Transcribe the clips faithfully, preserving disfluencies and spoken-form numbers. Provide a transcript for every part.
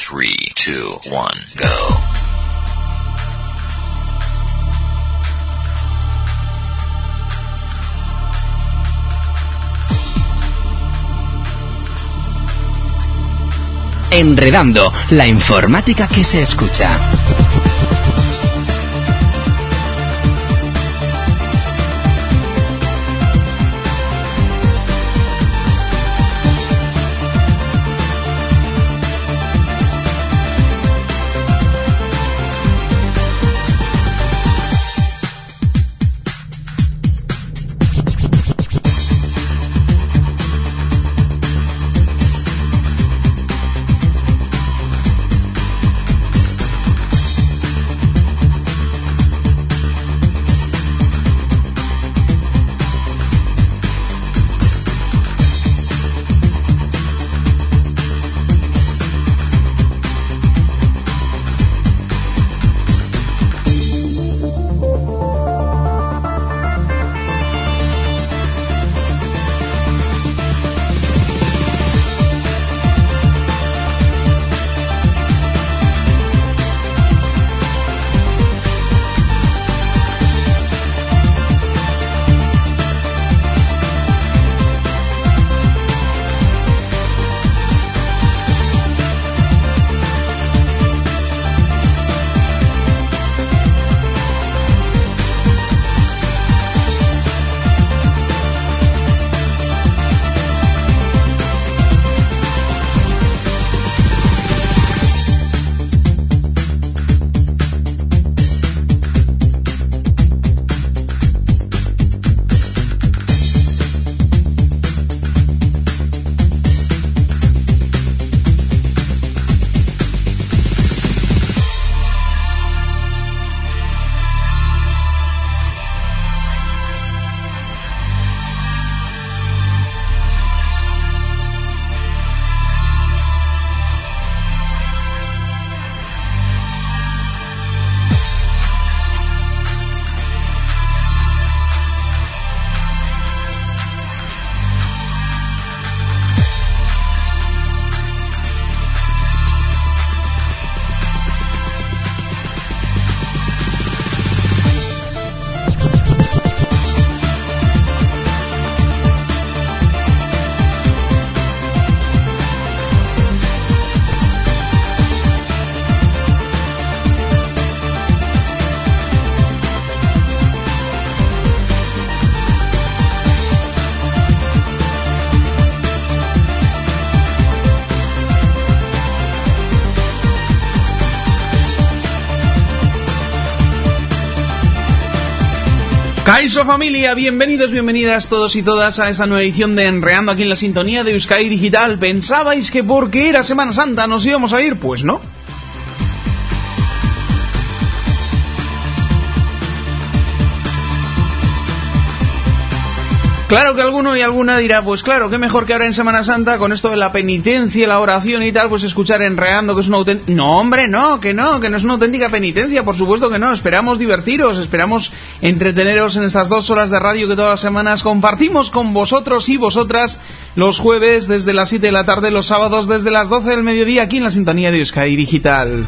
three, two, one, go. Enredando, la informática que se escucha. Kaixo familia, bienvenidos, bienvenidas todos y todas a esta nueva edición de Enredando aquí en la sintonía de Euskadi Digital. ¿Pensabais que porque era Semana Santa nos íbamos a ir? Pues no. Claro que alguno y alguna dirá, pues claro, qué mejor que ahora en Semana Santa, con esto de la penitencia, la oración y tal, pues escuchar Enredando, que es una auténtica... No, hombre, no, que no, que no es una auténtica penitencia, por supuesto que no. Esperamos divertiros, esperamos entreteneros en estas dos horas de radio que todas las semanas compartimos con vosotros y vosotras, los jueves desde las siete de la tarde, los sábados desde las doce del mediodía, aquí en la sintonía de Euskadi Digital.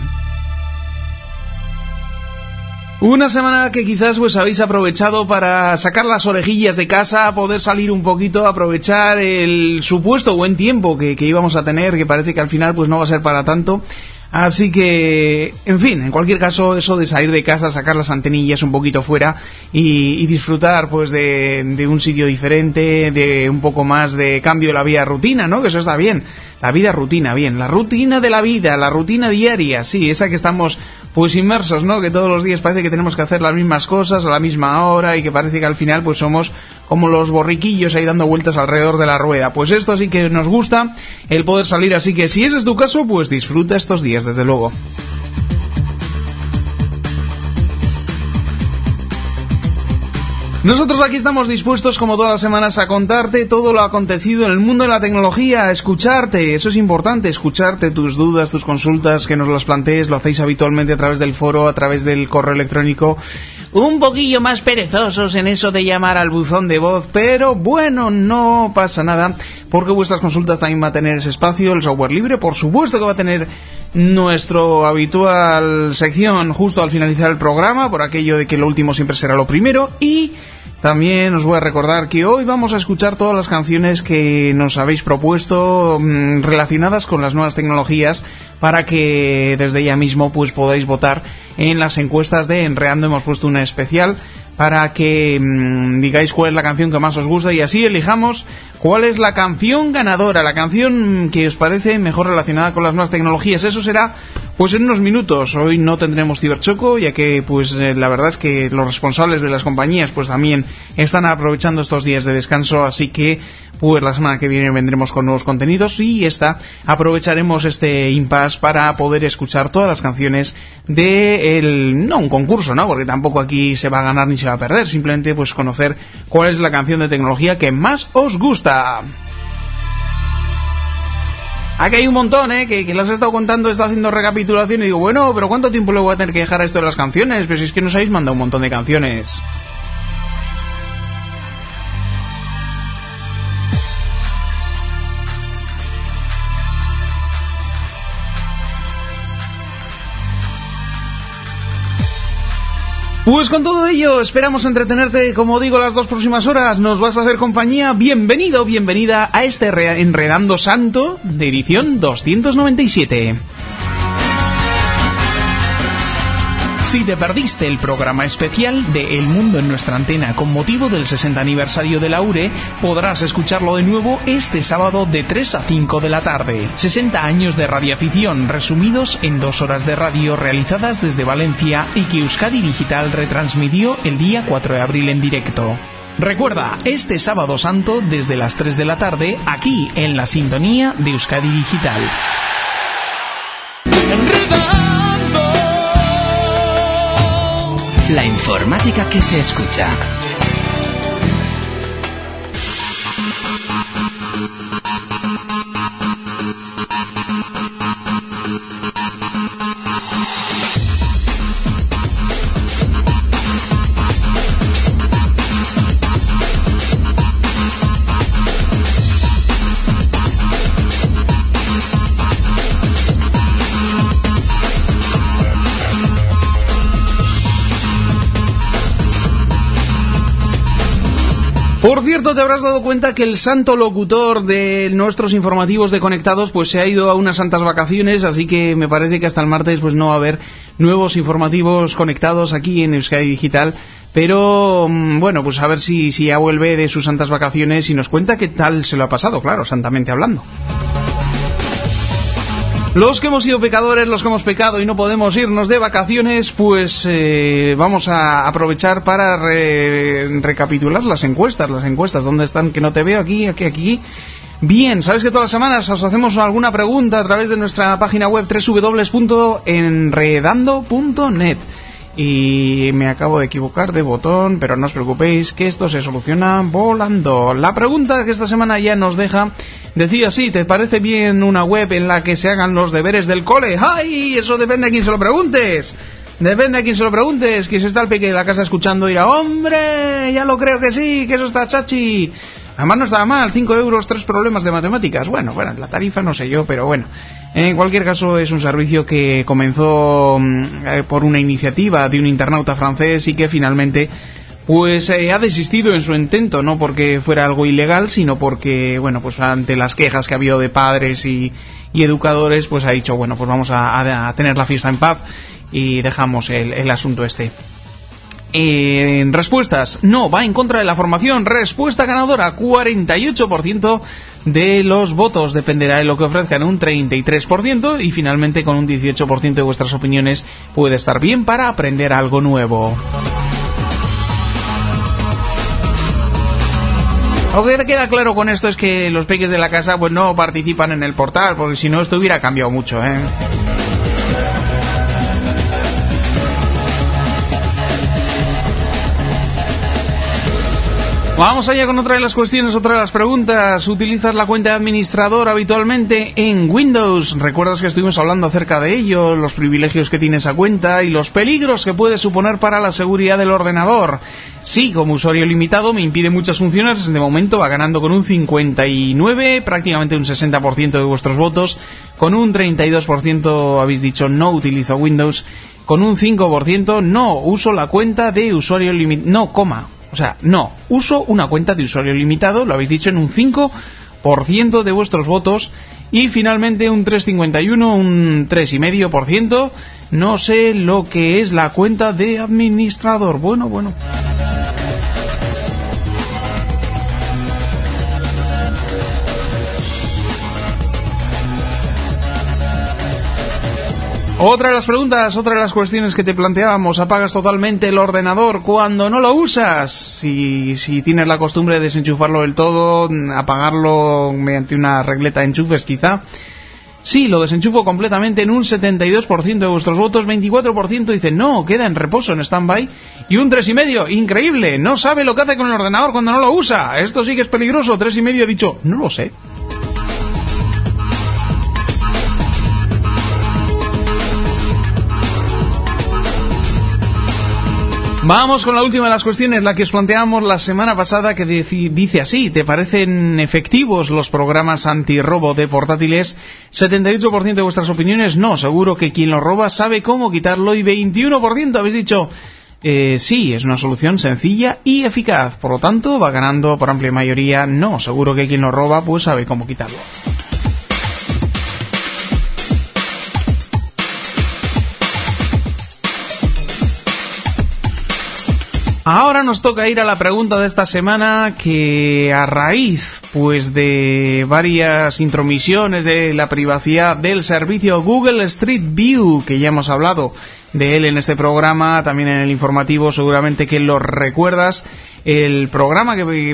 Una semana que quizás pues habéis aprovechado para sacar las orejillas de casa, poder salir un poquito, aprovechar el supuesto buen tiempo que, que íbamos a tener, que parece que al final pues no va a ser para tanto. Así que, en fin, en cualquier caso, eso de salir de casa, sacar las antenillas un poquito fuera y, y disfrutar pues de, de un sitio diferente, de un poco más de cambio de la vida rutina, ¿no? Que eso está bien. La vida rutina, bien. La rutina de la vida, la rutina diaria, sí, esa que estamos pues inmersos, ¿no? Que todos los días parece que tenemos que hacer las mismas cosas a la misma hora y que parece que al final pues somos como los borriquillos ahí dando vueltas alrededor de la rueda. Pues esto sí que nos gusta, el poder salir, así que si ese es tu caso, pues disfruta estos días, desde luego. Nosotros aquí estamos dispuestos, como todas las semanas, a contarte todo lo acontecido en el mundo de la tecnología, a escucharte. Eso es importante, escucharte tus dudas, tus consultas, que nos las plantees. Lo hacéis habitualmente a través del foro, a través del correo electrónico. Un poquillo más perezosos en eso de llamar al buzón de voz, pero bueno, no pasa nada, porque vuestras consultas también va a tener ese espacio, el software libre, por supuesto que va a tener nuestro habitual sección justo al finalizar el programa, por aquello de que lo último siempre será lo primero, y también os voy a recordar que hoy vamos a escuchar todas las canciones que nos habéis propuesto mmm, relacionadas con las nuevas tecnologías, para que desde ya mismo pues podáis votar en las encuestas de Enredando. Hemos puesto una especial para que mmm, digáis cuál es la canción que más os gusta y así elijamos cuál es la canción ganadora, la canción que os parece mejor relacionada con las nuevas tecnologías. Eso será pues en unos minutos. Hoy no tendremos Ciberchoco, ya que pues eh, la verdad es que los responsables de las compañías pues también están aprovechando estos días de descanso, así que pues la semana que viene vendremos con nuevos contenidos y esta aprovecharemos este impasse para poder escuchar todas las canciones de el, no un concurso, ¿no? Porque tampoco aquí se va a ganar ni se va a perder, simplemente pues conocer cuál es la canción de tecnología que más os gusta. Aquí hay un montón, ¿eh? Que, que las he estado contando, he estado haciendo recapitulación y digo, bueno, pero ¿cuánto tiempo le voy a tener que dejar a esto de las canciones? Pero si es que nos habéis mandado un montón de canciones. Pues con todo ello, esperamos entretenerte, como digo, las dos próximas horas. Nos vas a hacer compañía. Bienvenido, bienvenida a este Enredando Santo de edición doscientos noventa y siete. Si te perdiste el programa especial de El Mundo en nuestra antena con motivo del sesenta aniversario de la U R E, podrás escucharlo de nuevo este sábado de tres a cinco de la tarde. sesenta años de radioafición resumidos en dos horas de radio realizadas desde Valencia y que Euskadi Digital retransmitió el día cuatro de abril en directo. Recuerda, este sábado santo desde las tres de la tarde, aquí en la sintonía de Euskadi Digital. La informática que se escucha. Por cierto, te habrás dado cuenta que el santo locutor de nuestros informativos de Conectados pues se ha ido a unas santas vacaciones, así que me parece que hasta el martes pues no va a haber nuevos informativos conectados aquí en Euskadi Digital, pero bueno, pues a ver si, si ya vuelve de sus santas vacaciones y nos cuenta qué tal se lo ha pasado, claro, santamente hablando. Los que hemos sido pecadores, los que hemos pecado y no podemos irnos de vacaciones, pues eh, vamos a aprovechar para re, recapitular las encuestas. Las encuestas, ¿dónde están? Que no te veo aquí, aquí, aquí. Bien, sabes que todas las semanas os hacemos alguna pregunta a través de nuestra página web doble u doble u doble u punto enredando punto net. Y me acabo de equivocar de botón, pero no os preocupéis que esto se soluciona volando. La pregunta que esta semana ya nos deja decía así: ¿te parece bien una web en la que se hagan los deberes del cole? ¡Ay! Eso depende a quién se lo preguntes. Depende a quién se lo preguntes. Que si está el peque de la casa escuchando dirá: ¡hombre! Ya lo creo que sí, que eso está chachi. Además no estaba mal, cinco euros, tres problemas de matemáticas. Bueno, bueno, la tarifa no sé yo, pero bueno. En cualquier caso es un servicio que comenzó eh, por una iniciativa de un internauta francés y que finalmente pues eh, ha desistido en su intento, no porque fuera algo ilegal, sino porque, bueno, pues ante las quejas que ha habido de padres y, y educadores, pues ha dicho, bueno, pues vamos a, a, a tener la fiesta en paz y dejamos el, el asunto este. En respuestas, no, va en contra de la formación. Respuesta ganadora, cuarenta y ocho por ciento de los votos. Dependerá de lo que ofrezcan, un treinta y tres por ciento. Y finalmente con un dieciocho por ciento de vuestras opiniones puede estar bien para aprender algo nuevo. Lo que queda claro con esto es que los peques de la casa pues no participan en el portal, porque si no esto hubiera cambiado mucho, ¿eh? Vamos allá con otra de las cuestiones, otra de las preguntas. ¿Utilizas la cuenta de administrador habitualmente en Windows? ¿Recuerdas que estuvimos hablando acerca de ello, los privilegios que tiene esa cuenta y los peligros que puede suponer para la seguridad del ordenador? Sí, como usuario limitado me impide muchas funciones. De momento va ganando con un cincuenta y nueve, prácticamente un sesenta por ciento de vuestros votos. Con un treinta y dos por ciento habéis dicho no utilizo Windows. Con un cinco por ciento no uso la cuenta de usuario limitado. No, coma. O sea, no, uso una cuenta de usuario limitado, lo habéis dicho en un cinco por ciento de vuestros votos. Y finalmente un tres coma cincuenta y uno, un tres coma cinco por ciento. No sé lo que es la cuenta de administrador. Bueno, bueno. Otra de las preguntas, otra de las cuestiones que te planteábamos: ¿apagas totalmente el ordenador cuando no lo usas? Si, si tienes la costumbre de desenchufarlo del todo, apagarlo mediante una regleta de enchufes quizá. Sí, lo desenchufo completamente en un setenta y dos por ciento de vuestros votos. Veinticuatro por ciento dice no, queda en reposo, en stand-by. Y un tres coma cinco, increíble, no sabe lo que hace con el ordenador cuando no lo usa. Esto sí que es peligroso. Tres coma cinco ha dicho, no lo sé. Vamos con la última de las cuestiones, la que os planteamos la semana pasada, que dice así: ¿te parecen efectivos los programas antirrobo de portátiles? setenta y ocho por ciento de vuestras opiniones no, seguro que quien lo roba sabe cómo quitarlo, y veintiuno por ciento habéis dicho eh, sí, es una solución sencilla y eficaz. Por lo tanto, va ganando por amplia mayoría no, seguro que quien lo roba pues sabe cómo quitarlo. Ahora nos toca ir a la pregunta de esta semana, que a raíz pues de varias intromisiones de la privacidad del servicio Google Street View, que ya hemos hablado de él en este programa, también en el informativo, seguramente que lo recuerdas. El programa que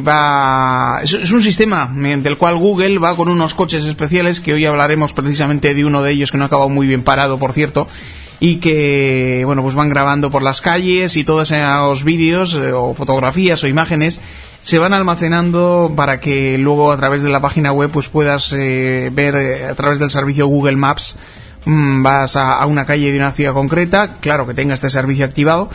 va es un sistema mediante el cual Google va con unos coches especiales, que hoy hablaremos precisamente de uno de ellos, que no ha acabado muy bien parado, por cierto, y que, bueno, pues van grabando por las calles, y todos esos vídeos eh, o fotografías o imágenes se van almacenando para que luego a través de la página web pues puedas eh, ver eh, a través del servicio Google Maps. Mmm, vas a, a una calle de una ciudad concreta, claro que tenga este servicio activado,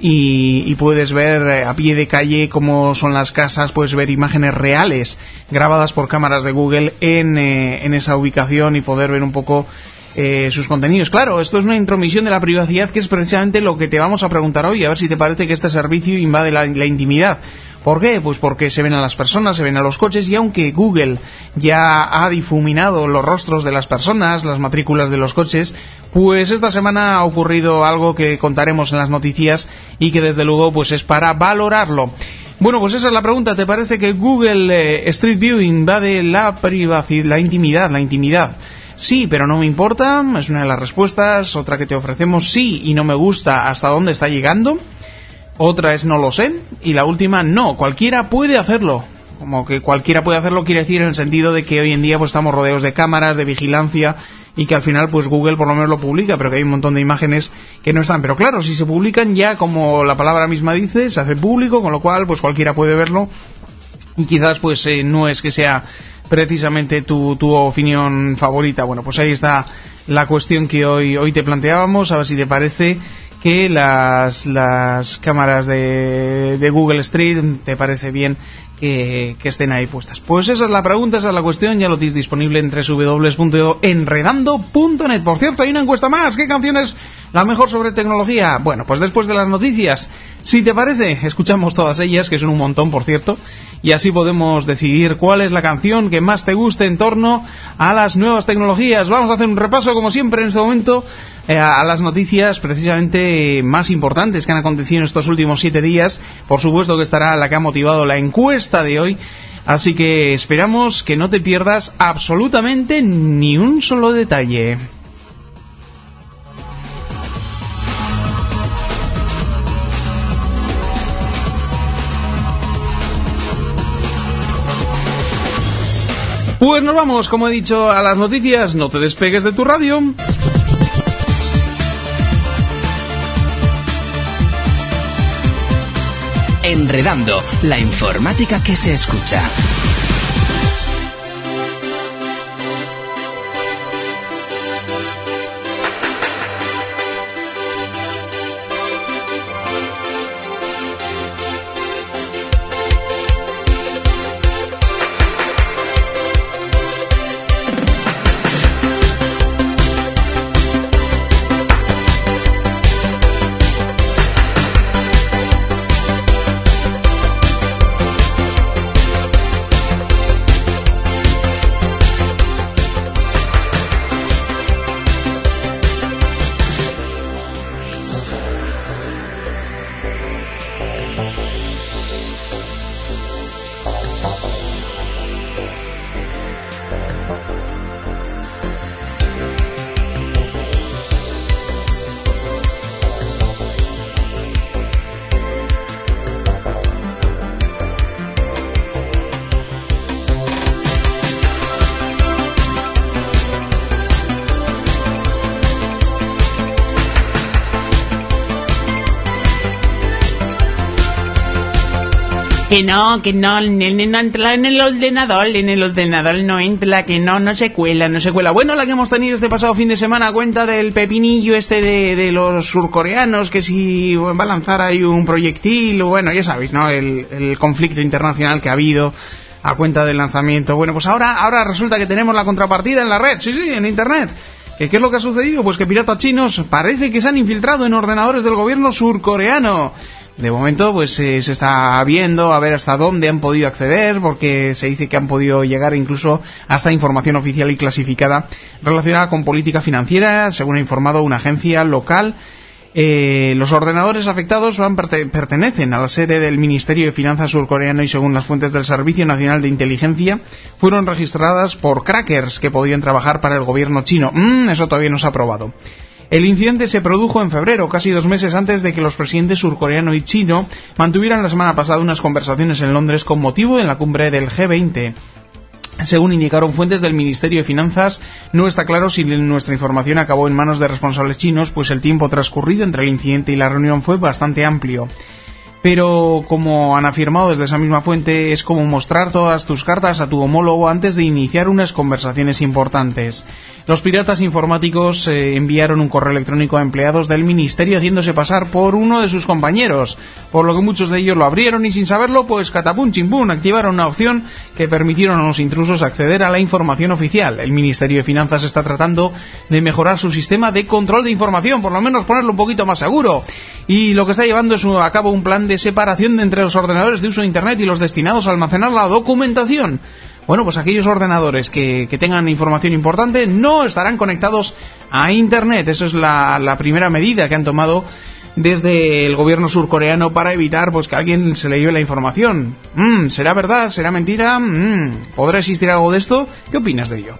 y, y puedes ver eh, a pie de calle cómo son las casas, puedes ver imágenes reales grabadas por cámaras de Google en, eh, en esa ubicación, y poder ver un poco Eh, sus contenidos. Claro, esto es una intromisión de la privacidad, que es precisamente lo que te vamos a preguntar hoy, a ver si te parece que este servicio invade la, la intimidad. ¿Por qué? Pues porque se ven a las personas, se ven a los coches, y aunque Google ya ha difuminado los rostros de las personas, las matrículas de los coches, pues esta semana ha ocurrido algo que contaremos en las noticias y que desde luego pues es para valorarlo. Bueno, pues esa es la pregunta. ¿Te parece que Google eh, Street View invade la privacidad, la intimidad, la intimidad? Sí, pero no me importa, es una de las respuestas. Otra que te ofrecemos: sí y no me gusta, ¿hasta dónde está llegando? Otra es no lo sé. Y la última, no, cualquiera puede hacerlo. Como que cualquiera puede hacerlo quiere decir en el sentido de que hoy en día pues estamos rodeados de cámaras, de vigilancia, y que al final pues Google por lo menos lo publica, pero que hay un montón de imágenes que no están. Pero claro, si se publican ya, como la palabra misma dice, se hace público, con lo cual pues cualquiera puede verlo, y quizás pues eh, no es que sea precisamente tu, tu opinión favorita. Bueno, pues ahí está la cuestión que hoy, hoy te planteábamos, a ver si te parece que las, las cámaras de, de Google Street te parece bien que, que estén ahí puestas. Pues esa es la pregunta, esa es la cuestión, ya lo tienes disponible en doble u doble u doble u punto enredando punto net. Por cierto, hay una encuesta más: ¿qué canción es la mejor sobre tecnología? Bueno, pues después de las noticias, si te parece, escuchamos todas ellas, que son un montón, por cierto, y así podemos decidir cuál es la canción que más te guste en torno a las nuevas tecnologías. Vamos a hacer un repaso, como siempre, en este momento eh, a las noticias precisamente más importantes que han acontecido en estos últimos siete días. Por supuesto que estará la que ha motivado la encuesta de hoy, así que esperamos que no te pierdas absolutamente ni un solo detalle. Pues nos vamos, como he dicho, a las noticias. No te despegues de tu radio. Enredando, la informática que se escucha. Que no, que no, el nene no entra en el ordenador, en el ordenador no entra, que no, no se cuela, no se cuela. Bueno, la que hemos tenido este pasado fin de semana a cuenta del pepinillo este de, de los surcoreanos, que si va a lanzar ahí un proyectil, bueno, ya sabéis, ¿no? El, el conflicto internacional que ha habido a cuenta del lanzamiento. Bueno, pues ahora, ahora resulta que tenemos la contrapartida en la red, sí, sí, en internet. ¿Qué, ¿Qué es lo que ha sucedido? Pues que piratas chinos parece que se han infiltrado en ordenadores del gobierno surcoreano. De momento, pues eh, se está viendo a ver hasta dónde han podido acceder, porque se dice que han podido llegar incluso hasta información oficial y clasificada relacionada con política financiera, según ha informado una agencia local. Eh, los ordenadores afectados van, perte, pertenecen a la sede del Ministerio de Finanzas surcoreano y, según las fuentes del Servicio Nacional de Inteligencia, fueron registradas por crackers que podían trabajar para el gobierno chino. Mm, eso todavía no se ha probado. El incidente se produjo en febrero, casi dos meses antes de que los presidentes surcoreano y chino mantuvieran la semana pasada unas conversaciones en Londres con motivo de la cumbre del G veinte. Según indicaron fuentes del Ministerio de Finanzas, no está claro si nuestra información acabó en manos de responsables chinos, pues el tiempo transcurrido entre el incidente y la reunión fue bastante amplio. Pero, como han afirmado desde esa misma fuente, es como mostrar todas tus cartas a tu homólogo antes de iniciar unas conversaciones importantes. Los piratas informáticos eh, enviaron un correo electrónico a empleados del ministerio haciéndose pasar por uno de sus compañeros, por lo que muchos de ellos lo abrieron y, sin saberlo, pues catapum chimpum, activaron una opción que permitieron a los intrusos acceder a la información oficial. El Ministerio de Finanzas está tratando de mejorar su sistema de control de información, por lo menos ponerlo un poquito más seguro, y lo que está llevando es a cabo un plan de separación de entre los ordenadores de uso de Internet y los destinados a almacenar la documentación. Bueno, pues aquellos ordenadores que, que tengan información importante no estarán conectados a Internet. Eso es la, la primera medida que han tomado desde el gobierno surcoreano para evitar pues que a alguien se le lleve la información. Mm, ¿Será verdad? ¿Será mentira? Mm, ¿Podrá existir algo de esto? ¿Qué opinas de ello?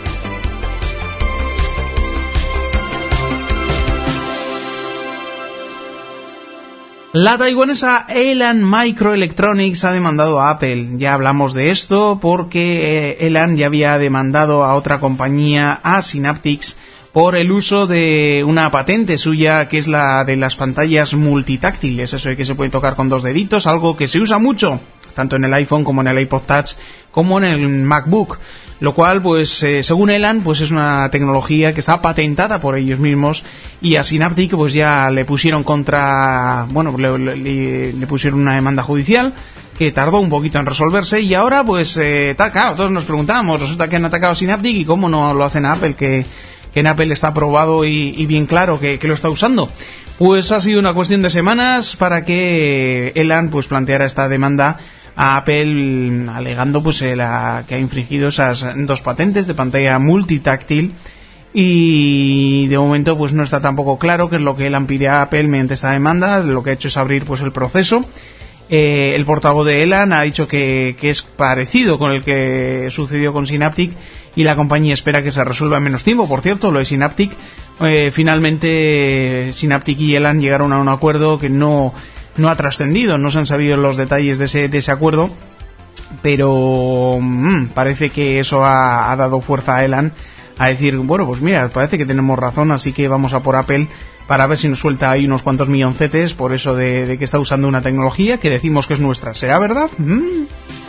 La taiwanesa Elan Microelectronics ha demandado a Apple. Ya hablamos de esto porque eh, Elan ya había demandado a otra compañía, a Synaptics, por el uso de una patente suya, que es la de las pantallas multitáctiles, eso de que se puede tocar con dos deditos, algo que se usa mucho, tanto en el iPhone como en el iPod Touch, como en el MacBook. Lo cual, pues, eh, según Elan, pues es una tecnología que está patentada por ellos mismos, y a Synaptic, pues ya le pusieron contra, bueno, le, le, le pusieron una demanda judicial que tardó un poquito en resolverse, y ahora, pues, eh, claro, todos nos preguntamos, resulta que han atacado a Synaptic y cómo no lo hacen a Apple, que, que en Apple está probado y, y bien claro que, que lo está usando. Pues ha sido una cuestión de semanas para que Elan, pues, planteara esta demanda a Apple, alegando pues eh, la, que ha infringido esas dos patentes de pantalla multitáctil, y de momento pues no está tampoco claro qué es lo que Elan pide a Apple mediante esta demanda. Lo que ha hecho es abrir pues el proceso. Eh, el portavoz de Elan ha dicho que, que es parecido con el que sucedió con Synaptic, y la compañía espera que se resuelva en menos tiempo. Por cierto, lo de Synaptic, eh, finalmente Synaptic y Elan llegaron a un acuerdo que no no ha trascendido, no se han sabido los detalles de ese, de ese acuerdo, pero mmm, parece que eso ha, ha dado fuerza a Elan a decir, bueno, pues mira, parece que tenemos razón, así que vamos a por Apple para ver si nos suelta ahí unos cuantos milloncetes por eso de, de que está usando una tecnología que decimos que es nuestra. ¿Será verdad? ¿Mm?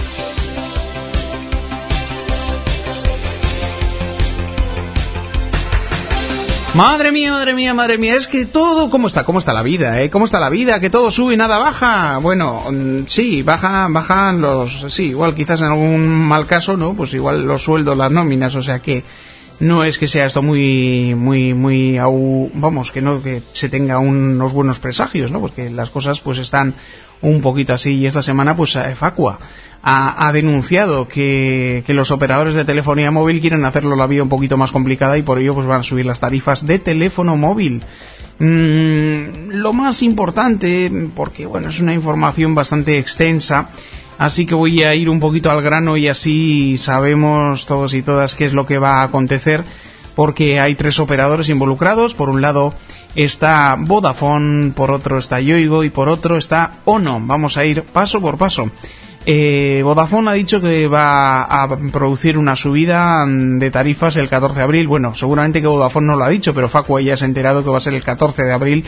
Madre mía, madre mía, madre mía, es que todo... ¿Cómo está? ¿Cómo está la vida, eh? ¿Cómo está la vida? Que todo sube y nada baja. Bueno, sí, bajan, bajan los... Sí, igual quizás en algún mal caso, ¿no? Pues igual los sueldos, las nóminas, o sea que... No es que sea esto muy, muy, muy... Au, vamos, que no que se tenga unos buenos presagios, ¿no? Porque las cosas pues están un poquito así. Y esta semana pues Facua ha, ha denunciado que, que los operadores de telefonía móvil quieren hacerlo la vida un poquito más complicada y por ello pues van a subir las tarifas de teléfono móvil. Mm, lo más importante, porque bueno, es una información bastante extensa, así que voy a ir un poquito al grano y así sabemos todos y todas qué es lo que va a acontecer, porque hay tres operadores involucrados. Por un lado está Vodafone, por otro está Yoigo y por otro está Ono. Vamos a ir paso por paso. Eh, Vodafone ha dicho que va a producir una subida de tarifas el catorce de abril. Bueno, seguramente que Vodafone no lo ha dicho, pero Facua ya se ha enterado que va a ser el catorce de abril.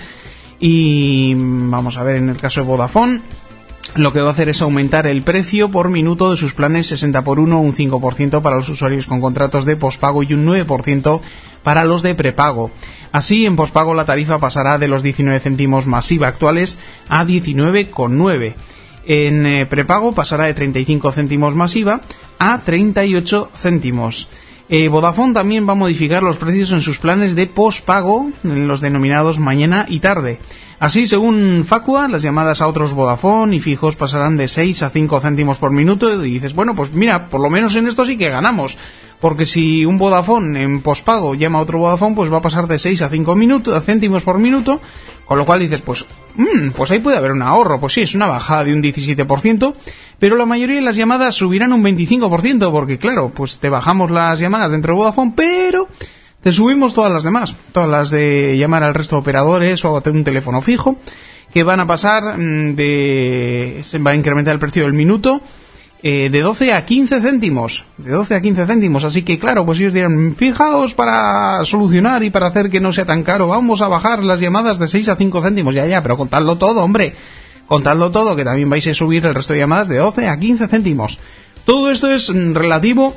Y vamos a ver, en el caso de Vodafone, lo que va a hacer es aumentar el precio por minuto de sus planes sesenta por uno, un cinco por ciento para los usuarios con contratos de pospago y un nueve por ciento para los de prepago. Así, en pospago la tarifa pasará de los diecinueve céntimos masiva actuales a diecinueve coma nueve. En eh, prepago pasará de treinta y cinco céntimos masiva a treinta y ocho céntimos. Eh, Vodafone también va a modificar los precios en sus planes de pospago, en los denominados mañana y tarde. Así, según Facua, las llamadas a otros Vodafone y fijos pasarán de seis a cinco céntimos por minuto. Y dices, bueno, pues mira, por lo menos en esto sí que ganamos. Porque si un Vodafone en pospago llama a otro Vodafone, pues va a pasar de seis a cinco minutos, céntimos por minuto. Con lo cual dices, pues, mmm, pues ahí puede haber un ahorro. Pues sí, es una bajada de un diecisiete por ciento. Pero la mayoría de las llamadas subirán un veinticinco por ciento. Porque claro, pues te bajamos las llamadas dentro de Vodafone, pero te subimos todas las demás. Todas las de llamar al resto de operadores o a tener un teléfono fijo, que van a pasar de... se va a incrementar el precio del minuto eh, de doce a quince céntimos. De doce a quince céntimos. Así que claro, pues ellos dirán, fijaos, para solucionar y para hacer que no sea tan caro, vamos a bajar las llamadas de seis a cinco céntimos. Ya, ya, pero contadlo todo, hombre. Contadlo todo, que también vais a subir el resto de llamadas de doce a quince céntimos. Todo esto es relativo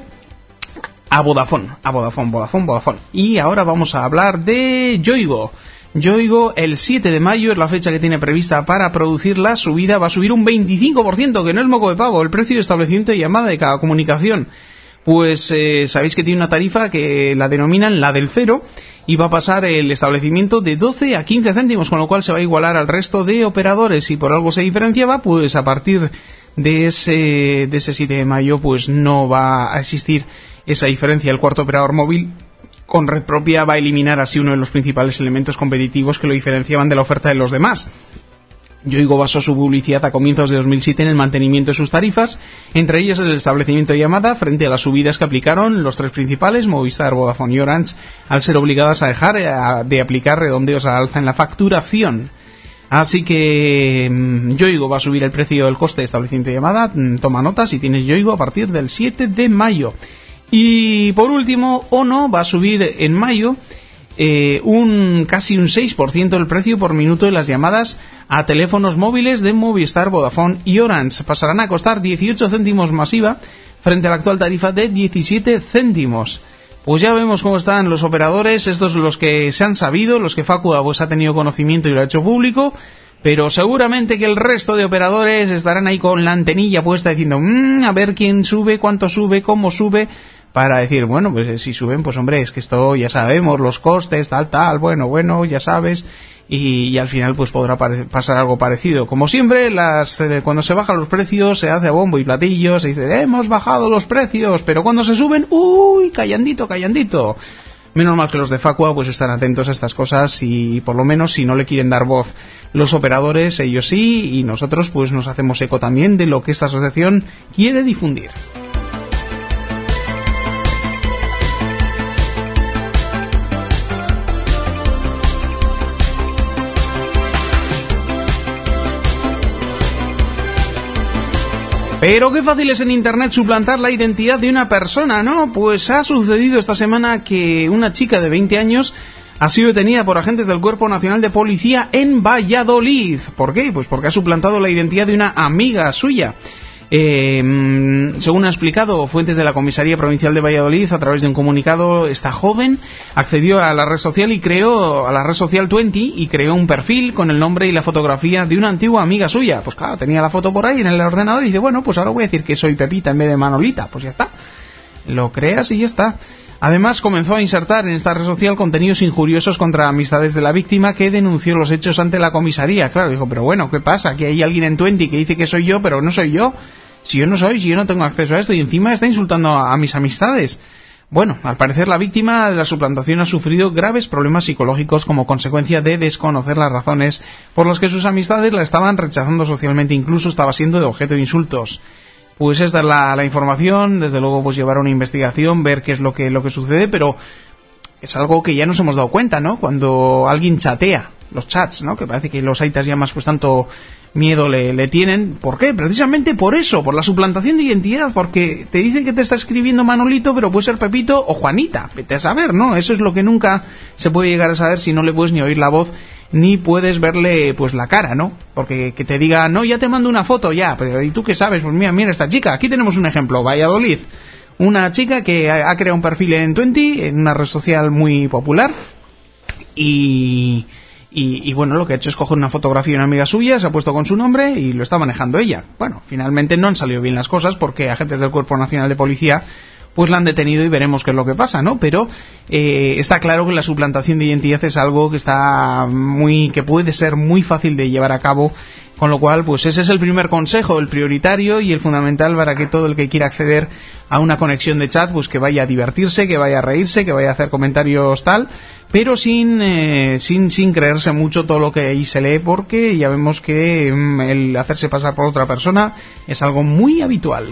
a Vodafone, a Vodafone, Vodafone, Vodafone. Y ahora vamos a hablar de Yoigo. Yoigo, el siete de mayo es la fecha que tiene prevista para producir la subida. Va a subir un veinticinco por ciento, que no es moco de pavo, el precio de establecimiento de llamada de cada comunicación. Pues eh, sabéis que tiene una tarifa que la denominan la del cero, y va a pasar el establecimiento de doce a quince céntimos, con lo cual se va a igualar al resto de operadores. Si por algo se diferenciaba, pues a partir de ese, de ese siete de mayo pues no va a existir esa diferencia. El cuarto operador móvil con red propia va a eliminar así uno de los principales elementos competitivos que lo diferenciaban de la oferta de los demás. Yoigo basó su publicidad a comienzos de dos mil siete en el mantenimiento de sus tarifas, entre ellas el establecimiento de llamada, frente a las subidas que aplicaron los tres principales, Movistar, Vodafone y Orange, al ser obligadas a dejar de aplicar redondeos al alza en la facturación. Así que mmm, Yoigo va a subir el precio del coste de establecimiento de llamada. Toma nota si tienes Yoigo a partir del siete de mayo. Y por último, Ono va a subir en mayo eh, un casi un seis por ciento el precio por minuto de las llamadas a teléfonos móviles de Movistar, Vodafone y Orange. Pasarán a costar dieciocho céntimos masiva frente a la actual tarifa de diecisiete céntimos. Pues ya vemos cómo están los operadores, estos los que se han sabido, los que Facua pues ha tenido conocimiento y lo ha hecho público, pero seguramente que el resto de operadores estarán ahí con la antenilla puesta diciendo, mmm, a ver quién sube, cuánto sube, cómo sube, para decir, bueno, pues si suben, pues hombre, es que esto ya sabemos, los costes, tal, tal, bueno, bueno, ya sabes, y, y al final pues podrá pare- pasar algo parecido. Como siempre, las eh, cuando se bajan los precios se hace a bombo y platillo, se dice, hemos bajado los precios, pero cuando se suben, uy, callandito, callandito. Menos mal que los de Facua pues están atentos a estas cosas y por lo menos si no le quieren dar voz los operadores, ellos sí, y nosotros pues nos hacemos eco también de lo que esta asociación quiere difundir. Pero qué fácil es en Internet suplantar la identidad de una persona, ¿no? Pues ha sucedido esta semana que una chica de veinte años ha sido detenida por agentes del Cuerpo Nacional de Policía en Valladolid. ¿Por qué? Pues porque ha suplantado la identidad de una amiga suya. Eh, según ha explicado fuentes de la Comisaría Provincial de Valladolid, a través de un comunicado, esta joven accedió a la red social y creó a la red social veinte y creó un perfil con el nombre y la fotografía de una antigua amiga suya. Pues claro, tenía la foto por ahí en el ordenador y dice, bueno, pues ahora voy a decir que soy Pepita en vez de Manolita. Pues ya está, lo creas y ya está. Además, comenzó a insertar en esta red social contenidos injuriosos contra amistades de la víctima, que denunció los hechos ante la comisaría. Claro, dijo, pero bueno, ¿qué pasa? Que hay alguien en veinte que dice que soy yo, pero no soy yo. Si yo no soy, si yo no tengo acceso a esto, y encima está insultando a, a mis amistades. Bueno, al parecer la víctima de la suplantación ha sufrido graves problemas psicológicos como consecuencia de desconocer las razones por las que sus amistades la estaban rechazando socialmente, incluso estaba siendo de objeto de insultos. Pues esta es la, la información, desde luego pues llevar una investigación, ver qué es lo que, lo que sucede, pero es algo que ya nos hemos dado cuenta, ¿no? Cuando alguien chatea, los chats, ¿no? Que parece que los aitas llamas pues tanto miedo le, le tienen. ¿Por qué? Precisamente por eso, por la suplantación de identidad, porque te dicen que te está escribiendo Manolito, pero puede ser Pepito o Juanita. Vete a saber, ¿no? Eso es lo que nunca se puede llegar a saber si no le puedes ni oír la voz, ni puedes verle pues la cara, ¿no? Porque que te diga, no, ya te mando una foto, ya, pero ¿y tú qué sabes? Pues mira, mira esta chica, aquí tenemos un ejemplo, Valladolid. Una chica que ha, ha creado un perfil en veinte, en una red social muy popular, y... Y, y bueno, lo que ha hecho es coger una fotografía de una amiga suya, se ha puesto con su nombre y lo está manejando ella. Bueno, finalmente no han salido bien las cosas porque agentes del Cuerpo Nacional de Policía pues la han detenido y veremos qué es lo que pasa, ¿no? Pero eh, está claro que la suplantación de identidad es algo que está muy, que puede ser muy fácil de llevar a cabo, con lo cual pues ese es el primer consejo, el prioritario y el fundamental para que todo el que quiera acceder a una conexión de chat pues que vaya a divertirse, que vaya a reírse, que vaya a hacer comentarios tal, pero sin eh, sin sin creerse mucho todo lo que ahí se lee, porque ya vemos que mm, el hacerse pasar por otra persona es algo muy habitual.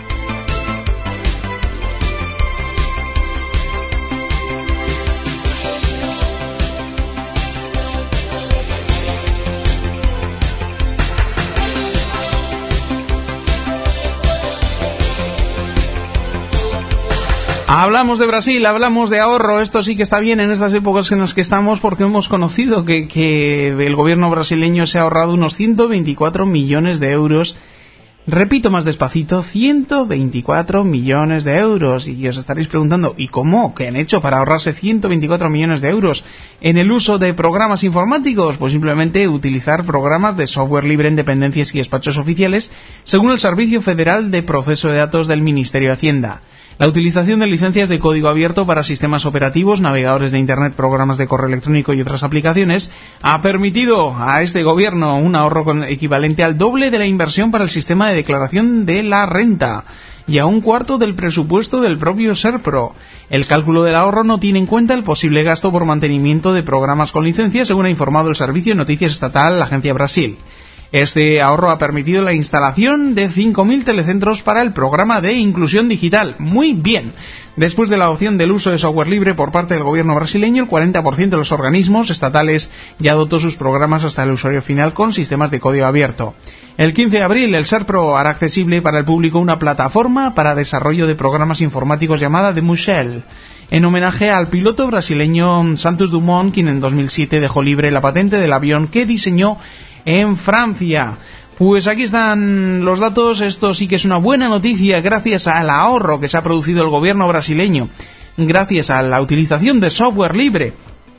Hablamos de Brasil, hablamos de ahorro, esto sí que está bien en estas épocas en las que estamos, porque hemos conocido que, que el gobierno brasileño se ha ahorrado unos ciento veinticuatro millones de euros. Repito más despacito, ciento veinticuatro millones de euros. Y os estaréis preguntando, ¿y cómo? ¿Qué han hecho para ahorrarse ciento veinticuatro millones de euros en el uso de programas informáticos? Pues simplemente utilizar programas de software libre en dependencias y despachos oficiales, según el Servicio Federal de Proceso de Datos del Ministerio de Hacienda. La utilización de licencias de código abierto para sistemas operativos, navegadores de Internet, programas de correo electrónico y otras aplicaciones ha permitido a este gobierno un ahorro con, equivalente al doble de la inversión para el sistema de declaración de la renta y a un cuarto del presupuesto del propio SERPRO. El cálculo del ahorro no tiene en cuenta el posible gasto por mantenimiento de programas con licencia, según ha informado el Servicio de Noticias Estatal, la Agencia Brasil. Este ahorro ha permitido la instalación de cinco mil telecentros para el programa de inclusión digital. Muy bien. Después de la adopción del uso de software libre por parte del gobierno brasileño, el cuarenta por ciento de los organismos estatales ya dotó sus programas hasta el usuario final con sistemas de código abierto. El quince de abril, el SERPRO hará accesible para el público una plataforma para desarrollo de programas informáticos llamada The Mushel, en homenaje al piloto brasileño Santos Dumont, quien en dos mil siete dejó libre la patente del avión que diseñó en Francia. Pues aquí están los datos. Esto sí que es una buena noticia gracias al ahorro que se ha producido el gobierno brasileño, gracias a la utilización de software libre.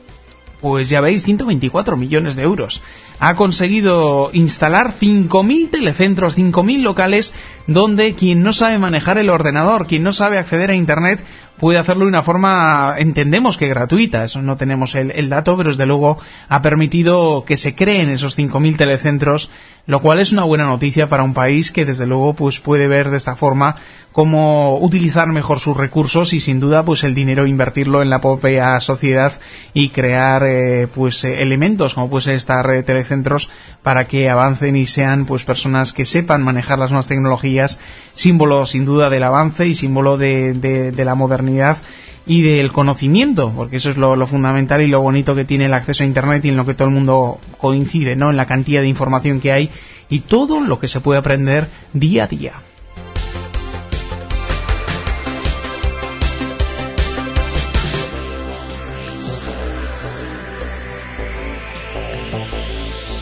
Pues ya veis, ciento veinticuatro millones de euros. Ha conseguido instalar cinco mil telecentros, cinco mil locales, donde quien no sabe manejar el ordenador, quien no sabe acceder a Internet, puede hacerlo de una forma, entendemos que gratuita. Eso no tenemos el, el dato, pero desde luego ha permitido que se creen esos cinco mil telecentros, lo cual es una buena noticia para un país que desde luego pues puede ver de esta forma cómo utilizar mejor sus recursos y sin duda pues el dinero invertirlo en la propia sociedad y crear eh, pues eh, elementos como puede ser esta red de telecentros para que avancen y sean pues personas que sepan manejar las nuevas tecnologías, símbolo sin duda del avance y símbolo de, de, de la modernidad y del conocimiento, porque eso es lo, lo fundamental y lo bonito que tiene el acceso a Internet y en lo que todo el mundo coincide, ¿no? En la cantidad de información que hay y todo lo que se puede aprender día a día.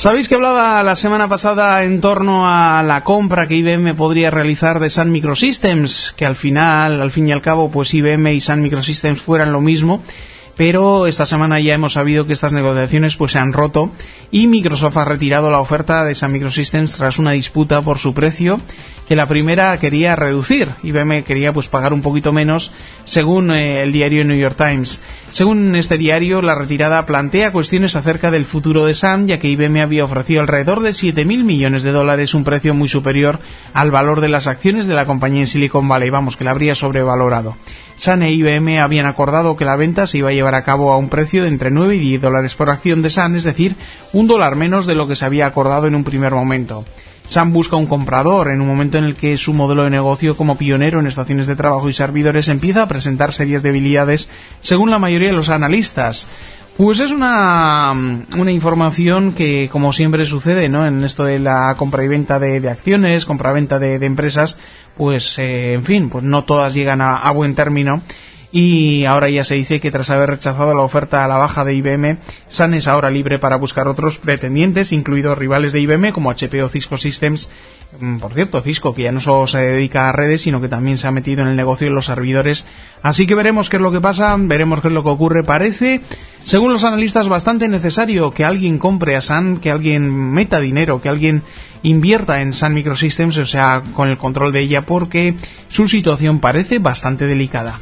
Sabéis que hablaba la semana pasada en torno a la compra que I B M podría realizar de Sun Microsystems, que al final, al fin y al cabo, pues I B M y Sun Microsystems fueran lo mismo. Pero esta semana ya hemos sabido que estas negociaciones pues se han roto y Microsoft ha retirado la oferta de Sun Microsystems tras una disputa por su precio, que la primera quería reducir. I B M quería pues pagar un poquito menos, según eh, el diario New York Times. Según este diario, la retirada plantea cuestiones acerca del futuro de Sun, ya que I B M había ofrecido alrededor de siete mil millones de dólares, un precio muy superior al valor de las acciones de la compañía en Silicon Valley, vamos, que la habría sobrevalorado. Sun e I B M habían acordado que la venta se iba a llevar a cabo a un precio de entre nueve y diez dólares por acción de Sun, es decir, un dólar menos de lo que se había acordado en un primer momento. Sun busca un comprador en un momento en el que su modelo de negocio como pionero en estaciones de trabajo y servidores empieza a presentar serias debilidades, según la mayoría de los analistas. Pues es una, una información que, como siempre sucede, ¿no?, en esto de la compra y venta de, de acciones, compra-venta de, de empresas, pues, eh, en fin, pues no todas llegan a, a buen término. Y ahora ya se dice que tras haber rechazado la oferta a la baja de I B M, Sun es ahora libre para buscar otros pretendientes, incluidos rivales de I B M como H P o Cisco Systems. Por cierto, Cisco, que ya no solo se dedica a redes, sino que también se ha metido en el negocio de los servidores. Así que veremos qué es lo que pasa, veremos qué es lo que ocurre. Parece, según los analistas, bastante necesario que alguien compre a Sun, que alguien meta dinero, que alguien invierta en Sun Microsystems, o sea, con el control de ella, porque su situación parece bastante delicada.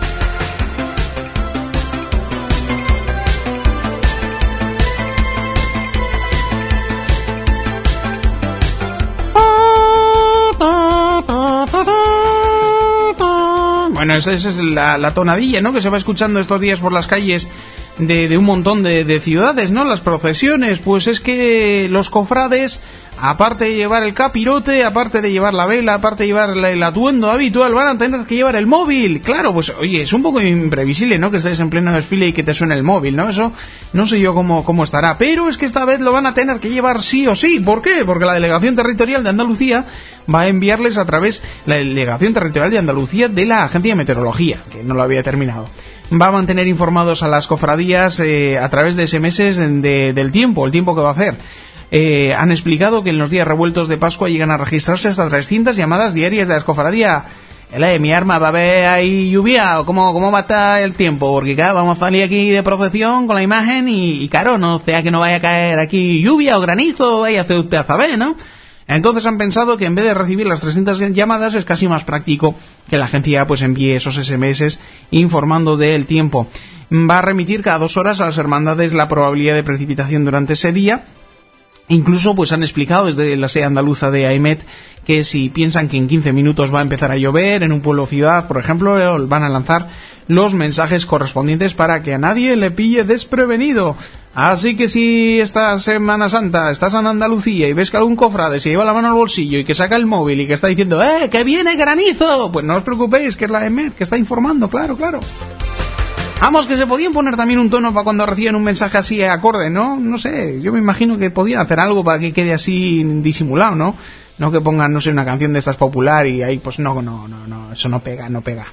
Bueno, esa, esa es la, la tonadilla, ¿no?, que se va escuchando estos días por las calles de, de un montón de, de ciudades, ¿no? Las procesiones, pues es que los cofrades, aparte de llevar el capirote, aparte de llevar la vela, aparte de llevar la, el atuendo habitual, van a tener que llevar el móvil. Claro, pues oye, es un poco imprevisible, ¿no?, que estés en pleno desfile y que te suene el móvil, ¿no? Eso no sé yo cómo, cómo estará, pero es que esta vez lo van a tener que llevar sí o sí. ¿Por qué? Porque la Delegación Territorial de Andalucía va a enviarles a través la Delegación Territorial de Andalucía de la Agencia de Meteorología, que no lo había terminado. Va a mantener informados a las cofradías eh, a través de ese eme ese de, del tiempo, el tiempo que va a hacer. Eh, han explicado que en los días revueltos de Pascua llegan a registrarse hasta trescientas llamadas diarias de las cofradías. Eh, mi arma, ¿va a haber ahí lluvia o cómo, cómo va a estar el tiempo? Porque claro, vamos a salir aquí de procesión con la imagen y, y claro, no sea que no vaya a caer aquí lluvia o granizo, vaya a hacer usted a saber, ¿no? Entonces han pensado que en vez de recibir las trescientas llamadas es casi más práctico que la agencia pues envíe esos ese eme ese informando del tiempo. Va a remitir cada dos horas a las hermandades la probabilidad de precipitación durante ese día. Incluso pues han explicado desde la sede andaluza de AEMET que si piensan que en quince minutos va a empezar a llover en un pueblo o ciudad, por ejemplo, van a lanzar los mensajes correspondientes para que a nadie le pille desprevenido. Así que si esta Semana Santa estás en Andalucía y ves que algún cofrade se lleva la mano al bolsillo y que saca el móvil y que está diciendo ¡eh, que viene granizo!, pues no os preocupéis, que es la AEMET que está informando, claro, claro. Vamos, que se podían poner también un tono para cuando reciben un mensaje así acorde, ¿no? No sé, yo me imagino que podían hacer algo para que quede así disimulado, ¿no? No que pongan, no sé, una canción de estas popular y ahí pues no, no, no, no, eso no pega, no pega.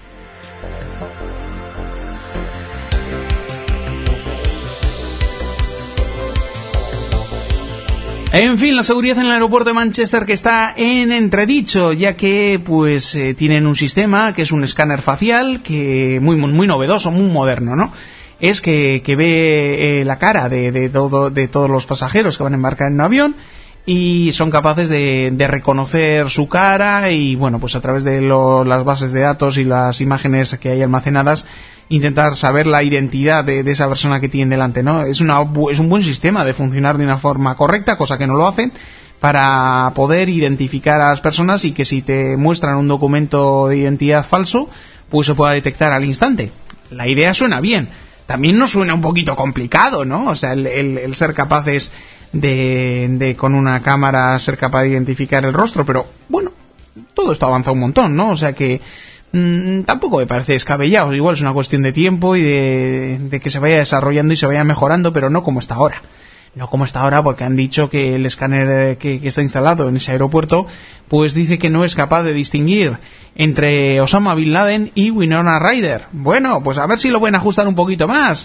En fin, la seguridad en el aeropuerto de Manchester que está en entredicho, ya que pues eh, tienen un sistema que es un escáner facial que muy muy novedoso, muy moderno, ¿no? Es que, que ve eh, la cara de, de, todo, de todos los pasajeros que van a embarcar en un avión y son capaces de, de reconocer su cara y, bueno, pues a través de lo, las bases de datos y las imágenes que hay almacenadas intentar saber la identidad de, de esa persona que tienen delante, ¿no? Es, una, es un buen sistema de funcionar de una forma correcta, cosa que no lo hacen, para poder identificar a las personas y que si te muestran un documento de identidad falso, pues se pueda detectar al instante. La idea suena bien. También nos suena un poquito complicado, ¿no? O sea, el, el, el ser capaces de, de, con una cámara, ser capaz de identificar el rostro, pero bueno, todo esto avanza un montón, ¿no? O sea que mmm, tampoco me parece descabellado. Igual es una cuestión de tiempo y de, de que se vaya desarrollando y se vaya mejorando, pero no como está ahora. No como está ahora, porque han dicho que el escáner que, que está instalado en ese aeropuerto, pues dice que no es capaz de distinguir entre Osama Bin Laden y Winona Ryder. Bueno, pues a ver si lo pueden ajustar un poquito más.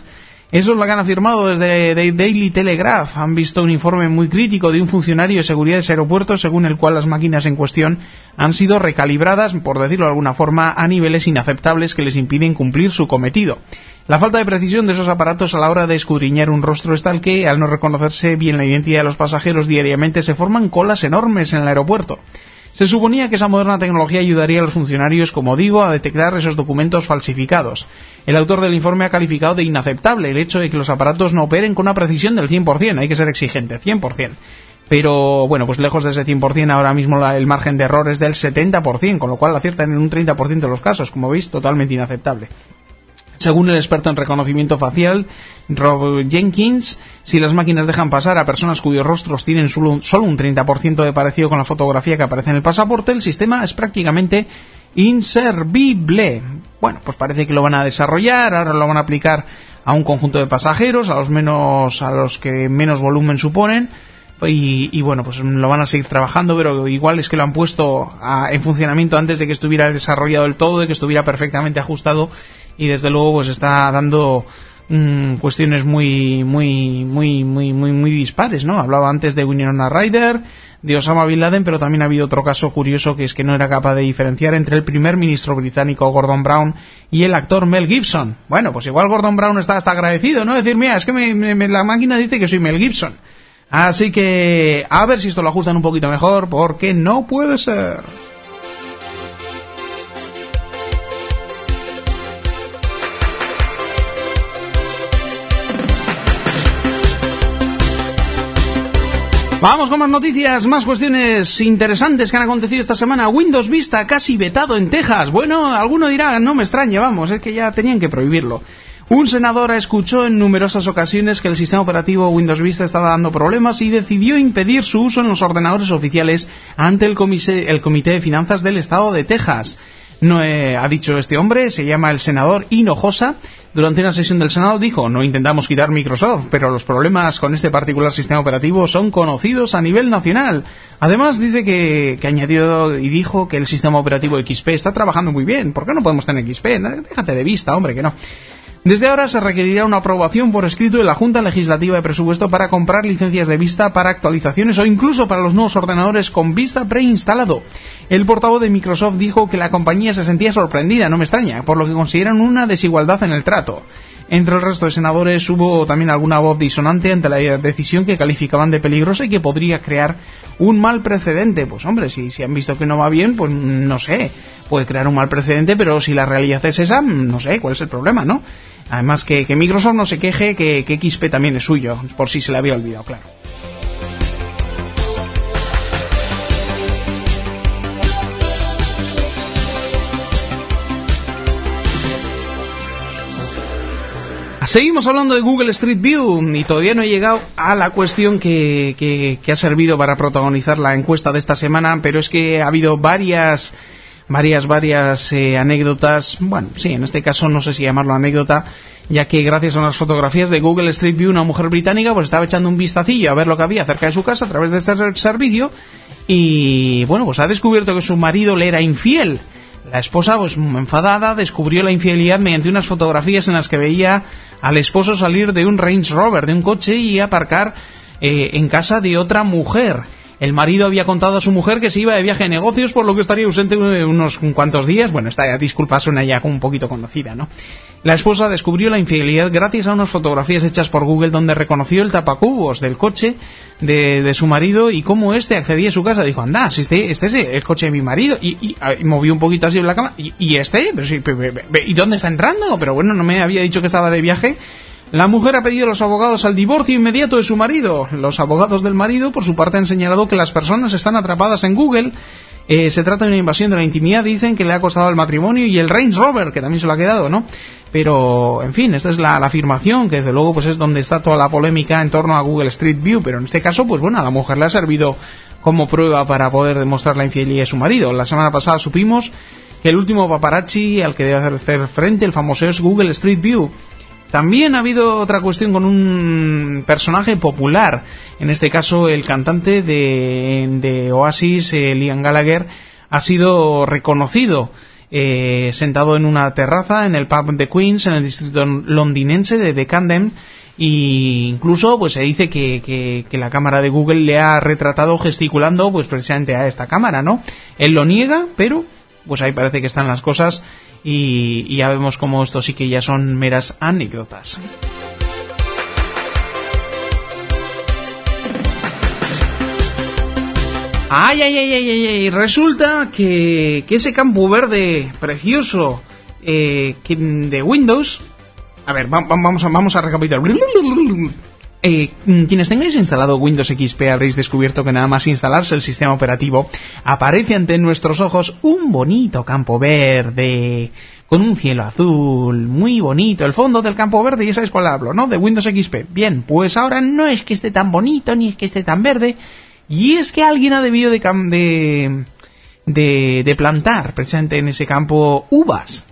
Eso es lo que han afirmado desde The Daily Telegraph. Han visto un informe muy crítico de un funcionario de seguridad de ese aeropuerto, según el cual las máquinas en cuestión han sido recalibradas, por decirlo de alguna forma, a niveles inaceptables que les impiden cumplir su cometido. La falta de precisión de esos aparatos a la hora de escudriñar un rostro es tal que, al no reconocerse bien la identidad de los pasajeros diariamente, se forman colas enormes en el aeropuerto. Se suponía que esa moderna tecnología ayudaría a los funcionarios, como digo, a detectar esos documentos falsificados. El autor del informe ha calificado de inaceptable el hecho de que los aparatos no operen con una precisión del cien por ciento. Hay que ser exigente, cien por ciento. Pero, bueno, pues lejos de ese cien por ciento, ahora mismo la, el margen de error es del setenta por ciento, con lo cual aciertan en un treinta por ciento de los casos. Como veis, totalmente inaceptable. Según el experto en reconocimiento facial, Rob Jenkins, si las máquinas dejan pasar a personas cuyos rostros tienen solo un, solo un treinta por ciento de parecido con la fotografía que aparece en el pasaporte, el sistema es prácticamente inservible. Bueno, pues parece que lo van a desarrollar, ahora lo van a aplicar a un conjunto de pasajeros, a los menos, a los que menos volumen suponen, y, y bueno, pues lo van a seguir trabajando, pero igual es que lo han puesto a, en funcionamiento antes de que estuviera desarrollado del todo, de que estuviera perfectamente ajustado. Y desde luego pues está dando mmm, cuestiones muy muy muy muy muy muy dispares, ¿no? Hablaba antes de Winona Ryder, de Osama Bin Laden, pero también ha habido otro caso curioso, que es que no era capaz de diferenciar entre el primer ministro británico Gordon Brown y el actor Mel Gibson. Bueno, pues igual Gordon Brown está hasta agradecido, ¿no? Decir, mira, es que me, me, la máquina dice que soy Mel Gibson. Así que a ver si esto lo ajustan un poquito mejor, porque no puede ser. Vamos con más noticias, más cuestiones interesantes que han acontecido esta semana. Windows Vista casi vetado en Texas. Bueno, alguno dirá, no me extraña, vamos, es que ya tenían que prohibirlo. Un senador escuchó en numerosas ocasiones que el sistema operativo Windows Vista estaba dando problemas y decidió impedir su uso en los ordenadores oficiales ante el Comité, el Comité de Finanzas del Estado de Texas. No, eh, ha dicho este hombre, se llama el senador Hinojosa. Durante una sesión del Senado dijo, no intentamos quitar Microsoft, pero los problemas con este particular sistema operativo son conocidos a nivel nacional. Además dice que, que añadió y dijo que el sistema operativo X P está trabajando muy bien. ¿Por qué no podemos tener X P? Déjate de Vista, hombre, que no. Desde ahora se requerirá una aprobación por escrito de la Junta Legislativa de Presupuesto para comprar licencias de Vista para actualizaciones o incluso para los nuevos ordenadores con Vista preinstalado. El portavoz de Microsoft dijo que la compañía se sentía sorprendida, no me extraña, por lo que consideran una desigualdad en el trato. Entre el resto de senadores hubo también alguna voz disonante ante la decisión que calificaban de peligrosa y que podría crear un mal precedente. Pues hombre, si, si han visto que no va bien, pues no sé, puede crear un mal precedente, pero si la realidad es esa, no sé, ¿cuál es el problema, no? Además que, que Microsoft no se queje que, que X P también es suyo, por si se le había olvidado, claro. Seguimos hablando de Google Street View y todavía no he llegado a la cuestión que, que, que ha servido para protagonizar la encuesta de esta semana, pero es que ha habido varias, varias, varias eh, anécdotas. Bueno, sí, en este caso no sé si llamarlo anécdota, ya que gracias a unas fotografías de Google Street View, una mujer británica pues estaba echando un vistacillo a ver lo que había cerca de su casa a través de este servicio y bueno, pues ha descubierto que su marido le era infiel. La esposa, pues enfadada, descubrió la infidelidad mediante unas fotografías en las que veía al esposo salir de un Range Rover, de un coche, y aparcar eh, en casa de otra mujer. El marido había contado a su mujer que se iba de viaje de negocios, por lo que estaría ausente unos cuantos días. Bueno, esta disculpa suena ya un poquito conocida, ¿no? La esposa descubrió la infidelidad gracias a unas fotografías hechas por Google donde reconoció el tapacubos del coche de, de su marido y cómo este accedía a su casa. Dijo, anda, si este, este es el coche de mi marido. Y, y, y movió un poquito así en la cama. ¿Y, y este? Pero sí, ¿y dónde está entrando? Pero bueno, no me había dicho que estaba de viaje. La mujer ha pedido a los abogados al divorcio inmediato de su marido. Los abogados del marido, por su parte, han señalado que las personas están atrapadas en Google. Eh, se trata de una invasión de la intimidad, dicen, que le ha costado el matrimonio y el Range Rover, que también se lo ha quedado, ¿no? Pero, en fin, esta es la, la afirmación, que desde luego pues es donde está toda la polémica en torno a Google Street View. Pero en este caso, pues bueno, a la mujer le ha servido como prueba para poder demostrar la infidelidad de su marido. La semana pasada supimos que el último paparazzi al que debe hacer frente, el famoso, es Google Street View. También ha habido otra cuestión con un personaje popular, en este caso el cantante de, de Oasis, eh, Liam Gallagher, ha sido reconocido eh, sentado en una terraza en el pub de Queens, en el distrito londinense de, de Camden, y incluso pues se dice que, que, que la cámara de Google le ha retratado gesticulando pues precisamente a esta cámara, ¿no? Él lo niega, pero pues ahí parece que están las cosas, y, y ya vemos como esto sí que ya son meras anécdotas. Ay, ay, ay, ay, ay, ay. Resulta que, que ese campo verde precioso eh, que de Windows... A ver, va, va, vamos, a, vamos a recapitular. Eh, quienes tengáis instalado Windows X P habréis descubierto que nada más instalarse el sistema operativo aparece ante nuestros ojos un bonito campo verde con un cielo azul muy bonito, el fondo del campo verde, ya sabéis cuál hablo, ¿no? De Windows X P. Bien, pues ahora no es que esté tan bonito ni es que esté tan verde, y es que alguien ha debido de, de, de, de plantar precisamente en ese campo uvas.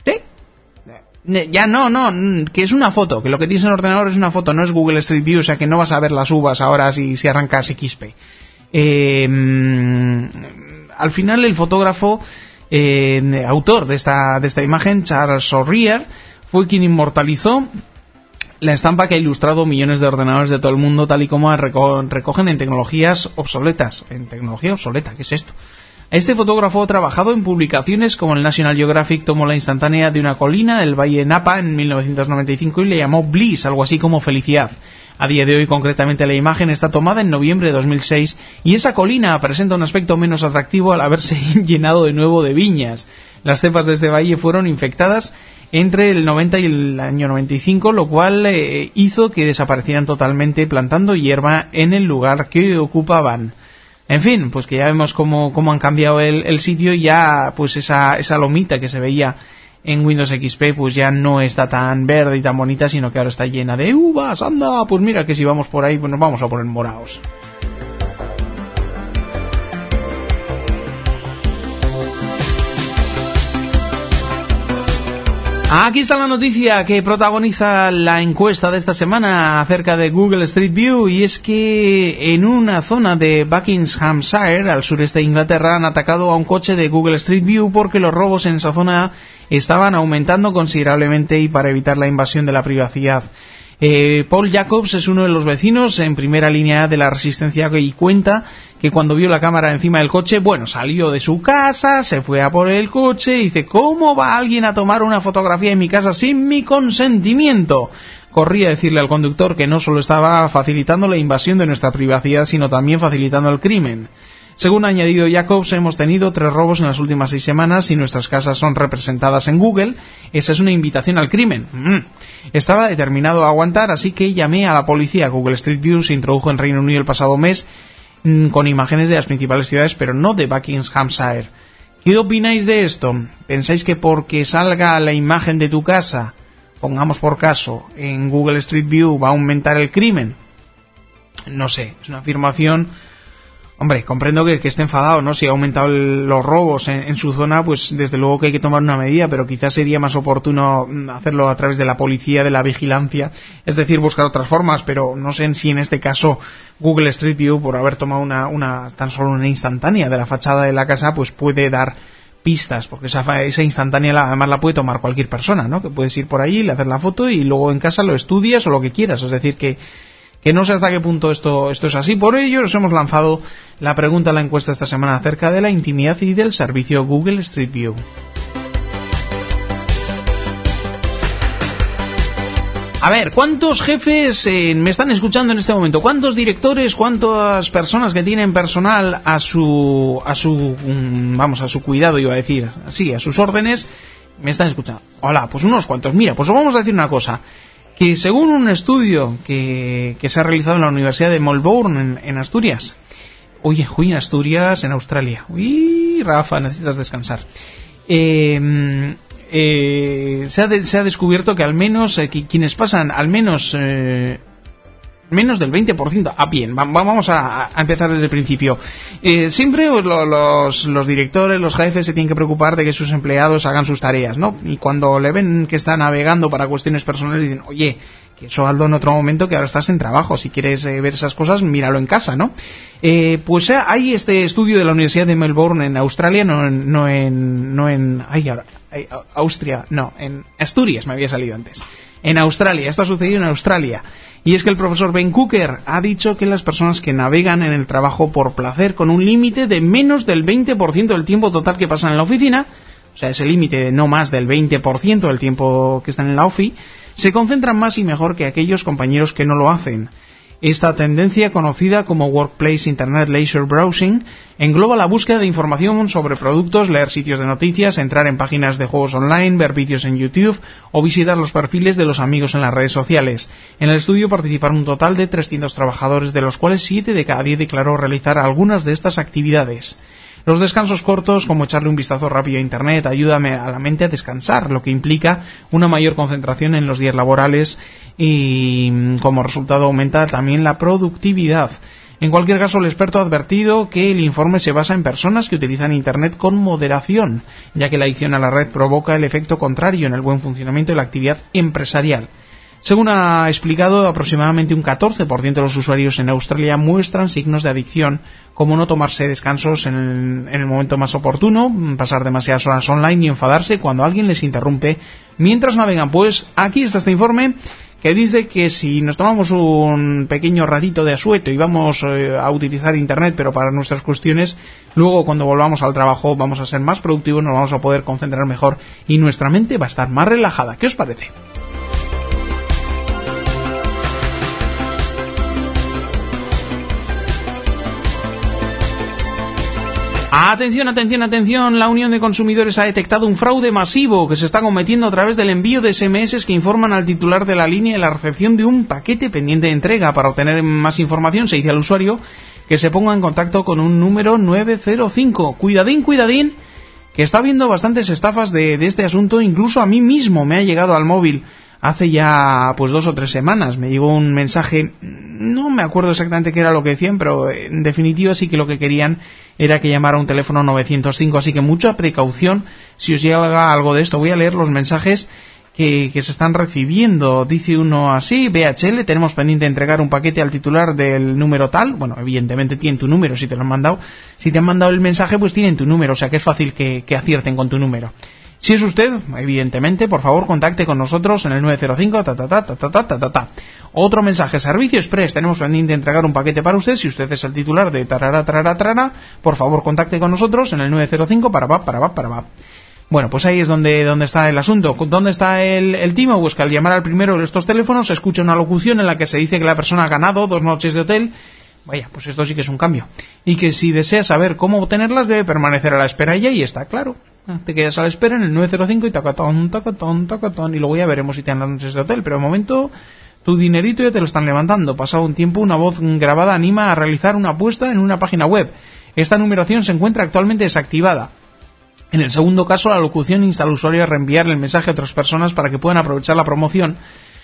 Ya no, no, que es una foto, que lo que tienes en el ordenador es una foto, no es Google Street View, o sea que no vas a ver las uvas ahora si, si arrancas X P. Eh, al final el fotógrafo, eh, autor de esta, de esta imagen, Charles O'Rear, fue quien inmortalizó la estampa que ha ilustrado millones de ordenadores de todo el mundo, tal y como reco- recogen en tecnologías obsoletas. ¿En tecnología obsoleta? ¿Qué es esto? Este fotógrafo ha trabajado en publicaciones como el National Geographic, tomó la instantánea de una colina del Valle Napa en mil novecientos noventa y cinco y le llamó Bliss, algo así como felicidad. A día de hoy, concretamente, la imagen está tomada en noviembre de dos mil seis y esa colina presenta un aspecto menos atractivo al haberse llenado de nuevo de viñas. Las cepas de este valle fueron infectadas entre el noventa y el año noventa y cinco, lo cual eh, hizo que desaparecieran totalmente, plantando hierba en el lugar que ocupaban. En fin, pues que ya vemos cómo, cómo han cambiado el, el sitio, y ya pues esa, esa lomita que se veía en Windows X P pues ya no está tan verde y tan bonita, sino que ahora está llena de uvas. Anda, pues mira que si vamos por ahí pues nos vamos a poner morados. Aquí está la noticia que protagoniza la encuesta de esta semana acerca de Google Street View, y es que en una zona de Buckinghamshire, al sureste de Inglaterra, han atacado a un coche de Google Street View porque los robos en esa zona estaban aumentando considerablemente, y para evitar la invasión de la privacidad. Eh, Paul Jacobs es uno de los vecinos en primera línea de la resistencia, y cuenta que cuando vio la cámara encima del coche, bueno, salió de su casa, se fue a por el coche y dice: ¿cómo va alguien a tomar una fotografía en mi casa sin mi consentimiento? Corría a decirle al conductor que no solo estaba facilitando la invasión de nuestra privacidad, sino también facilitando el crimen. Según ha añadido Jacobs, hemos tenido tres robos en las últimas seis semanas y nuestras casas son representadas en Google. Esa es una invitación al crimen. Mm. Estaba determinado a aguantar, así que llamé a la policía. Google Street View se introdujo en Reino Unido el pasado mes mm, con imágenes de las principales ciudades, pero no de Buckinghamshire. ¿Qué opináis de esto? ¿Pensáis que porque salga la imagen de tu casa, pongamos por caso, en Google Street View, va a aumentar el crimen? No sé, es una afirmación. Hombre, comprendo que, que esté enfadado, ¿no? Si ha aumentado el, los robos en, en su zona, pues desde luego que hay que tomar una medida, pero quizás sería más oportuno hacerlo a través de la policía, de la vigilancia, es decir, buscar otras formas, pero no sé si en este caso Google Street View, por haber tomado una, una tan solo una instantánea de la fachada de la casa, pues puede dar pistas, porque esa, esa instantánea la, además la puede tomar cualquier persona, ¿no? Que puedes ir por allí, le haces la foto y luego en casa lo estudias o lo que quieras, es decir, que que no sé hasta qué punto esto, esto es así. Por ello nos hemos lanzado la pregunta a la encuesta esta semana acerca de la intimidad y del servicio Google Street View. A ver, ¿cuántos jefes eh, me están escuchando en este momento? ¿Cuántos directores, cuántas personas que tienen personal a su, a su, vamos, a su cuidado, iba a decir, sí, a sus órdenes, me están escuchando? Hola, pues unos cuantos. Mira, pues os vamos a decir una cosa. Que según un estudio que, que se ha realizado en la Universidad de Melbourne, en, en Asturias, oye, uy, en Asturias, en Australia, uy, Rafa, necesitas descansar, eh, eh, se, ha de, se ha descubierto que al menos, eh, que quienes pasan al menos, eh, menos del veinte por ciento, ah, bien, va, vamos a, a empezar desde el principio, eh, siempre lo, los, los directores, los jefes se tienen que preocupar de que sus empleados hagan sus tareas, ¿no? Y cuando le ven que está navegando para cuestiones personales dicen: oye, Que eso, Aldo, en otro momento, que ahora estás en trabajo. Si quieres eh, ver esas cosas, míralo en casa, ¿no? Eh, pues eh, hay este estudio de la Universidad de Melbourne en Australia, no en... No en, no en ay, ahora, ay, Austria, no, en Asturias me había salido antes. En Australia, esto ha sucedido en Australia. Y es que el profesor Ben Cooker ha dicho que las personas que navegan en el trabajo por placer con un límite de menos del veinte por ciento del tiempo total que pasan en la oficina, o sea, ese límite de no más del veinte por ciento del tiempo que están en la ofi, se concentran más y mejor que aquellos compañeros que no lo hacen. Esta tendencia, conocida como Workplace Internet Leisure Browsing, engloba la búsqueda de información sobre productos, leer sitios de noticias, entrar en páginas de juegos online, ver vídeos en YouTube o visitar los perfiles de los amigos en las redes sociales. En el estudio participaron un total de trescientos trabajadores, de los cuales siete de cada diez declaró realizar algunas de estas actividades. Los descansos cortos, como echarle un vistazo rápido a Internet, ayudan a la mente a descansar, lo que implica una mayor concentración en los días laborales y como resultado aumenta también la productividad. En cualquier caso, el experto ha advertido que el informe se basa en personas que utilizan Internet con moderación, ya que la adicción a la red provoca el efecto contrario en el buen funcionamiento de la actividad empresarial. Según ha explicado, aproximadamente un catorce por ciento de los usuarios en Australia muestran signos de adicción, como no tomarse descansos en el, en el momento más oportuno, pasar demasiadas horas online y enfadarse cuando alguien les interrumpe mientras navegan. Pues aquí está este informe que dice que si nos tomamos un pequeño ratito de asueto y vamos eh, a utilizar Internet, pero para nuestras cuestiones, luego cuando volvamos al trabajo vamos a ser más productivos, nos vamos a poder concentrar mejor y nuestra mente va a estar más relajada. ¿Qué os parece? Atención, atención, atención, la Unión de Consumidores ha detectado un fraude masivo que se está cometiendo a través del envío de ese eme eses que informan al titular de la línea de la recepción de un paquete pendiente de entrega. Para obtener más información se dice al usuario que se ponga en contacto con un número nueve cero cinco. Cuidadín, cuidadín, que está habiendo bastantes estafas de, de este asunto. Incluso a mí mismo me ha llegado al móvil hace ya pues dos o tres semanas. Me llegó un mensaje, no me acuerdo exactamente qué era lo que decían, pero en definitiva sí que lo que querían era que llamara a un teléfono novecientos cinco, así que mucha precaución si os llega algo de esto. Voy a leer los mensajes que, que se están recibiendo. Dice uno así: B H L, tenemos pendiente de entregar un paquete al titular del número tal. Bueno, evidentemente tienen tu número si te lo han mandado. Si te han mandado el mensaje, pues tienen tu número, o sea que es fácil que, que acierten con tu número. Si es usted, evidentemente, por favor, contacte con nosotros en el nueve cero cinco, ta ta ta ta ta ta ta ta. Otro mensaje: Servicio Express, tenemos pendiente de entregar un paquete para usted. Si usted es el titular de tarara, tarara, tarara, por favor, contacte con nosotros en el nueve cero cinco, para va, para va, para va. Bueno, pues ahí es donde, donde está el asunto. ¿Dónde está el, el timo? Pues que al llamar al primero de estos teléfonos se escucha una locución en la que se dice que la persona ha ganado dos noches de hotel. Vaya, pues esto sí que es un cambio. Y que si desea saber cómo obtenerlas debe permanecer a la espera, y ahí está, claro. Te quedas a la espera en el nueve cero cinco y tacatón, tacatón, tacatón, y luego ya veremos si te dan las noches de hotel. Pero de momento tu dinerito ya te lo están levantando. Pasado un tiempo, una voz grabada anima a realizar una apuesta en una página web. Esta numeración se encuentra actualmente desactivada. En el segundo caso, la locución insta al usuario a reenviarle el mensaje a otras personas para que puedan aprovechar la promoción.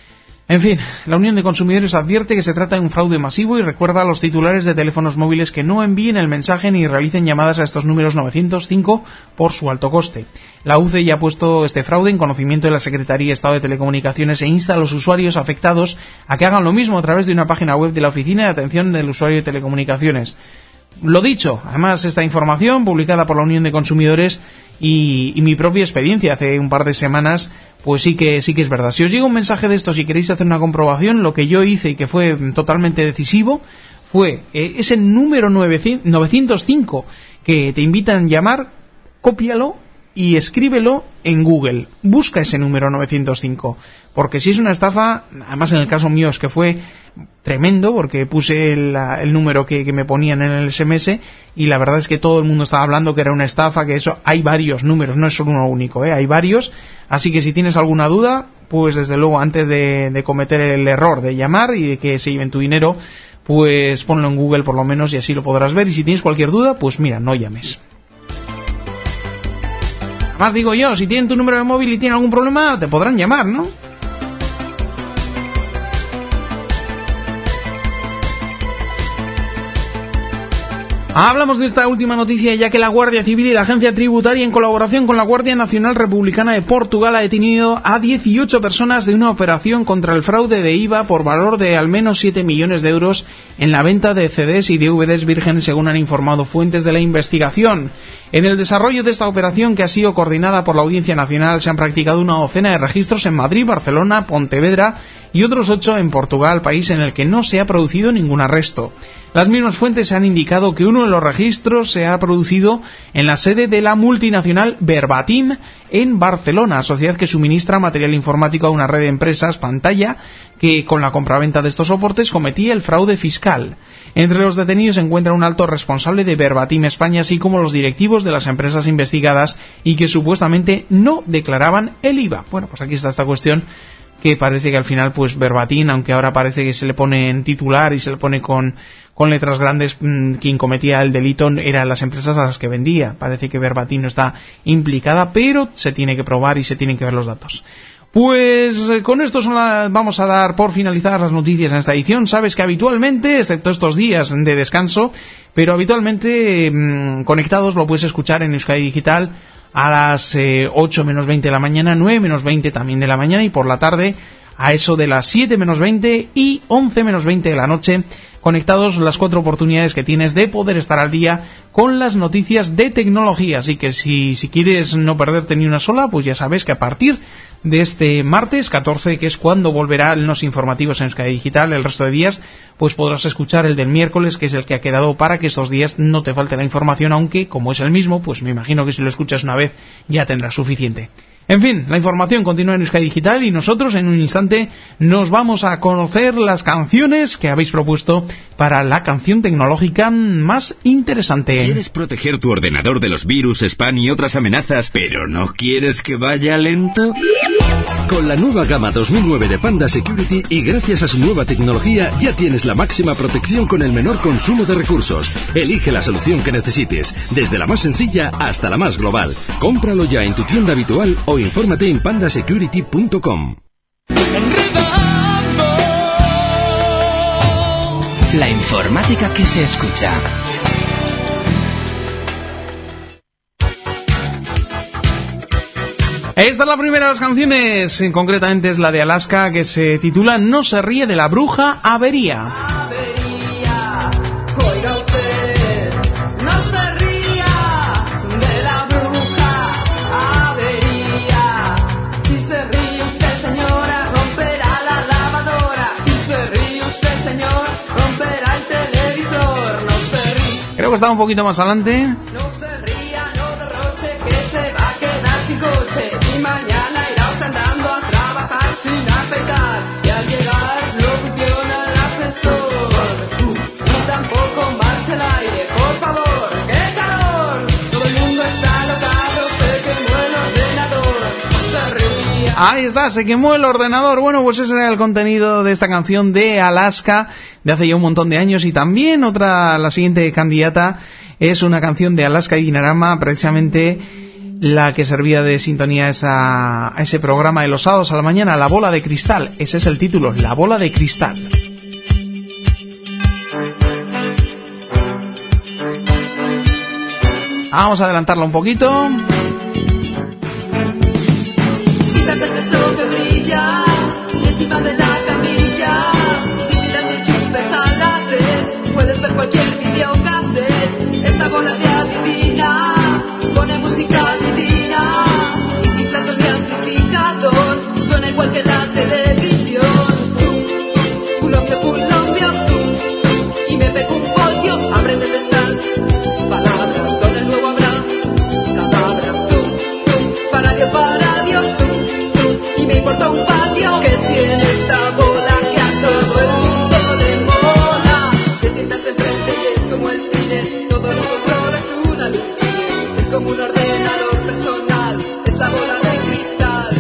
En fin, la Unión de Consumidores advierte que se trata de un fraude masivo y recuerda a los titulares de teléfonos móviles que no envíen el mensaje ni realicen llamadas a estos números novecientos cinco por su alto coste. La U C E ya ha puesto este fraude en conocimiento de la Secretaría de Estado de Telecomunicaciones e insta a los usuarios afectados a que hagan lo mismo a través de una página web de la Oficina de Atención del Usuario de Telecomunicaciones. Lo dicho, además esta información publicada por la Unión de Consumidores y, y mi propia experiencia hace un par de semanas, pues sí que sí que es verdad. Si os llega un mensaje de estos y queréis hacer una comprobación, lo que yo hice y que fue totalmente decisivo fue eh, ese número novecientos cinco que te invitan a llamar, cópialo y escríbelo en Google. Busca ese número novecientos cinco, porque si es una estafa, además en el caso mío es que fue tremendo, porque puse el, el número que, que me ponían en el ese eme ese y la verdad es que todo el mundo estaba hablando que era una estafa, que eso, hay varios números, no es solo uno único, ¿eh? Hay varios, así que si tienes alguna duda, pues desde luego antes de, de cometer el error de llamar y de que se lleven tu dinero, pues ponlo en Google por lo menos y así lo podrás ver, y si tienes cualquier duda, pues mira, no llames. Además digo yo, si tienen tu número de móvil y tienen algún problema, te podrán llamar, ¿no? Hablamos de esta última noticia ya que la Guardia Civil y la Agencia Tributaria, en colaboración con la Guardia Nacional Republicana de Portugal, ha detenido a dieciocho personas de una operación contra el fraude de I V A por valor de al menos siete millones de euros en la venta de C Ds y D V Ds vírgenes, según han informado fuentes de la investigación. En el desarrollo de esta operación, que ha sido coordinada por la Audiencia Nacional, se han practicado una docena de registros en Madrid, Barcelona, Pontevedra y otros ocho en Portugal, país en el que no se ha producido ningún arresto. Las mismas fuentes han indicado que uno de los registros se ha producido en la sede de la multinacional Verbatim en Barcelona, sociedad que suministra material informático a una red de empresas Pantalla que, con la compraventa de estos soportes, cometía el fraude fiscal. Entre los detenidos se encuentra un alto responsable de Verbatim España, así como los directivos de las empresas investigadas y que supuestamente no declaraban el I V A. Bueno, pues aquí está esta cuestión, que parece que al final, pues Verbatim, aunque ahora parece que se le pone en titular y se le pone con, con letras grandes, mmm, quien cometía el delito eran las empresas a las que vendía. Parece que Verbatim no está implicada, pero se tiene que probar y se tienen que ver los datos. Pues eh, con esto son la, vamos a dar por finalizadas las noticias en esta edición. Sabes que habitualmente, excepto estos días de descanso, pero habitualmente mmm, conectados lo puedes escuchar en Euskadi Digital a las eh, ocho menos veinte de la mañana, nueve menos veinte también de la mañana, y por la tarde a eso de las siete menos veinte y once menos veinte de la noche, conectados, las cuatro oportunidades que tienes de poder estar al día con las noticias de tecnología. Así que si, si quieres no perderte ni una sola, pues ya sabes que a partir de este martes catorce, que es cuando volverán los informativos en Euskadi Digital, el resto de días pues podrás escuchar el del miércoles, que es el que ha quedado para que estos días no te falte la información, aunque como es el mismo, pues me imagino que si lo escuchas una vez ya tendrás suficiente. En fin, la información continúa en Euskadi Digital y nosotros en un instante nos vamos a conocer las canciones que habéis propuesto para la canción tecnológica más interesante. ¿Quieres proteger tu ordenador de los virus, spam y otras amenazas, pero no quieres que vaya lento? Con la nueva gama dos mil nueve de Panda Security y gracias a su nueva tecnología ya tienes la máxima protección con el menor consumo de recursos. Elige la solución que necesites, desde la más sencilla hasta la más global. Cómpralo ya en tu tienda habitual o infórmate en panda security punto com. La informática que se escucha. Esta es la primera de las canciones, concretamente es la de Alaska, que se titula No se ríe de la bruja Avería. Avería, oiga usted, no se ría de la bruja Avería. Si se ríe usted, señora, romperá la lavadora. Si se ríe usted, señor, romperá el televisor. No se ríe. Creo que estaba un poquito más adelante. No se ría, no derroche, que se va a quedar sin coche. Y mañana irá usted andando a trabajar sin afeitar. Y al llegar no funciona el ascensor. Y tampoco marcha el aire, por favor. ¡Qué calor! Todo el mundo está alocado, se quemó el ordenador. No se ría. Ahí está, se quemó el ordenador. Bueno, pues ese era el contenido de esta canción de Alaska, de hace ya un montón de años. Y también otra, la siguiente candidata, es una canción de Alaska y Dinarama, precisamente la que servía de sintonía a, esa, a ese programa de los sábados a la mañana, La Bola de Cristal. Ese es el título, La Bola de Cristal. Vamos a adelantarla un poquito. Fíjate en eso que brilla encima de la camilla. Si miras y chuspes a la red, puedes ver cualquier videocassette. Esta bola de adivina pone música divina. Y sin platos ni amplificador, suena igual que la televisión. Colombia, Colombia, y me pego un pollo. Aprende de estas palabras, son el nuevo Abraham. Cadabra, tú, tú, para Dios, para Dios, tú, tú. Y me importa un patio que tiene esta bola que a todo el mundo le mola. Te sientas enfrente y es como el cine, todo lo controla, es una luz. Es como un ordenador personal, es la bola de cristal.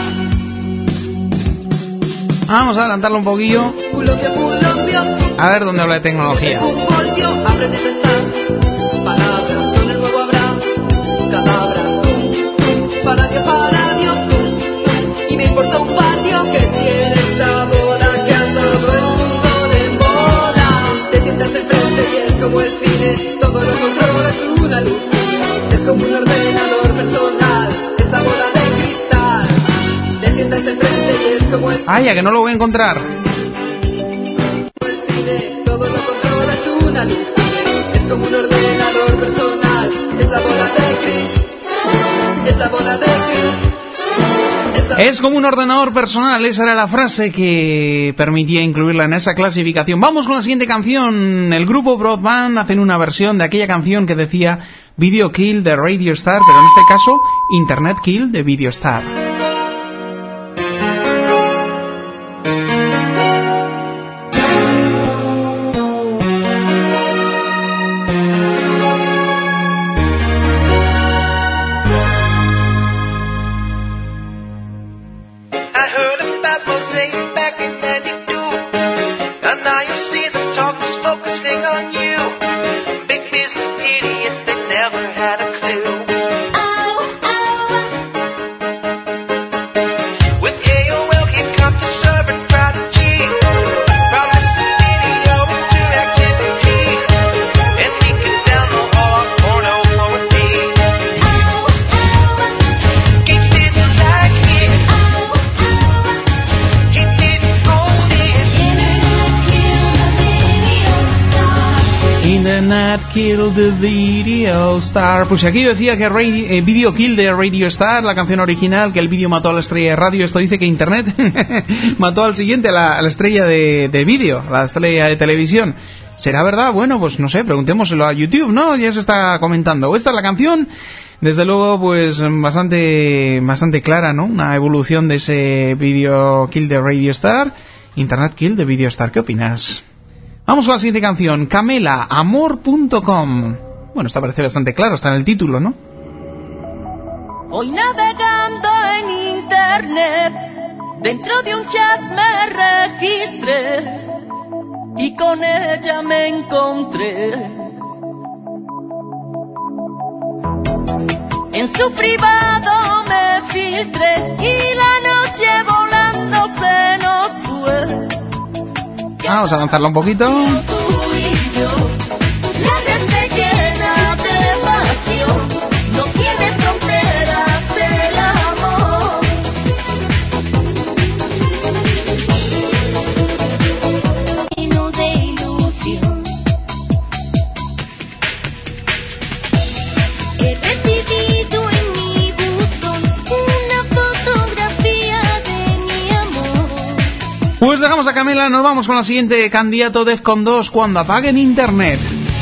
Vamos a adelantarlo un poquillo. Colombia, Colombia, A ver dónde habla de tecnología. un voltio, aprende de estas palabras, son el nuevo Abraham. Cadabra, tú, tú, para Dios, para Dios, tú, tú. Y me importa un patio que tiene esta bola que a todo el mundo le mola. Te sientas sientas enfrente y es como el cine, todo lo controlas tú, una luz. Es como un ordenador personal, esta bola de cristal. Te sientas enfrente y es como el... Ah, ya que no lo voy a encontrar. Como el cine, todo lo controlas tú, una luz. Es como un ordenador personal, esta bola de cristal. Esta bola de cristal. Es como un ordenador personal, esa era la frase que permitía incluirla en esa clasificación. Vamos con la siguiente canción. El grupo Broadband hacen una versión de aquella canción que decía Video Kill de Radio Star, pero en este caso Internet Kill de Video Star. Kill the Video Star. Pues aquí decía que radio, eh, Video Kill de Radio Star, la canción original, que el vídeo mató a la estrella de radio. Esto dice que Internet mató al siguiente, la, a la estrella de, de vídeo, la estrella de televisión. ¿Será verdad? Bueno, pues no sé, preguntémoselo a YouTube, ¿no? Ya se está comentando. Esta es la canción, desde luego, pues bastante, bastante clara, ¿no? Una evolución de ese Video Kill de Radio Star, Internet Kill de Video Star. ¿Qué opinas? Vamos con la siguiente canción, Camela, amor punto com. Bueno, esta parece bastante claro, está en el título, ¿no? Hoy navegando en internet, dentro de un chat me registré y con ella me encontré. En su privado me filtré y la noche volando se nos fue. Vamos a avanzarla un poquito. Pues dejamos a Camela, nos vamos con la siguiente, candidato Defcon dos, cuando apaguen internet.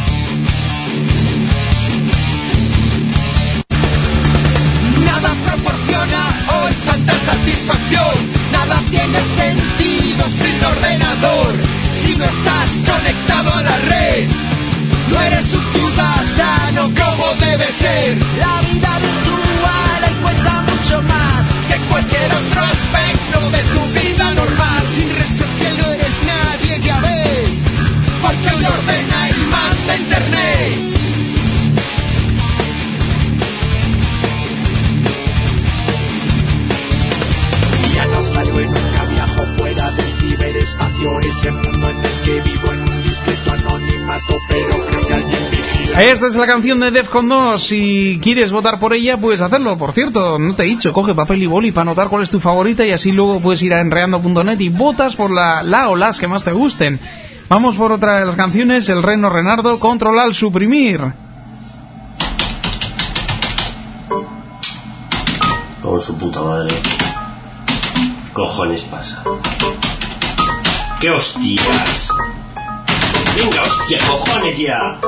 Nada proporciona hoy tanta satisfacción, nada tiene sentido sin ordenador. Si no estás conectado a la red, no eres un ciudadano como debe ser. La vida virtual encuentra mucho más que cualquier otro aspecto de tu vida normal. Sin recepción no eres nadie, ya ves, porque hoy ordena y manda internet. Ya no salgo y nunca viajo fuera del ciberespacio, ese mundo en el que vivo en un discreto anonimato, pero creo que alguien vigila. Esta es la canción de Defcon dos. Si quieres votar por ella, puedes hacerlo. Por cierto, no te he dicho, coge papel y boli para anotar cuál es tu favorita y así luego puedes ir a enreando punto net y votas por la, la o las que más te gusten. Vamos por otra de las canciones, el Reno Renardo, Controlar, Suprimir. Por su puta madre. Cojones pasa. ¡Qué hostias! Venga, hostia, cojones ya.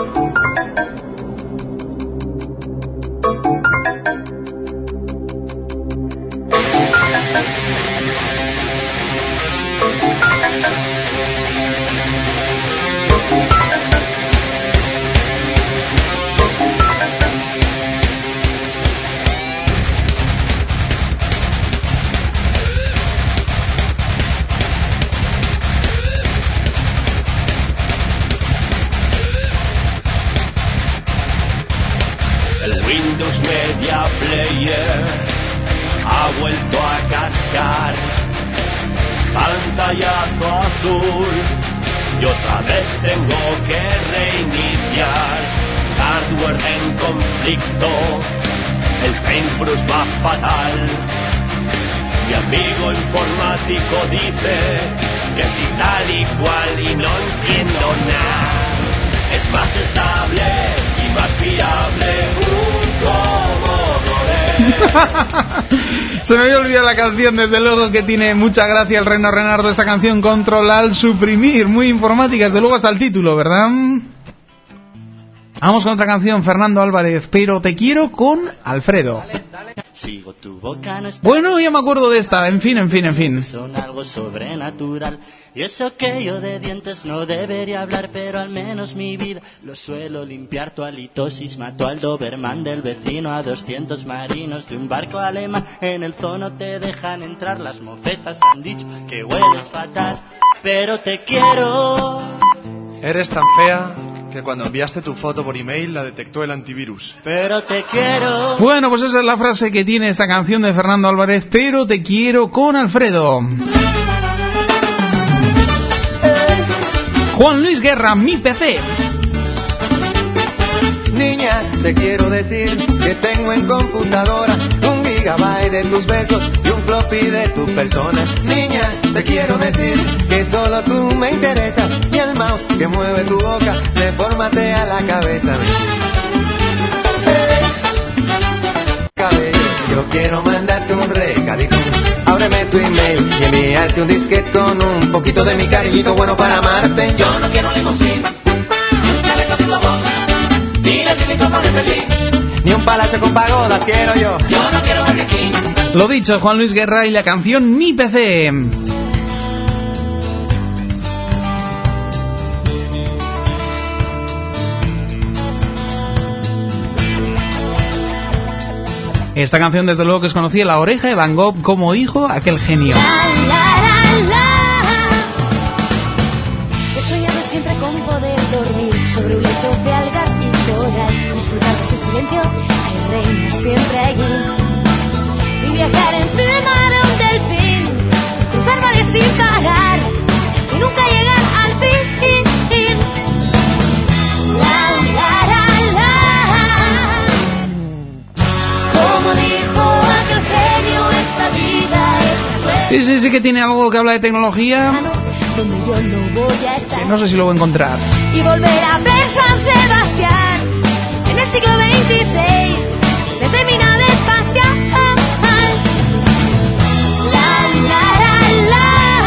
Windows Media Player ha vuelto a cascar, pantallazo azul, y otra vez tengo que reiniciar. Hardware en conflicto, el paintbrush va fatal. Mi amigo informático dice que si tal y cual y no entiendo nada. Es más estable y más fiable un Commodore. Se me había olvidado la canción, desde luego que tiene mucha gracia el Reno Renardo, esta canción, Control Alt Suprimir, muy informática, desde luego hasta el título, ¿verdad? Vamos con otra canción, Fernando Álvarez, Pero te quiero, con Alfredo. Sigo tu boca, no está... Bueno, ya me acuerdo de esta, en fin, en fin, en fin. Son algo sobrenatural. Y eso que yo de dientes no debería hablar, pero al menos mi vida lo suelo limpiar. Tu halitosis mató al Doberman del vecino, a doscientos marinos de un barco alemán. En el zoo no te dejan entrar, las mofetas han dicho que hueles fatal. Pero te quiero. Eres tan fea que cuando enviaste tu foto por email la detectó el antivirus. Pero te quiero. Bueno, pues esa es la frase que tiene esta canción de Fernando Álvarez, Pero te quiero, con Alfredo. Juan Luis Guerra, Mi P C. Niña, te quiero decir que tengo en computadora un gigabyte de tus besos y un floppy de tu persona. Niña, te quiero decir que solo tú me interesas y el mouse que mueve tu boca me formatea la cabeza. Cabello, yo quiero mandarte un recadito. Ábreme tu email y enviarte un disquete con un poquito de mi cariñito bueno para amarte. Yo no quiero limosina, ni aleto de voz, ni la sin micrófono feliz, ni un palacio con pagodas quiero yo. Yo no quiero Burger King. Lo dicho, Juan Luis Guerra y la canción Mi P C. Esta canción desde luego que es conocida, La Oreja de Van Gogh, como dijo aquel genio. He soñado siempre con poder dormir sobre un lecho de algas y coral, disfrutar de ese silencio, hay reino siempre allí, y viajar encima de un delfín, cruzar mares sin parar y nunca llegar al fin. La, la, la, la. Como dijo aquel genio, esta vida es un sueño. Sí, sí, sí que tiene algo que habla de tecnología, Donde yo no voy a estar. que no sé si lo voy a encontrar. Y volver a ver San Sebastián en el siglo veintiséis, desde mi nave espacial. La, la, la, la.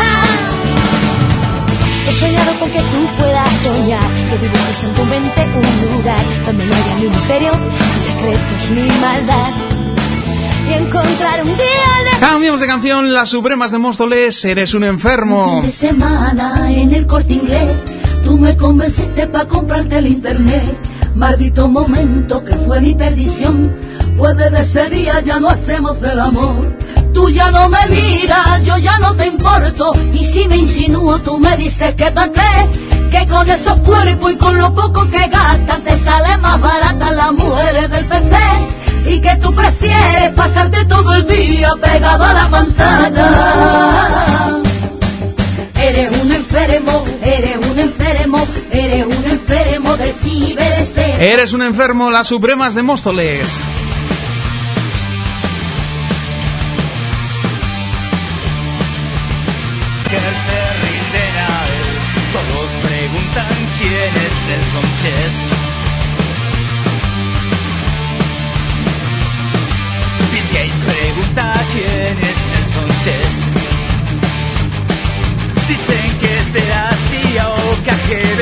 He soñado con que tú puedas soñar, que dibujes en tu mente un lugar donde no haya ni misterio, ni secretos, ni maldad, y encontrar un día de... Cambiamos de canción, Las Supremas de Móstoles, Eres un enfermo. Un fin de semana en el Corte Inglés, tú me convenciste para comprarte el internet. Maldito momento que fue mi perdición, pues desde ese día ya no hacemos el amor. Tú ya no me miras, yo ya no te importo, y si me insinúo tú me dices que pa' qué, que con esos cuerpos y con lo poco que gastan te sale más barata las mujeres del P C, y que tú prefieres pasarte todo el día pegado a la pantalla. Eres un enfermo, eres un enfermo, eres un enfermo del ciberespacio. Eres un enfermo, Las Supremas de Móstoles. Que el ferry de Nael, todos preguntan quién es Nelson Chess. Bill Gates pregunta quién es Nelson Chess. Dicen que será C I A o K G B.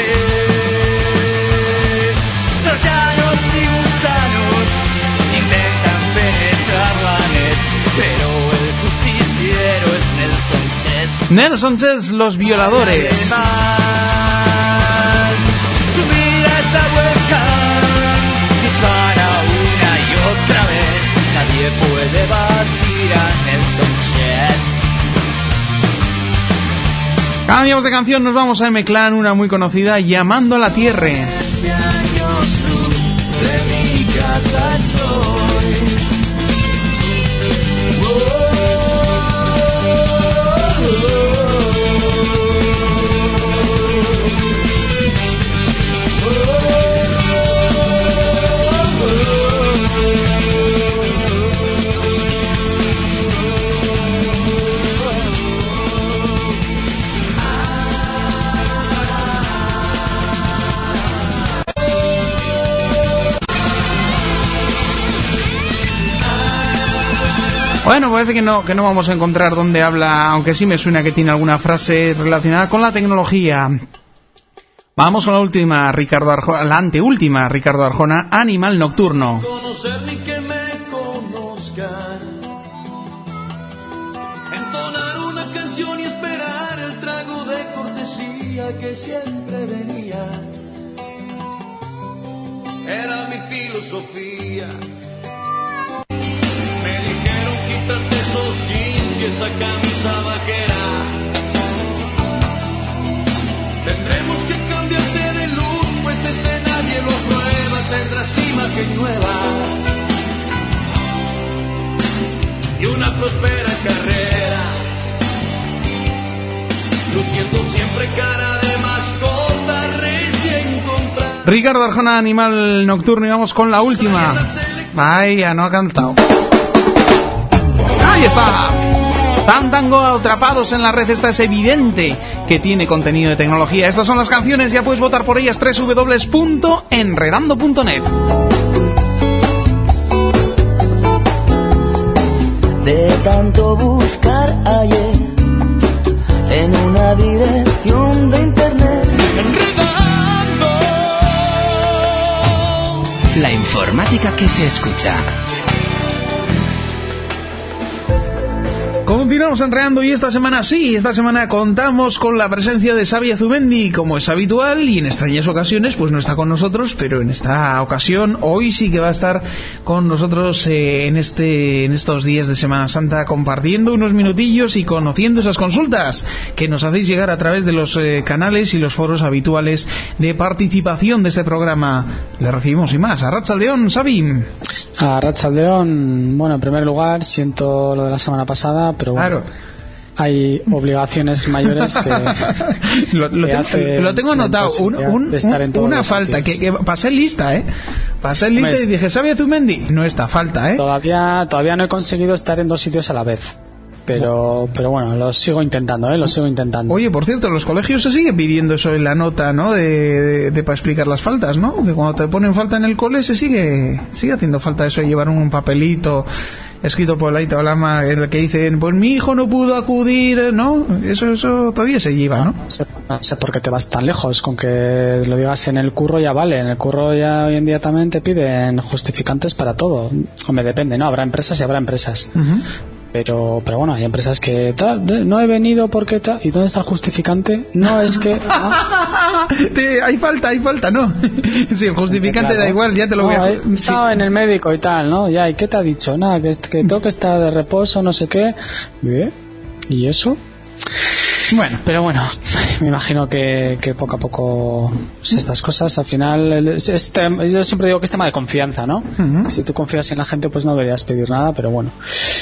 Troyanos y gusanos intentan penetrar la net, pero el justiciero es Nelson Chess. Nelson Chess, Los Violadores. Subir a esta webcam, dispara una y otra vez. Nadie puede batir a Nelson Chess. Cambiamos de canción, nos vamos a M-Clan, una muy conocida, Llamando a la Tierra. De mi casa estoy. Bueno, parece que no, que no vamos a encontrar donde habla, aunque sí me suena que tiene alguna frase relacionada con la tecnología. Vamos con la última, Ricardo Arjona, la anteúltima, Ricardo Arjona, Animal Nocturno. Conocer ni que me conozcan, entonar una canción y esperar el trago de cortesía que siempre venía, era mi filosofía. Quítate esos jeans y esa camisa vaquera. Tendremos que cambiarse de look, pues ese nadie lo prueba. Tendrás imagen nueva y una próspera carrera, luciendo siempre cara de mascota recién comprada. Ricardo Arjona, Animal Nocturno, y vamos con la última. Ay, ya no ha cantado. Ahí está. Tan Tango atrapados en la red. Esta es evidente que tiene contenido de tecnología. Estas son las canciones, ya puedes votar por ellas. doble u doble u doble u punto enredando punto net. De tanto buscar ayer en una dirección de internet, la informática que se escucha. Continuamos enredando y esta semana sí, esta semana contamos con la presencia de Xavi Azumendi, como es habitual, y en extrañas ocasiones pues no está con nosotros, pero en esta ocasión hoy sí que va a estar con nosotros eh, en este en estos días de Semana Santa, compartiendo unos minutillos y conociendo esas consultas que nos hacéis llegar a través de los eh, canales y los foros habituales de participación de este programa. Le recibimos sin más. Arratsaldeon, Xavi. Arratsaldeon, bueno, en primer lugar siento lo de la semana pasada, pero bueno, claro, hay obligaciones mayores que, lo, lo, que tengo, hace lo tengo anotado, un, un, un, una falta que, que pasé lista, eh pasé lista pues, y dije, ¿Xavi Azumendi? No está falta, eh todavía todavía no he conseguido estar en dos sitios a la vez, pero pero bueno, lo sigo intentando, ¿eh? Lo sigo intentando. Oye, por cierto, los colegios se sigue pidiendo eso en la nota, ¿no? De, de, de para explicar las faltas, ¿no? Que cuando te ponen falta en el cole se sigue sigue haciendo falta eso de llevar un papelito escrito por la Itaolama en el que dicen, pues mi hijo no pudo acudir, ¿no? Eso eso todavía se lleva, ¿no? No sé, no sé por qué te vas tan lejos, con que lo digas en el curro ya vale. En el curro ya hoy en día también te piden justificantes para todo. Hombre, depende, ¿no? Habrá empresas y habrá empresas. Uh-huh. Pero, pero bueno, hay empresas que tal, no he venido porque tal. ¿Y dónde está el justificante? No, es que ¿no? Te, hay falta, hay falta, ¿no? Sí, el justificante claro, da igual, ya te lo no, voy a... He estado sí. en el médico y tal, ¿no? Ya, ¿y qué te ha dicho? Nada, que, que tengo que estar de reposo, no sé qué. ¿Bien? ¿Y eso? Bueno, pero bueno, me imagino que, que poco a poco pues estas cosas al final es, es, yo siempre digo que es tema de confianza, ¿no? Uh-huh. Si tú confías en la gente pues no deberías pedir nada, pero bueno,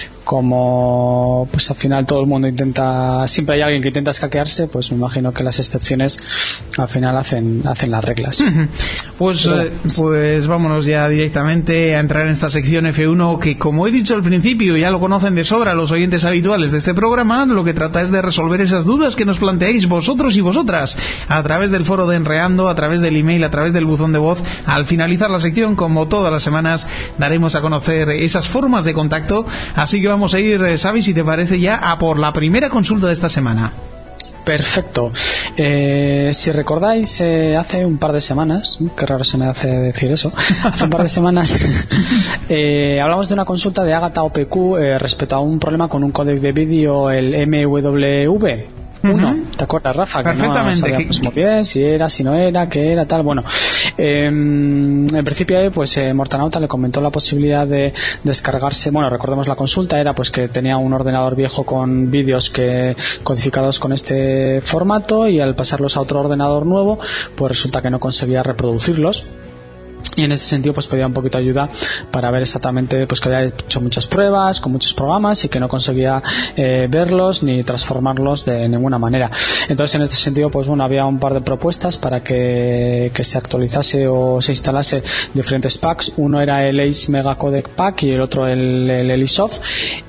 como pues al final todo el mundo intenta, siempre hay alguien que intenta escaquearse, pues me imagino que las excepciones al final hacen hacen las reglas. Uh-huh. Pues eh, pues vámonos ya directamente a entrar en esta sección F uno que, como he dicho al principio, ya lo conocen de sobra los oyentes habituales de este programa. Lo que trata es de resolver esas dudas que nos planteáis vosotros y vosotras a través del foro de Enreando, a través del email, a través del buzón de voz. Al finalizar la sección, como todas las semanas, daremos a conocer esas formas de contacto, así que vamos a ir, Xavi, si te parece, ya a por la primera consulta de esta semana. Perfecto. Eh, si recordáis, eh, hace un par de semanas, qué raro se me hace decir eso, hace un par de semanas eh, hablamos de una consulta de Ágata O P Q eh, respecto a un problema con un códec de vídeo, el M W V uno. Uh-huh. ¿Te acuerdas, Rafa? Perfectamente. Que no sabíamos muy bien si era, si no era, qué era, tal. Bueno, eh, en principio, pues eh, Mortanauta le comentó la posibilidad de descargarse. Bueno, recordemos la consulta, era pues que tenía un ordenador viejo con vídeos que codificados con este formato, y al pasarlos a otro ordenador nuevo, pues resulta que no conseguía reproducirlos. Y en ese sentido pues pedía un poquito de ayuda para ver exactamente, pues que había hecho muchas pruebas con muchos programas y que no conseguía eh, verlos ni transformarlos de ninguna manera. Entonces en este sentido pues bueno, había un par de propuestas para que, que se actualizase o se instalase diferentes packs. Uno era el Ace Mega Codec Pack y el otro el, el Elisoft.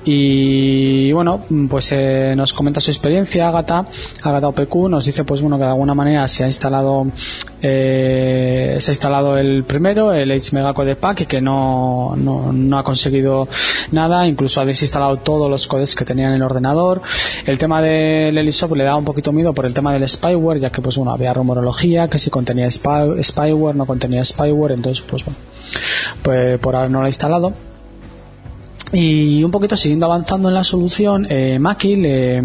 Y bueno, pues eh, nos comenta su experiencia Ágata, Ágata O P Q, nos dice pues bueno que de alguna manera se ha instalado eh, se ha instalado el primero, el H Mega Code Pack, y que no, no, no ha conseguido nada, incluso ha desinstalado todos los codecs que tenía en el ordenador. El tema del Elisoft le daba un poquito miedo por el tema del spyware, ya que pues bueno, había rumorología que si contenía spy, spyware, no contenía spyware, entonces pues bueno, pues por ahora no lo ha instalado. Y un poquito siguiendo avanzando en la solución, eh, Maki le,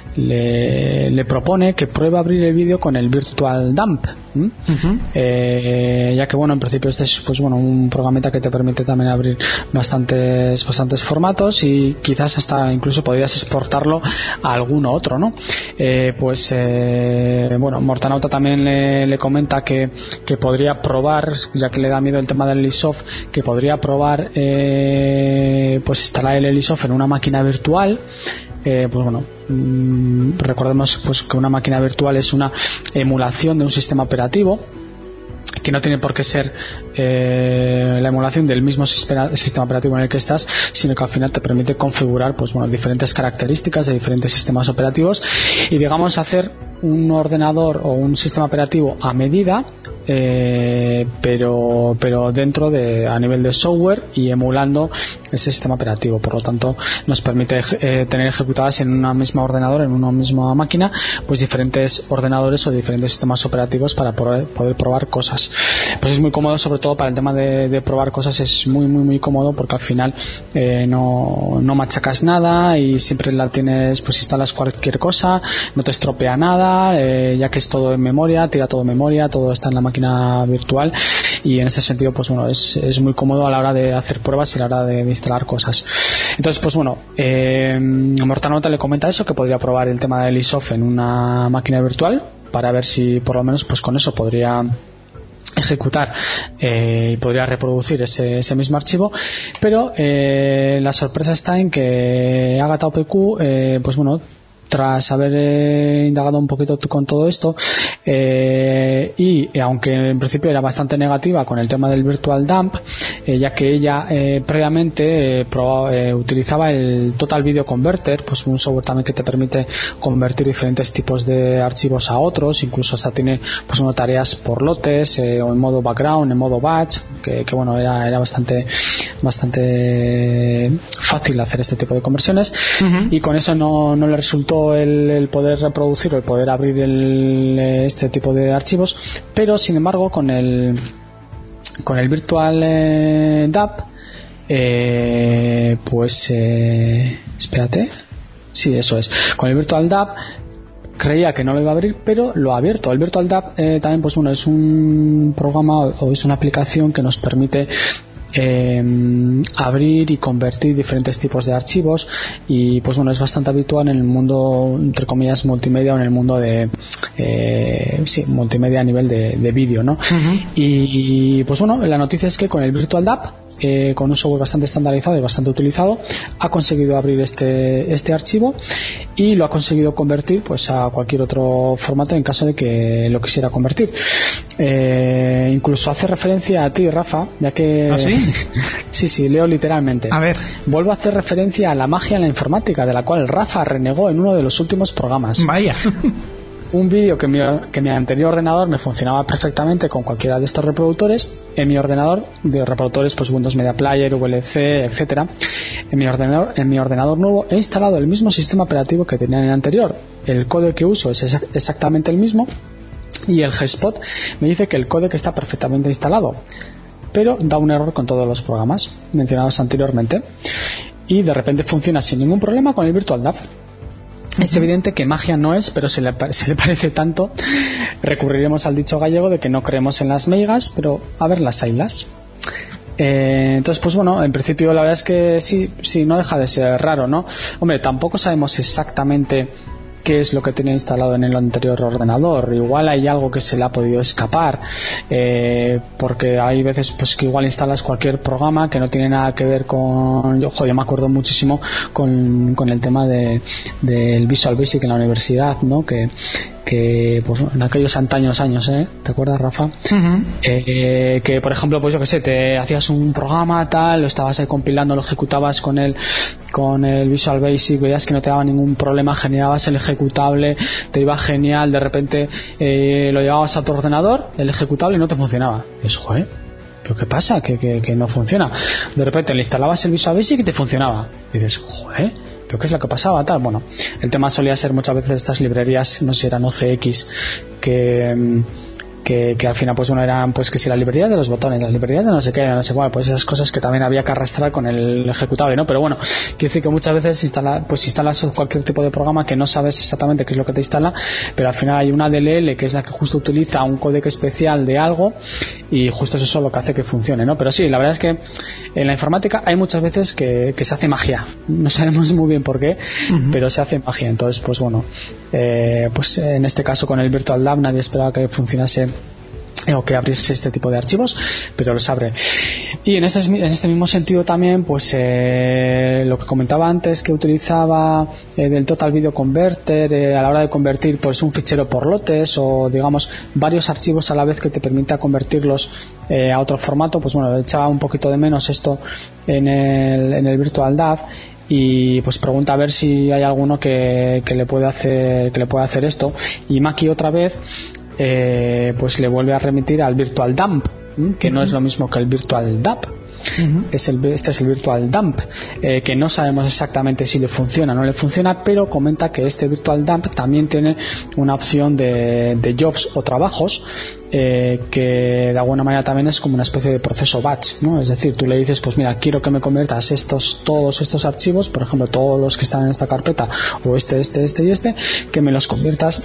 le, le propone que pruebe a abrir el vídeo con el Virtual Dump, ¿Mm? Uh-huh. eh, ya que bueno, en principio este es pues bueno un programita que te permite también abrir bastantes bastantes formatos, y quizás hasta incluso podrías exportarlo a alguno otro, ¿no? Eh, pues eh, bueno, Mortanauta también le, le comenta que, que podría probar, ya que le da miedo el tema del Elisoft, que podría probar eh, pues instalar el Elisoft en una máquina virtual. Eh, pues bueno, mmm, recordemos pues que una máquina virtual es una emulación de un sistema operativo, que no tiene por qué ser eh, la emulación del mismo sistema, sistema operativo en el que estás, sino que al final te permite configurar pues bueno diferentes características de diferentes sistemas operativos y digamos hacer un ordenador o un sistema operativo a medida, eh, pero pero dentro de a nivel de software y emulando ese sistema operativo. Por lo tanto, nos permite eh, tener ejecutadas en una misma ordenador, en una misma máquina, pues diferentes ordenadores o diferentes sistemas operativos para poder, poder probar cosas. Pues es muy cómodo, sobre todo para el tema de, de probar cosas, es muy muy muy cómodo, porque al final eh, no, no machacas nada y siempre la tienes, pues instalas cualquier cosa, no te estropea nada, eh, ya que es todo en memoria, tira todo en memoria, todo está en la máquina virtual, y en ese sentido pues bueno, es, es muy cómodo a la hora de hacer pruebas y a la hora de, de instalar cosas. Entonces pues bueno, eh, Mortanauta le comenta eso, que podría probar el tema del Elisoft en una máquina virtual para ver si por lo menos pues con eso podría ejecutar eh, y podría reproducir ese, ese mismo archivo, pero eh, la sorpresa está en que Agatha O P Q eh, pues bueno, tras haber eh, indagado un poquito con todo esto eh, y eh, aunque en principio era bastante negativa con el tema del Virtual Dump, eh, ya que ella eh, previamente eh, probaba, eh, utilizaba el Total Video Converter, pues un software también que te permite convertir diferentes tipos de archivos a otros, incluso hasta tiene pues unas tareas por lotes eh, o en modo background, en modo batch, que, que bueno, era, era bastante bastante fácil hacer este tipo de conversiones. Uh-huh. Y con eso no, no le resultó El, el poder reproducir o el poder abrir el, este tipo de archivos, pero sin embargo con el con el Virtual eh, D A P eh, pues eh, espérate sí, eso es, con el Virtual D A P creía que no lo iba a abrir, pero lo ha abierto. El Virtual D A P eh, también pues bueno, es un programa o es una aplicación que nos permite Eh, abrir y convertir diferentes tipos de archivos, y pues bueno, es bastante habitual en el mundo entre comillas multimedia, o en el mundo de eh, sí, multimedia a nivel de, de vídeo, ¿no? Uh-huh. Y pues bueno, la noticia es que con el Virtual D A P eh, con un software bastante estandarizado y bastante utilizado, ha conseguido abrir este, este archivo y lo ha conseguido convertir pues a cualquier otro formato en caso de que lo quisiera convertir. Eh, incluso hace referencia a ti, Rafa, ya que... ¿Ah, sí? sí, sí, leo literalmente. A ver. Vuelvo a hacer referencia a la magia en la informática, de la cual Rafa renegó en uno de los últimos programas. Vaya. Un vídeo que mi, que mi anterior ordenador me funcionaba perfectamente con cualquiera de estos reproductores. En mi ordenador de reproductores, pues Windows Media Player, V L C, etcétera. En mi ordenador, en mi ordenador nuevo he instalado el mismo sistema operativo que tenía en el anterior. El código que uso es exa- exactamente el mismo y el G-Spot me dice que el código está perfectamente instalado, pero da un error con todos los programas mencionados anteriormente y de repente funciona sin ningún problema con el Virtual D A P. Es evidente que magia no es, pero se le, se le parece tanto. Recurriremos al dicho gallego de que no creemos en las meigas, pero a ver las haylas. Eh, entonces, pues bueno, en principio la verdad es que sí, sí, no deja de ser raro, ¿no? Hombre, tampoco sabemos exactamente qué es lo que tenía instalado en el anterior ordenador. Igual hay algo que se le ha podido escapar, eh, porque hay veces pues que igual instalas cualquier programa que no tiene nada que ver con... Yo, joder, me acuerdo muchísimo con, con el tema de del Visual Basic en la universidad, ¿no? Que que pues, en aquellos antaños años, ¿eh? ¿Te acuerdas, Rafa? Uh-huh. Eh, que por ejemplo, pues yo que sé, te hacías un programa tal, lo estabas ahí compilando, lo ejecutabas con el con el Visual Basic, veías que no te daba ningún problema, generabas el ejecutable, te iba genial, de repente eh, lo llevabas a tu ordenador, el ejecutable, y no te funcionaba. Y eso, joder, ¿pero qué pasa? Que, que, que no funciona. De repente le instalabas el Visual Basic y te funcionaba. Y dices, joder, ¿pero qué es lo que pasaba? Tal. Bueno, el tema solía ser muchas veces estas librerías, no sé si eran O C X, que, que, que al final pues bueno eran pues que si las librerías de los botones, las librerías de no sé qué, no sé cuál, pues esas cosas que también había que arrastrar con el ejecutable, ¿no? Pero bueno, quiero decir que muchas veces instala, pues instalas cualquier tipo de programa que no sabes exactamente qué es lo que te instala, pero al final hay una D L L que es la que justo utiliza un códec especial de algo y justo eso es lo que hace que funcione, ¿no? Pero sí, la verdad es que en la informática hay muchas veces que, que se hace magia, no sabemos muy bien por qué, uh-huh. pero se hace magia. Entonces pues bueno, eh, pues en este caso con el Virtual D A B nadie esperaba que funcionase o que abriese este tipo de archivos, pero los abre. Y en este, en este mismo sentido también pues eh, lo que comentaba antes que utilizaba eh, del Total Video Converter eh, a la hora de convertir pues un fichero por lotes o digamos varios archivos a la vez que te permita convertirlos eh, a otro formato, pues bueno, echaba un poquito de menos esto en el, en el Virtual D A B. Y pues pregunta a ver si hay alguno que, que le puede hacer que le puede hacer esto, y Maki otra vez eh, pues le vuelve a remitir al Virtual Dump, que uh-huh. no es lo mismo que el Virtual D A B. Uh-huh. Es el, este es el Virtual Dump, eh, que no sabemos exactamente si le funciona o no le funciona, pero comenta que este Virtual Dump también tiene una opción de, de jobs o trabajos eh, que de alguna manera también es como una especie de proceso batch, ¿no? Es decir, tú le dices, pues mira, quiero que me conviertas estos todos estos archivos, por ejemplo, todos los que están en esta carpeta, o este, este, este y este, que me los conviertas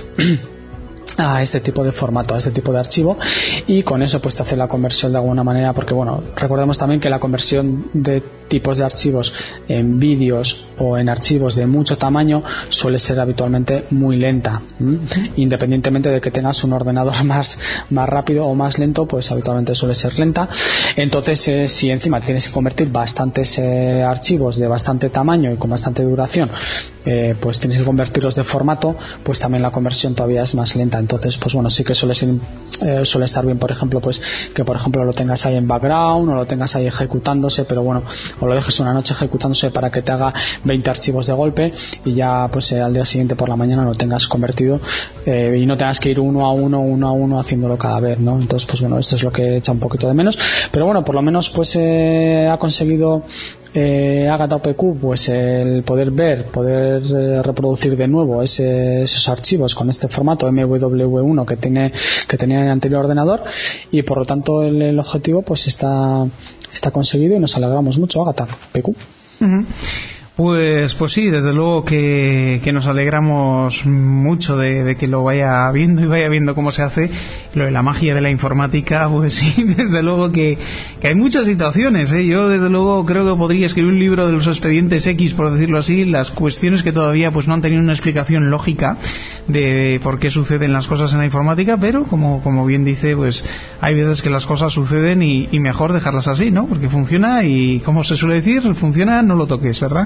a este tipo de formato, a este tipo de archivo, y con eso pues te hace la conversión de alguna manera, porque bueno, recordemos también que la conversión de tipos de archivos en vídeos o en archivos de mucho tamaño suele ser habitualmente muy lenta. ¿Mm? Independientemente de que tengas un ordenador más, más rápido o más lento, pues habitualmente suele ser lenta. Entonces eh, si encima tienes que convertir bastantes eh, archivos de bastante tamaño y con bastante duración, eh, pues tienes que convertirlos de formato, pues también la conversión todavía es más lenta. Entonces pues bueno, sí que suele ser, eh, suele estar bien, por ejemplo, pues que por ejemplo lo tengas ahí en background o lo tengas ahí ejecutándose, pero bueno, o lo dejes una noche ejecutándose para que te haga veinte archivos de golpe y ya pues eh, al día siguiente por la mañana lo tengas convertido eh, y no tengas que ir uno a uno, uno a uno haciéndolo cada vez, ¿no? Entonces pues bueno, esto es lo que echa un poquito de menos, pero bueno, por lo menos pues eh, ha conseguido eh, Agatha O P Q pues el poder ver, poder eh, reproducir de nuevo ese, esos archivos con este formato M W uno que tiene que tenía en el anterior ordenador, y por lo tanto el, el objetivo pues está está conseguido y nos alegramos mucho, Agatha O P Q. Uh-huh. Pues, pues sí, desde luego que, que nos alegramos mucho de, de que lo vaya viendo y vaya viendo cómo se hace. Lo de la magia de la informática, pues sí, desde luego que, que hay muchas situaciones, ¿eh? Yo desde luego creo que podría escribir un libro de los expedientes X, por decirlo así, las cuestiones que todavía pues no han tenido una explicación lógica de por qué suceden las cosas en la informática, pero como, como bien dice, pues hay veces que las cosas suceden y, y mejor dejarlas así, ¿no? Porque funciona y, como se suele decir, funciona, no lo toques, ¿verdad?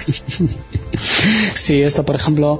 Sí, esto por ejemplo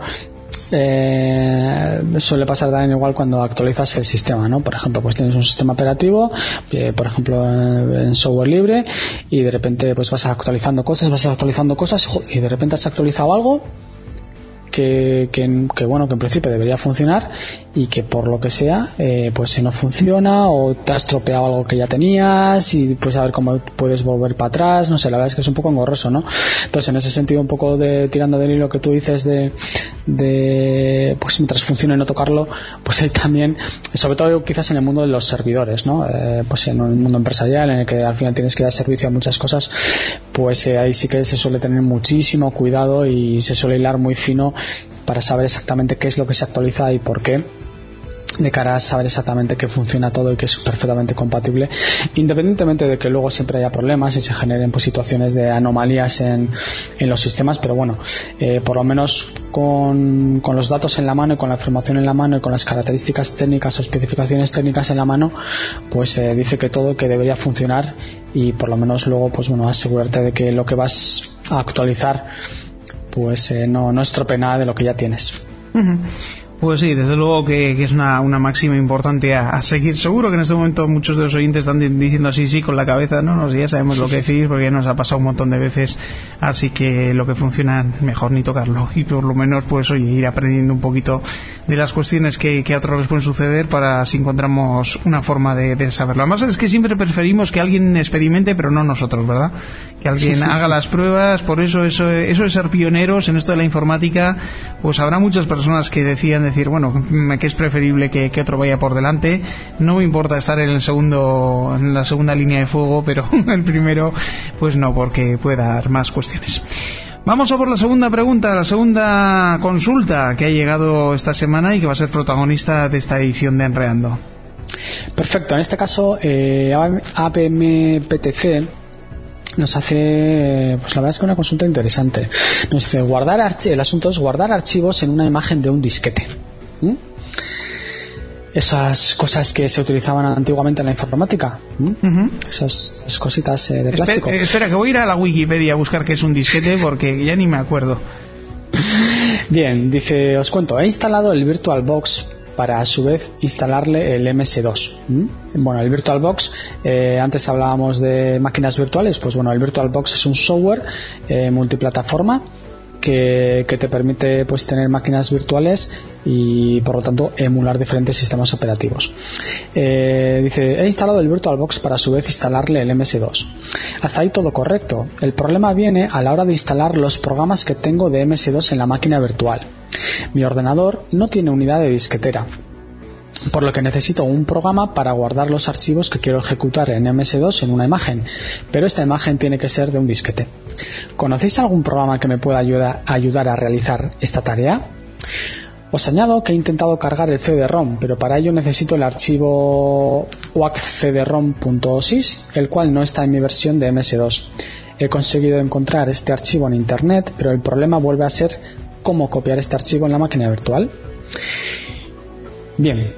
eh, suele pasar también igual cuando actualizas el sistema, ¿no? Por ejemplo, pues tienes un sistema operativo, eh, por ejemplo eh, en software libre, y de repente pues vas actualizando cosas, vas actualizando cosas y de repente has actualizado algo que, que, que bueno, que en principio debería funcionar y que por lo que sea eh, pues si no funciona o te has tropeado algo que ya tenías y pues a ver cómo puedes volver para atrás, no sé, la verdad es que es un poco engorroso, ¿no? Entonces en ese sentido un poco de tirando del hilo que tú dices de, de pues mientras funcione no tocarlo, pues hay también, sobre todo quizás en el mundo de los servidores, ¿no? Eh, pues en un mundo empresarial en el que al final tienes que dar servicio a muchas cosas, pues eh, ahí sí que se suele tener muchísimo cuidado y se suele hilar muy fino para saber exactamente qué es lo que se actualiza y por qué, de cara a saber exactamente que funciona todo y que es perfectamente compatible, independientemente de que luego siempre haya problemas y se generen pues situaciones de anomalías en, en los sistemas, pero bueno, eh, por lo menos con, con los datos en la mano y con la información en la mano y con las características técnicas o especificaciones técnicas en la mano, pues eh, dice que todo que debería funcionar, y por lo menos luego pues bueno, asegurarte de que lo que vas a actualizar pues eh, no, no estropee nada de lo que ya tienes. Uh-huh. Pues sí, desde luego que, que es una, una máxima importante a, a seguir. Seguro que en este momento muchos de los oyentes están diciendo así, sí, con la cabeza, no, no, sí, ya sabemos lo que decís, porque ya nos ha pasado un montón de veces, así que lo que funciona, mejor ni tocarlo, y por lo menos, pues oye, ir aprendiendo un poquito de las cuestiones que, que a otros les pueden suceder para si encontramos una forma de, de saberlo. Además es que siempre preferimos que alguien experimente, pero no nosotros, ¿verdad? Que alguien sí, sí, haga sí. las pruebas, por eso, eso, eso es ser pioneros en esto de la informática. Pues habrá muchas personas que decían decir, bueno, que es preferible que, que otro vaya por delante. No me importa estar en el segundo, en la segunda línea de fuego, pero el primero, pues no, porque puede dar más cuestiones. Vamos a por la segunda pregunta, la segunda consulta que ha llegado esta semana y que va a ser protagonista de esta edición de Enreando. Perfecto, en este caso eh, A P M P T C nos hace, pues la verdad es que una consulta interesante. Nos dice, guardar archi- el asunto es guardar archivos en una imagen de un disquete. ¿Mm? Esas cosas que se utilizaban antiguamente en la informática. ¿Mm? Uh-huh. Esas, esas cositas eh, de plástico. Espera, espera, que voy a ir a la Wikipedia a buscar qué es un disquete porque ya ni me acuerdo. Bien, dice, os cuento, he instalado el VirtualBox para a su vez instalarle el eme ese dos. ¿Mm? Bueno, el VirtualBox, eh, antes hablábamos de máquinas virtuales, pues bueno, el VirtualBox es un software eh, multiplataforma que, que te permite pues tener máquinas virtuales y por lo tanto emular diferentes sistemas operativos. Eh, dice, he instalado el VirtualBox para a su vez instalarle el eme ese dos. Hasta ahí todo correcto. El problema viene a la hora de instalar los programas que tengo de eme ese dos en la máquina virtual. Mi ordenador no tiene unidad de disquetera, por lo que necesito un programa para guardar los archivos que quiero ejecutar en eme ese dos en una imagen, pero esta imagen tiene que ser de un disquete. ¿Conocéis algún programa que me pueda ayudar, ayudar a realizar esta tarea? Os añado que he intentado cargar el ce de rom, pero para ello necesito el archivo wacc-cd-rom.sys, el cual no está en mi versión de eme ese dos. He conseguido encontrar este archivo en internet, pero el problema vuelve a ser cómo copiar este archivo en la máquina virtual. Bien,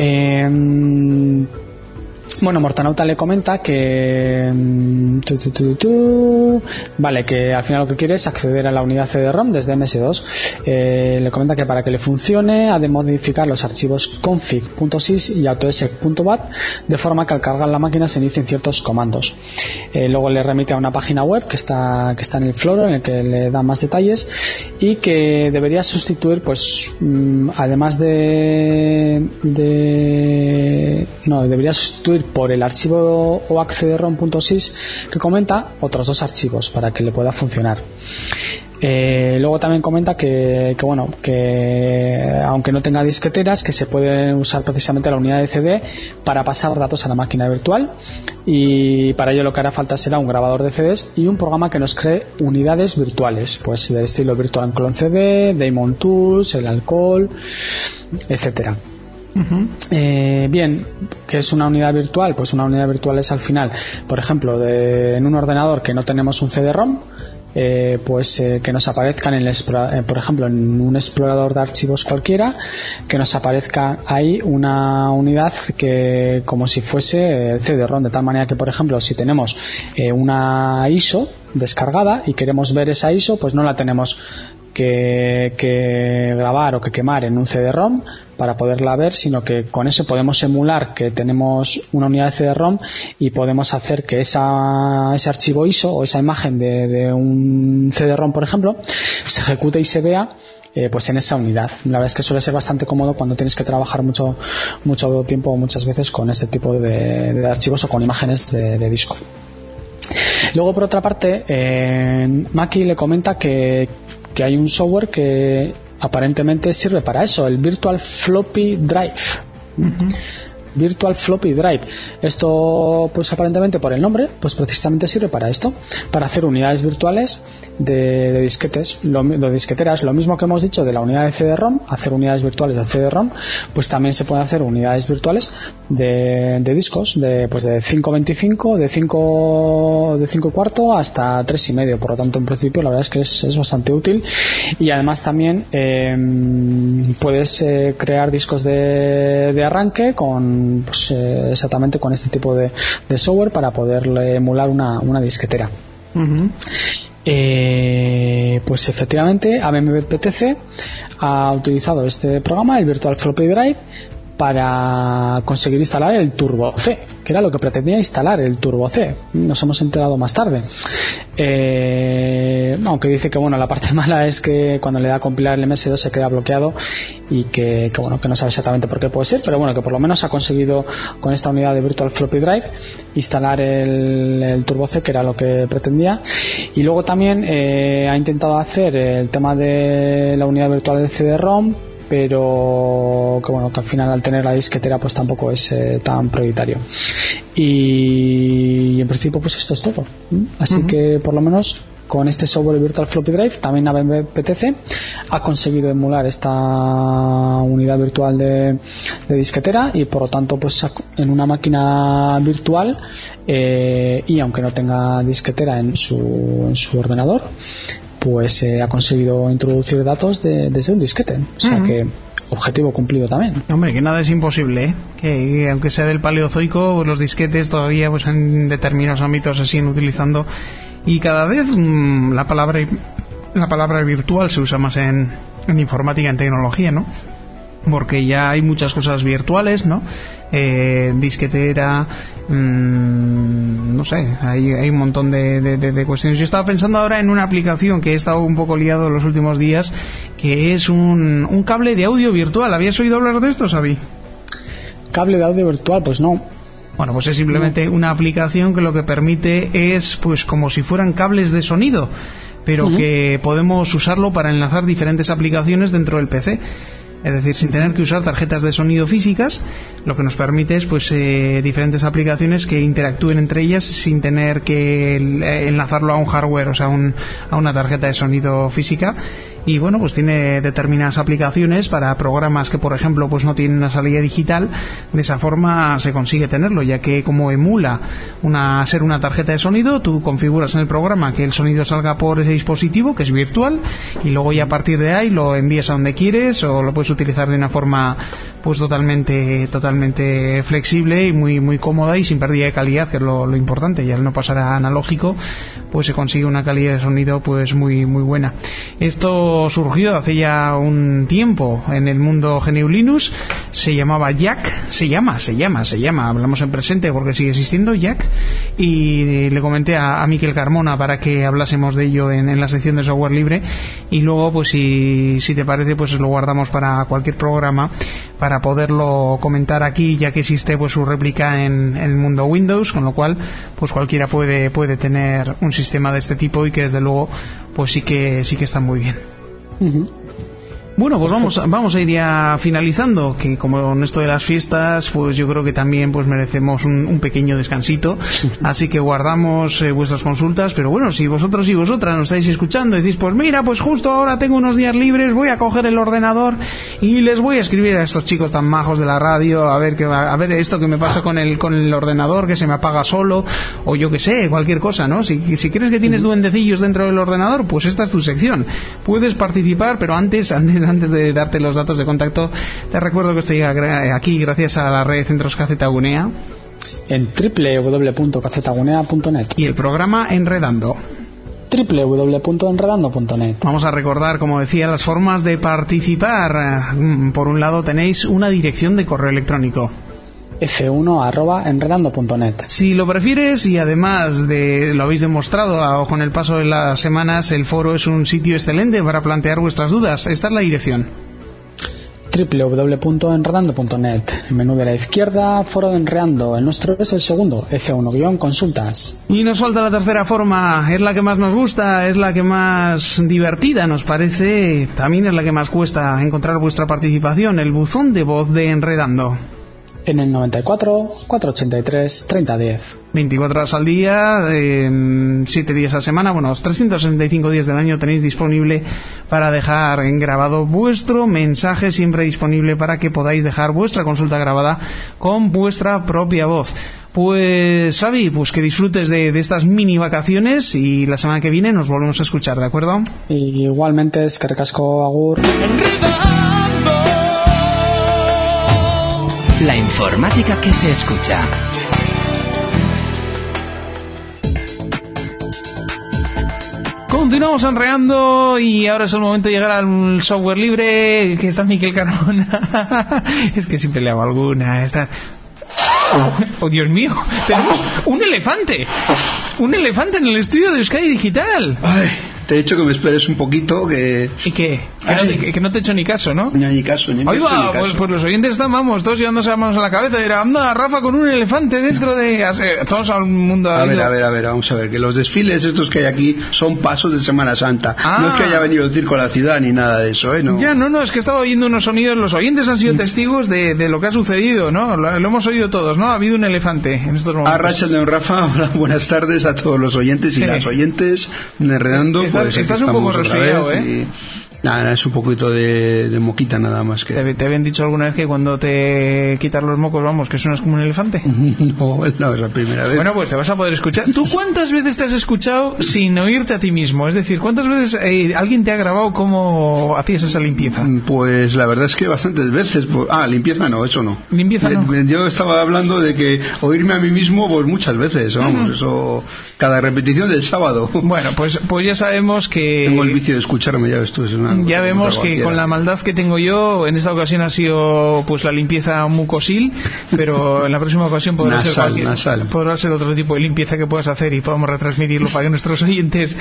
eh, bueno, Mortanauta le comenta que tu, tu, tu, tu, vale, que al final lo que quiere es acceder a la unidad ce de rom desde eme ese dos. Eh, le comenta que para que le funcione ha de modificar los archivos config.sys y autosec.bat de forma que al cargar la máquina se inicien ciertos comandos. Eh, luego le remite a una página web que está que está en el foro, en el que le da más detalles, y que debería sustituir, pues mmm, además de, de no, debería sustituir por el archivo oac-cd-rom.sys que comenta otros dos archivos para que le pueda funcionar. Eh, luego también comenta que, que bueno, que aunque no tenga disqueteras, que se puede usar precisamente la unidad de ce de para pasar datos a la máquina virtual, y para ello lo que hará falta será un grabador de ce des y un programa que nos cree unidades virtuales, pues del estilo Virtual Clone ce de, Daemon Tools, el Alcohol, etcétera. Uh-huh. Eh, bien, ¿qué es una unidad virtual? Pues una unidad virtual es al final, por ejemplo, de, en un ordenador que no tenemos un ce de rom, eh, pues eh, que nos aparezcan en el, eh, por ejemplo, en un explorador de archivos cualquiera, que nos aparezca ahí una unidad que como si fuese el ce de rom, de tal manera que, por ejemplo, si tenemos eh, una I S O descargada y queremos ver esa I S O, pues no la tenemos que, que grabar o que quemar en un ce de rom para poderla ver, sino que con eso podemos emular que tenemos una unidad de ce de rom y podemos hacer que esa, ese archivo I S O o esa imagen de, de un ce de rom, por ejemplo, se ejecute y se vea eh, pues en esa unidad. La verdad es que suele ser bastante cómodo cuando tienes que trabajar mucho mucho tiempo, muchas veces, con este tipo de, de archivos o con imágenes de, de disco. Luego, por otra parte, eh, Maki le comenta que, que hay un software que aparentemente sirve para eso, el Virtual Floppy Drive. Uh-huh. Virtual Floppy Drive. Esto, pues aparentemente por el nombre, pues precisamente sirve para esto, para hacer unidades virtuales de, de disquetes, lo, de disqueteras. Lo mismo que hemos dicho de la unidad de ce de rom, hacer unidades virtuales de ce de rom, pues también se puede hacer unidades virtuales de, de discos, de pues de cinco veinticinco, de cinco de cinco cuarto hasta tres y medio. Por lo tanto, en principio, la verdad es que es, es bastante útil. Y además también eh, puedes eh, crear discos de, de arranque con pues, eh, exactamente con este tipo de, de software para poder emular una, una disquetera. Uh-huh. Eh, pues efectivamente A M P T C ha utilizado este programa, el Virtual Floppy Drive, para conseguir instalar el Turbo C, que era lo que pretendía instalar, el Turbo C. Nos hemos enterado más tarde. Eh, aunque dice que bueno, la parte mala es que cuando le da a compilar el eme ese dos se queda bloqueado y que, que bueno, que no sabe exactamente por qué puede ser, pero bueno, que por lo menos ha conseguido con esta unidad de Virtual Floppy Drive instalar el, el Turbo C, que era lo que pretendía. Y luego también eh, ha intentado hacer el tema de la unidad virtual de C D ROM, pero que bueno, que al final al tener la disquetera pues tampoco es eh, tan prioritario. Y, y en principio pues esto es todo. Así uh-huh. que por lo menos con este software Virtual Floppy Drive también A B P T C ha conseguido emular esta unidad virtual de, de disquetera, y por lo tanto pues en una máquina virtual eh, y aunque no tenga disquetera en su, en su ordenador, pues eh, ha conseguido introducir datos de, desde un disquete. O sea uh-huh. que objetivo cumplido también. Hombre, que nada es imposible, ¿eh? que, que aunque sea del Paleozoico, los disquetes todavía pues en determinados ámbitos se siguen utilizando, y cada vez mmm, la palabra la palabra virtual se usa más en, en informática, en tecnología, ¿no? Porque ya hay muchas cosas virtuales, ¿no? Eh, disquetera, mmm, no sé, hay, hay un montón de, de, de, de cuestiones. Yo estaba pensando ahora en una aplicación que he estado un poco liado en los últimos días, que es un, un cable de audio virtual. ¿Habías oído hablar de esto, Xavi? ¿Cable de audio virtual? Pues no. Bueno, pues es simplemente una aplicación que lo que permite es, pues como si fueran cables de sonido, pero uh-huh. que podemos usarlo para enlazar diferentes aplicaciones dentro del P C. Es decir, sin tener que usar tarjetas de sonido físicas, lo que nos permite es pues eh, diferentes aplicaciones que interactúen entre ellas sin tener que enlazarlo a un hardware, o sea, un, a una tarjeta de sonido física. Y bueno, pues tiene determinadas aplicaciones para programas que, por ejemplo, pues no tienen una salida digital. De esa forma se consigue tenerlo, ya que como emula una ser una tarjeta de sonido, tú configuras en el programa que el sonido salga por ese dispositivo, que es virtual, y luego ya a partir de ahí lo envías a donde quieres, o lo puedes utilizar de una forma pues totalmente totalmente flexible y muy muy cómoda y sin pérdida de calidad, que es lo, lo importante. Y al no pasar a analógico, pues se consigue una calidad de sonido pues muy muy buena. Esto surgió hace ya un tiempo en el mundo G N U Linux. Se llamaba Jack, se llama, se llama, se llama, hablamos en presente porque sigue existiendo Jack, y le comenté a, a Miquel Carmona para que hablásemos de ello en, en la sección de software libre, y luego pues si, si te parece pues lo guardamos para cualquier programa para poderlo comentar aquí, ya que existe pues su réplica en, en el mundo Windows, con lo cual pues cualquiera puede puede tener un sistema de este tipo, y que desde luego pues sí que sí que está muy bien. Uh-huh. Bueno, pues vamos, vamos a ir ya finalizando, que como en esto de las fiestas, pues yo creo que también pues merecemos un, un pequeño descansito, así que guardamos eh, vuestras consultas. Pero bueno, si vosotros y vosotras nos estáis escuchando y decís, pues mira, pues justo ahora tengo unos días libres, voy a coger el ordenador y les voy a escribir a estos chicos tan majos de la radio, a ver que a ver esto que me pasa con el con el ordenador, que se me apaga solo, o yo que sé, cualquier cosa, ¿no? Si, si crees que tienes duendecillos dentro del ordenador, pues esta es tu sección, puedes participar. Pero antes, antes Antes de darte los datos de contacto, te recuerdo que estoy aquí gracias a la red Centros Cacetagunea en doble u doble u doble u punto cacetagunea punto net y el programa Enredando doble u doble u doble u punto enredando punto net. Vamos a recordar, como decía, las formas de participar. Por un lado tenéis una dirección de correo electrónico, efe uno arroba enredando punto net. Si lo prefieres, y además de lo habéis demostrado con el paso de las semanas, el foro es un sitio excelente para plantear vuestras dudas. Esta es la dirección: doble u doble u doble u punto enredando punto net. El menú de la izquierda, foro de Enredando. El nuestro es el segundo, efe uno consultas. Y nos falta la tercera forma, es la que más nos gusta, es la que más divertida nos parece, también es la que más cuesta encontrar vuestra participación: el buzón de voz de Enredando. En el noventa y cuatro, cuatrocientos ochenta y tres, treinta diez. veinticuatro horas al día, eh, siete días a la semana, bueno, los trescientos sesenta y cinco días del año tenéis disponible para dejar en grabado vuestro mensaje, siempre disponible para que podáis dejar vuestra consulta grabada con vuestra propia voz. Pues Xavi, pues que disfrutes de, de estas mini vacaciones, y la semana que viene nos volvemos a escuchar, ¿de acuerdo? Y igualmente, es que recasco, agur. La informática que se escucha. continuamos enreando y ahora es el momento de llegar al software libre, que está Miquel Carmona. Es que siempre le hago alguna. Está... Oh, Dios mío, tenemos un elefante. Un elefante en el estudio de Euskadi Digital. Ay, te he dicho que me esperes un poquito, que... ¿Y qué? Que no, te, que no te he hecho ni caso, ¿no? Ni, ni caso, ni, Ahí ni va, caso. Pues, pues los oyentes están, vamos, todos llevándose las manos a la cabeza. Dirán, anda, Rafa con un elefante dentro de... Todos al mundo... A ver, a ver, a ver, vamos a ver, que los desfiles estos que hay aquí son pasos de Semana Santa. Ah. No es que haya venido el circo a la ciudad ni nada de eso, ¿eh? No. Ya, no, no, es que estaba oyendo unos sonidos. Los oyentes han sido testigos de, de lo que ha sucedido, ¿no? Lo, lo hemos oído todos, ¿no? Ha habido un elefante en estos momentos. A Rachel de Rafa, hola, buenas tardes a todos los oyentes y sí. Las oyentes, enredando. Estás, pues, estás un poco resfriado, ¿eh? Y... Nada, es un poquito de, de moquita nada más que... ¿Te, ¿Te habían dicho alguna vez que cuando te quitas los mocos, vamos, que suenas como un elefante? No, no, es la primera vez. Bueno, pues te vas a poder escuchar. ¿Tú cuántas veces te has escuchado sin oírte a ti mismo? Es decir, ¿cuántas veces eh, alguien te ha grabado cómo hacías esa limpieza? Pues la verdad es que bastantes veces. Pues, ah, limpieza no, eso no. ¿Limpieza no? Yo estaba hablando de que oírme a mí mismo, pues muchas veces, vamos, uh-huh. Eso... Cada repetición del sábado. Bueno, pues pues ya sabemos que... Tengo el vicio de escucharme, ya ves tú, es una... Ya vemos que con la maldad que tengo yo, en esta ocasión ha sido pues la limpieza mucosil, pero en la próxima ocasión podrá nasal, ser cualquier, nasal. podrá ser otro tipo de limpieza que puedas hacer y podamos retransmitirlo para que nuestros oyentes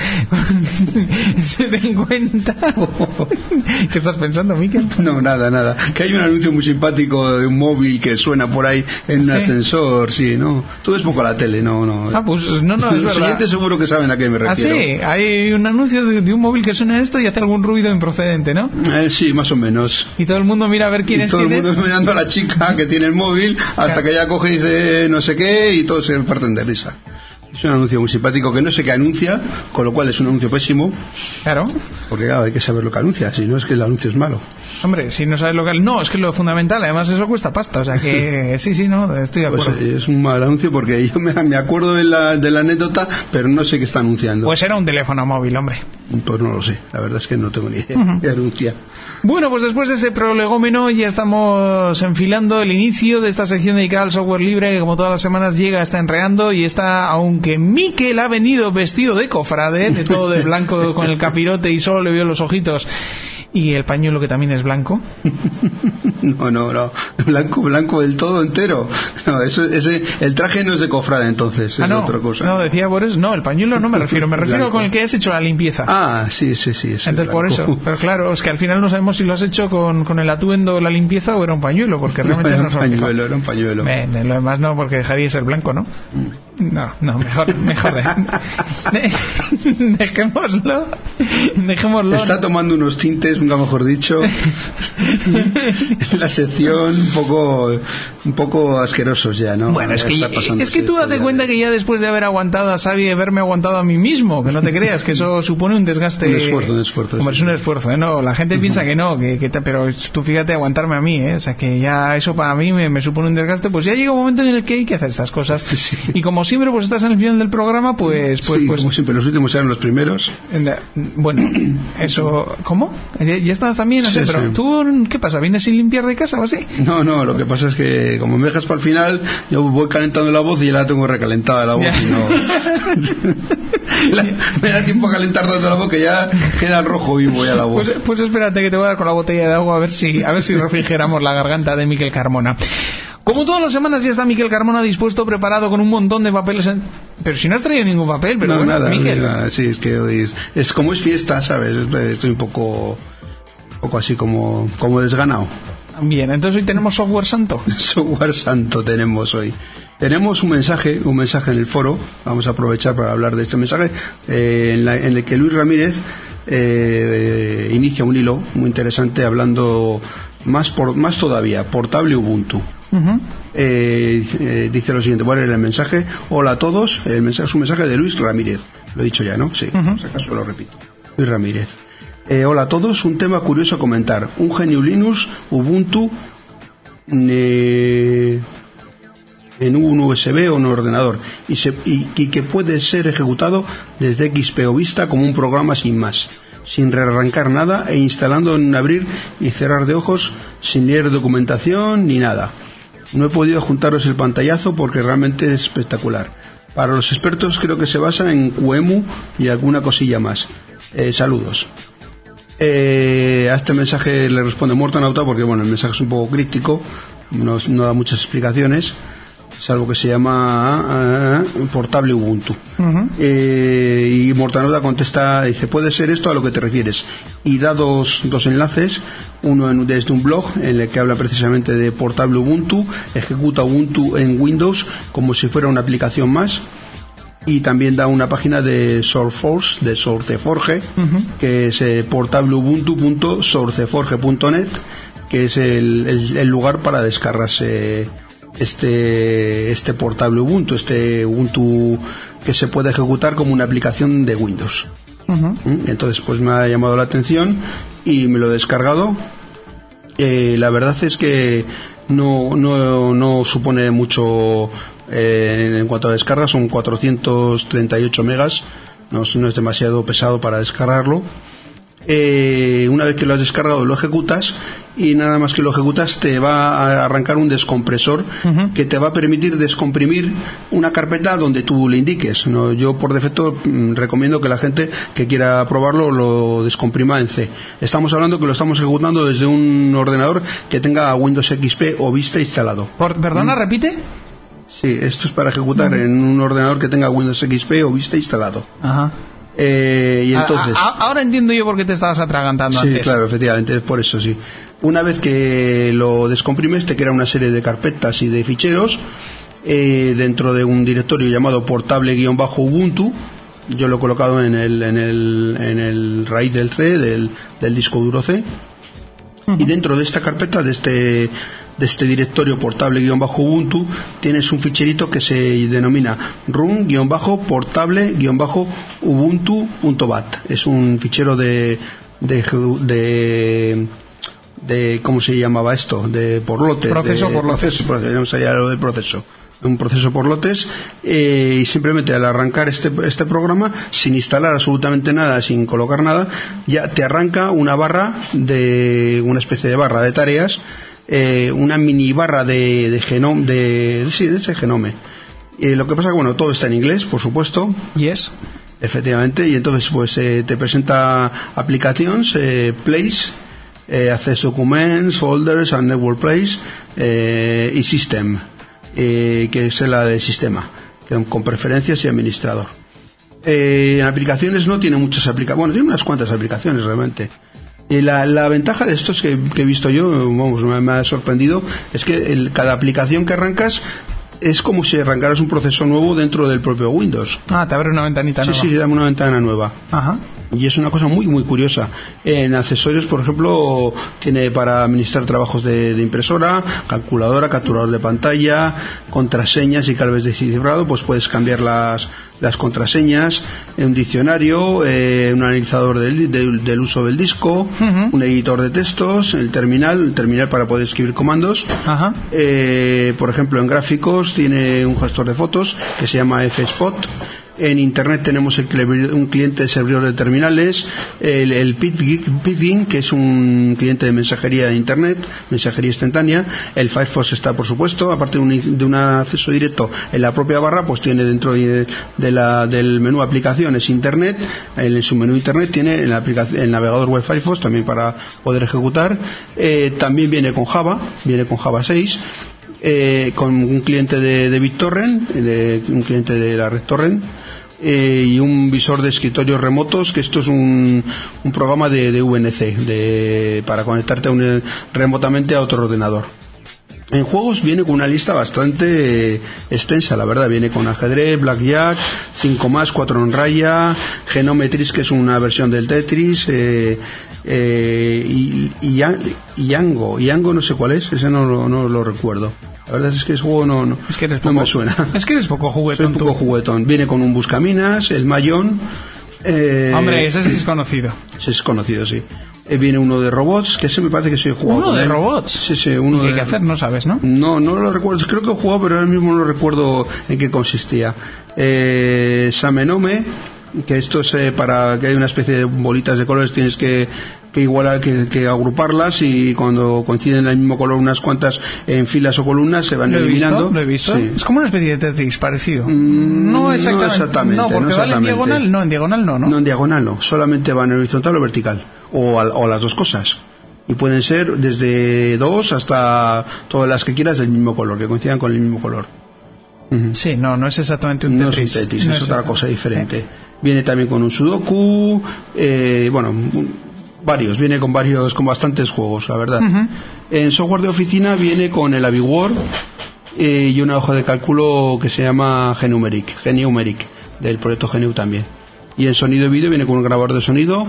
se den cuenta. ¿Qué estás pensando, Miquel? No, nada, nada. Que hay un anuncio muy simpático de un móvil que suena por ahí en un ¿sí? ascensor, sí, ¿no? Tú ves poco la tele, no, no. Ah, pues no, no, es Los verdad. oyentes seguro que saben a qué me refiero. Ah, sí, hay un anuncio de, de un móvil que suena esto y hace algún ruido improcedente, ¿no? Eh, sí, más o menos. Y todo el mundo mira a ver quién y es todo quién el mundo es. es mirando a la chica que tiene el móvil hasta claro. Que ella coge y dice no sé qué y todos se parten de risa. Es un anuncio muy simpático que no sé qué anuncia, con lo cual es un anuncio pésimo. Claro. Porque claro, hay que saber lo que anuncia, si no es que el anuncio es malo. Hombre, si no sabes lo que... No, es que es lo fundamental, además eso cuesta pasta, o sea que sí, sí, no, estoy de acuerdo. Pues es un mal anuncio porque yo me, me acuerdo de la, de la anécdota, pero no sé qué está anunciando. Pues era un teléfono móvil, hombre. Pues no lo sé, la verdad es que no tengo ni idea uh-huh. qué anuncia. Bueno, pues después de este prolegómeno ya estamos enfilando el inicio de esta sección dedicada al software libre que como todas las semanas llega, está enreando y está, aunque Miquel ha venido vestido de cofrade, de todo de blanco con el capirote y solo le vio los ojitos y el pañuelo que también es blanco. No, no, no, blanco, blanco del todo entero. No, eso, ese, el traje no es de cofrade entonces, es ah, no, otra cosa. No, decía por eso, no, el pañuelo no me refiero, me refiero Blanco. Con el que has hecho la limpieza. Ah, sí, sí, sí. Entonces por eso, pero claro, es que al final no sabemos si lo has hecho con, con el atuendo la limpieza o era un pañuelo, porque realmente no, no, era un pañuelo, era un pañuelo. Eh, lo demás no, porque dejaría de ser blanco, ¿no? No, no, mejor, mejor. De, dejémoslo, dejémoslo. Está tomando unos tintes, nunca mejor dicho. La sección un poco un poco asquerosos ya, ¿no? Bueno, es que, es que tú date cuenta que ya después de haber aguantado a Xavi, de haberme aguantado a mí mismo, que no te creas, que eso supone un desgaste. Un esfuerzo, un esfuerzo. Hombre, es un esfuerzo, ¿eh? No, la gente uh-huh. piensa que no, que, que te, pero tú fíjate aguantarme a mí, ¿eh? O sea, que ya eso para mí me, me supone un desgaste, pues ya llega un momento en el que hay que hacer estas cosas. Sí. Y como siempre, pues estás en el final del programa, pues... pues, sí, pues como siempre, los últimos eran los primeros. Bueno, eso... ¿Cómo? ¿Ya, ya estás también? No sé, sí, pero sí. ¿Tú qué pasa? ¿Vienes sin limpiar de casa o así? No, no, lo que pasa es que como me dejas para el final, yo voy calentando la voz y ya la tengo recalentada la voz ya. Y no... la, me da tiempo a calentar tanto la voz que ya queda el rojo vivo ya la voz. Pues, pues espérate que te voy a dar con la botella de agua a ver si a ver si refrigeramos la garganta de Miquel Carmona. Como todas las semanas ya está Miquel Carmona dispuesto, preparado con un montón de papeles en... Pero si no has traído ningún papel, pero no, bueno, nada, Miquel. Nada, sí, es que hoy es, es como es fiesta, ¿sabes? Estoy un poco un poco así como como desganado. Bien, entonces hoy tenemos software santo. Software santo tenemos hoy. Tenemos un mensaje, un mensaje en el foro. Vamos a aprovechar para hablar de este mensaje eh, en, la, en el que Luis Ramírez eh, eh, inicia un hilo muy interesante hablando más por más todavía portable Ubuntu. Uh-huh. eh, eh, dice lo siguiente, voy a leer el mensaje. Hola a todos, el mensaje es un mensaje de Luis Ramírez. Lo he dicho ya, ¿no? Sí, uh-huh. Por si acaso lo repito. Luis Ramírez. Eh, hola a todos, un tema curioso a comentar. Un G N U Linux Ubuntu eh, en un U S B o en un ordenador y, se, y, y que puede ser ejecutado desde X P o Vista como un programa sin más, sin rearrancar nada e instalando en abrir y cerrar de ojos, sin leer documentación ni nada. No he podido juntaros el pantallazo porque realmente es espectacular. Para los expertos creo que se basa en Q E M U y alguna cosilla más. Eh, saludos. Eh, a este mensaje le responde Mortanauta porque bueno, el mensaje es un poco críptico, no, no da muchas explicaciones, salvo que se llama uh, Portable Ubuntu. Uh-huh. Eh, y Mortanauta contesta, dice, puede ser esto a lo que te refieres, y da dos, dos enlaces, uno en, desde un blog en el que habla precisamente de Portable Ubuntu, ejecuta Ubuntu en Windows como si fuera una aplicación más, y también da una página de SourceForge, de SourceForge, uh-huh. que es eh, portableubuntu punto sourceforge punto net, que es el, el, el lugar para descargarse este este portable Ubuntu, este Ubuntu que se puede ejecutar como una aplicación de Windows. Uh-huh. Entonces pues me ha llamado la atención y me lo he descargado. Eh, la verdad es que no, no, no supone mucho eh, en cuanto a descarga, son cuatrocientos treinta y ocho megas, no, no es demasiado pesado para descargarlo. Eh, una vez que lo has descargado lo ejecutas y nada más que lo ejecutas te va a arrancar un descompresor uh-huh. que te va a permitir descomprimir una carpeta donde tú le indiques, ¿no? Yo por defecto mm, recomiendo que la gente que quiera probarlo lo descomprima en C. Estamos hablando que lo estamos ejecutando desde un ordenador que tenga Windows X P o Vista instalado. Por, ¿Perdona, ¿Mm? repite? Sí, esto es para ejecutar uh-huh. en un ordenador que tenga Windows X P o Vista instalado. Ajá. Eh, y entonces, a, a, ahora entiendo yo por qué te estabas atragantando sí, antes. Sí, claro, efectivamente, es por eso, sí. Una vez que lo descomprimes, te crea una serie de carpetas y de ficheros eh, dentro de un directorio llamado portable-ubuntu. Yo lo he colocado en el en el en el raíz del C, del, del disco duro C. Uh-huh. Y dentro de esta carpeta, de este de este directorio portable-ubuntu, tienes un ficherito que se denomina run-portable-ubuntu punto bat. Es un fichero de de, de de ¿cómo se llamaba esto? De por lotes. Proceso de, por lotes. Proceso, proceso, ya lo del proceso. Un proceso por lotes, eh, y simplemente al arrancar este, este programa, sin instalar absolutamente nada, sin colocar nada, ya te arranca una barra de una especie de barra de tareas. Eh, una mini barra de, de genome, de, sí, de ese genome. Eh, lo que pasa que, bueno, todo está en inglés, por supuesto. Yes. Efectivamente, y entonces, pues, eh, te presenta aplicaciones, eh, place, eh, access documents, folders and network place, eh, y system, eh, que es la de sistema, que, con preferencias y administrador. Eh, en aplicaciones no tiene muchas aplicaciones, bueno, tiene unas cuantas aplicaciones realmente. Y la, la ventaja de estos que, que he visto yo, vamos, me, me ha sorprendido, es que el, cada aplicación que arrancas es como si arrancaras un proceso nuevo dentro del propio Windows. Ah, te abre una ventanita sí, nueva. Sí, sí, dame una ventana nueva. Ajá. Y es una cosa muy muy curiosa. En accesorios, por ejemplo, tiene para administrar trabajos de, de impresora, calculadora, capturador de pantalla, contraseñas y claves de cifrado, pues puedes cambiar las, las contraseñas, un diccionario, eh, un analizador del, del, del uso del disco, uh-huh. un editor de textos, el terminal, el terminal para poder escribir comandos. Uh-huh. Eh, por ejemplo, en gráficos tiene un gestor de fotos que se llama F-Spot. En Internet tenemos el, un cliente de servidor de terminales, el, el Pidgin, que es un cliente de mensajería de Internet, mensajería instantánea. El Firefox está, por supuesto, aparte de un, de un acceso directo en la propia barra, pues tiene dentro de, de la, del menú aplicaciones Internet, en su menú Internet tiene el, el navegador web Firefox también para poder ejecutar. Eh, también viene con Java, viene con Java seis. Eh, con un cliente de, de BitTorrent, de, un cliente de la red Torrent, eh, y un visor de escritorios remotos, que esto es un, un programa de, de V N C, de, para conectarte a un, remotamente a otro ordenador. En juegos viene con una lista bastante extensa, la verdad. Viene con ajedrez, blackjack, cinco más, cuatro en raya, Genometris, que es una versión del Tetris, eh, eh, y, y, y Yango, Yango no sé cuál es, ese no, no, no lo recuerdo. La verdad es que ese juego no, no, es que eres no poco, me suena. Es que eres poco juguetón. Soy un poco juguetón. Viene con un buscaminas, el Mayón. Eh, Hombre, ese sí es conocido. Ese es conocido, sí. Eh, viene uno de robots, que ese me parece que soy jugado. ¿Uno de él. robots? Sí, sí, uno ¿Y qué de... hay que hacer? No sabes, ¿no? No, no lo recuerdo. Creo que he jugado, pero ahora mismo no recuerdo en qué consistía. Eh, Samenome, que esto es eh, para que haya una especie de bolitas de colores, tienes que que igual que, que agruparlas, y cuando coinciden el mismo color unas cuantas en filas o columnas se van ¿Lo he eliminando. Visto, ¿Lo he visto? Sí. Es como una especie de Tetris parecido. Mm, no, exactamente. no exactamente. No, porque no vale en diagonal, no, en diagonal no, ¿no? No, en diagonal no, solamente van en horizontal o vertical, o, a, o las dos cosas. Y pueden ser desde dos hasta todas las que quieras del mismo color, que coincidan con el mismo color. Uh-huh. Sí, no, no es exactamente un Tetris. No es un Tetris, no es, es otra exact... cosa diferente. Sí. Viene también con un Sudoku, eh, bueno, varios, viene con varios, con bastantes juegos, la verdad. Uh-huh. En software de oficina viene con el AviWord eh, y una hoja de cálculo que se llama Genumeric, Genumeric, del proyecto G N U también. Y en sonido y vídeo viene con un grabador de sonido,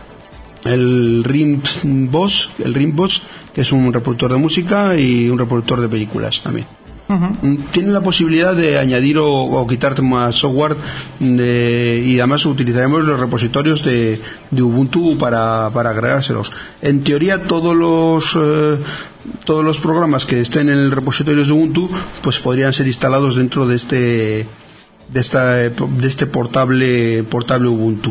el Rimboss, el Rimboss, que es un reproductor de música y un reproductor de películas también. Uh-huh. Tiene la posibilidad de añadir o, o quitar más software de, y además utilizaremos los repositorios de, de Ubuntu para, para agregárselos. En teoría todos los eh, todos los programas que estén en el repositorio de Ubuntu pues podrían ser instalados dentro de este de esta de este portable portable Ubuntu.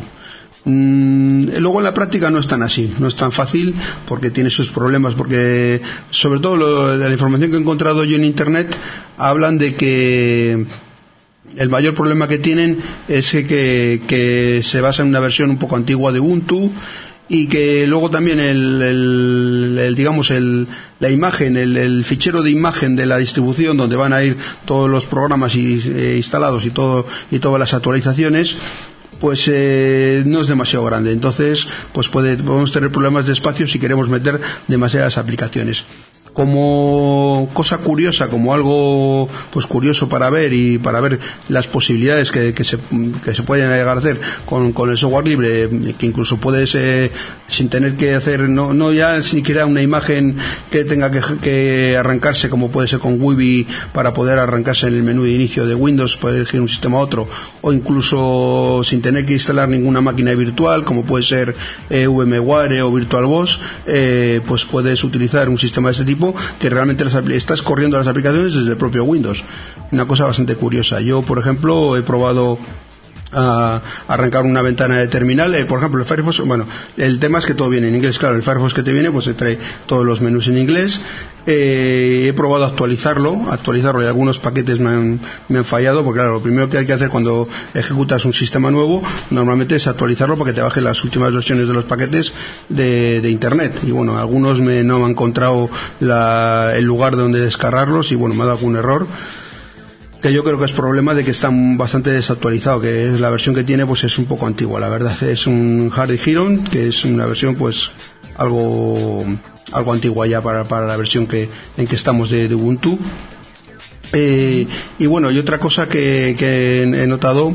Mm, luego en la práctica no es tan así, no es tan fácil porque tiene sus problemas, porque sobre todo lo, la información que he encontrado yo en internet hablan de que el mayor problema que tienen es que, que se basa en una versión un poco antigua de Ubuntu, y que luego también el, el, el digamos el, la imagen, el, el fichero de imagen de la distribución donde van a ir todos los programas y, eh, instalados y todo y todas las actualizaciones, pues eh, no es demasiado grande, entonces pues puede, podemos tener problemas de espacio si queremos meter demasiadas aplicaciones. Como cosa curiosa, como algo pues curioso para ver y para ver las posibilidades que, que, se, que se pueden llegar a hacer con, con el software libre, que incluso puedes eh, sin tener que hacer no, no ya siquiera una imagen que tenga que, que arrancarse, como puede ser con Wibi, para poder arrancarse en el menú de inicio de Windows, poder elegir un sistema a otro, o incluso sin tener que instalar ninguna máquina virtual, como puede ser eh, VMware o VirtualBox, eh, pues puedes utilizar un sistema de este tipo que realmente las, estás corriendo las aplicaciones desde el propio Windows. Una cosa bastante curiosa. Yo, por ejemplo, he probado a arrancar una ventana de terminal, eh, por ejemplo el Firefox, bueno, el tema es que todo viene en inglés, claro, el Firefox que te viene pues te trae todos los menús en inglés. Eh, he probado a actualizarlo, actualizarlo y algunos paquetes me han, me han fallado, porque claro, lo primero que hay que hacer cuando ejecutas un sistema nuevo normalmente es actualizarlo para que te baje las últimas versiones de los paquetes de, de internet, y bueno, algunos me, no me han encontrado la, el lugar donde descargarlos, y bueno, me ha dado algún error que yo creo que es problema de que está bastante desactualizado, que es la versión que tiene pues es un poco antigua, la verdad. Es un Hardy Heron, que es una versión pues algo algo antigua ya para, para la versión que en que estamos de, de Ubuntu. Eh, y bueno, y otra cosa que, que he notado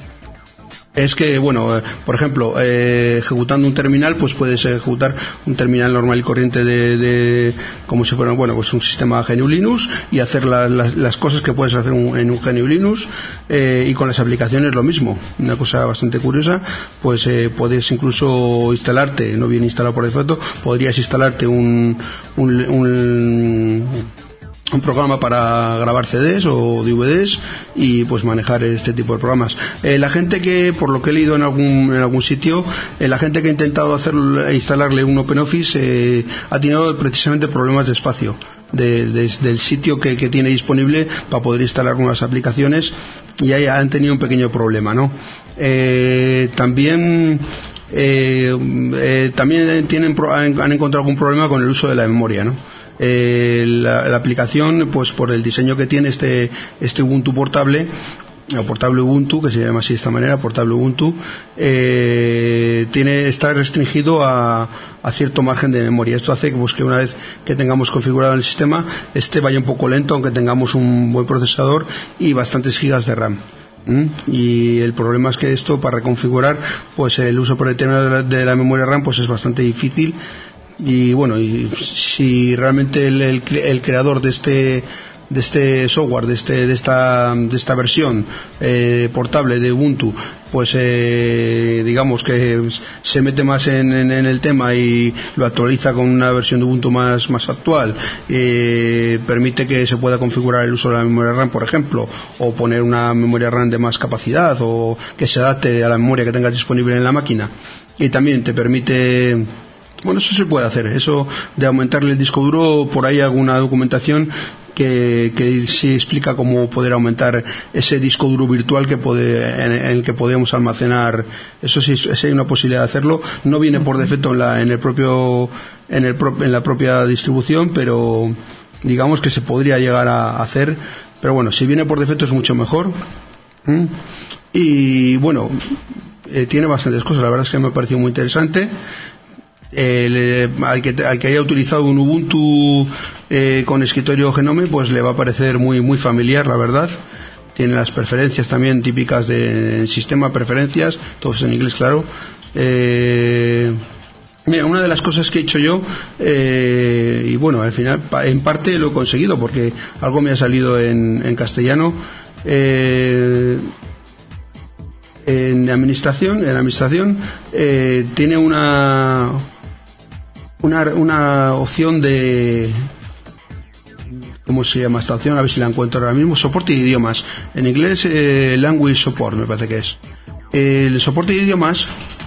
es que, bueno, eh, por ejemplo, eh, ejecutando un terminal, pues puedes ejecutar un terminal normal y corriente de, de como si fuera, bueno, pues un sistema G N U Linux, y hacer la, la, las cosas que puedes hacer un, en un G N U Linux, eh, y con las aplicaciones lo mismo. Una cosa bastante curiosa, pues eh, puedes incluso instalarte, no viene instalado por defecto, podrías instalarte un, un, un un programa para grabar C Ds o D V Ds y pues manejar este tipo de programas. Eh, la gente que, por lo que he leído en algún en algún sitio, eh, la gente que ha intentado hacer, instalarle un OpenOffice eh, ha tenido precisamente problemas de espacio de, de, del sitio que, que tiene disponible para poder instalar nuevas aplicaciones, y ahí han tenido un pequeño problema, ¿no? Eh, también eh, eh, también tienen han, han encontrado algún problema con el uso de la memoria, ¿no? Eh, la, la aplicación, pues por el diseño que tiene este este Ubuntu portable, o portable Ubuntu, que se llama así de esta manera, portable Ubuntu, eh, tiene está restringido a, a cierto margen de memoria. Esto hace pues, que una vez que tengamos configurado el sistema, este vaya un poco lento, aunque tengamos un buen procesador y bastantes gigas de RAM. ¿Mm? Y el problema es que esto, para reconfigurar, pues el uso por el tema de la, de la memoria RAM, pues es bastante difícil. Y bueno, y si realmente el, el, el creador de este de este software, de este de esta de esta versión eh, portable de Ubuntu, pues eh, digamos que se mete más en, en, en el tema y lo actualiza con una versión de Ubuntu más más actual, eh, permite que se pueda configurar el uso de la memoria RAM, por ejemplo, o poner una memoria RAM de más capacidad, o que se adapte a la memoria que tengas disponible en la máquina, y también te permite, bueno, eso se puede hacer, eso de aumentarle el disco duro. Por ahí alguna documentación que, que sí explica cómo poder aumentar ese disco duro virtual que puede, en, en el que podemos almacenar. Eso sí, sí hay una posibilidad de hacerlo. No viene por defecto en la, en el propio, en el pro, en la propia distribución, pero digamos que se podría llegar a hacer. Pero bueno, si viene por defecto es mucho mejor. ¿Mm? Y bueno, eh, tiene bastantes cosas. La verdad es que me ha parecido muy interesante. El, eh, al, que, al que haya utilizado un Ubuntu eh, con escritorio Genome, pues le va a parecer muy muy familiar, la verdad. Tiene las preferencias también típicas del sistema, preferencias, todo es en inglés, claro. Eh, mira, una de las cosas que he hecho yo, eh, y bueno, al final en parte lo he conseguido porque algo me ha salido en, en castellano. Eh, en administración, en administración eh, tiene una Una, una opción de, ¿cómo se llama esta opción? A ver si la encuentro ahora mismo. Soporte de idiomas. En inglés, eh, Language Support, me parece que es. El soporte de idiomas,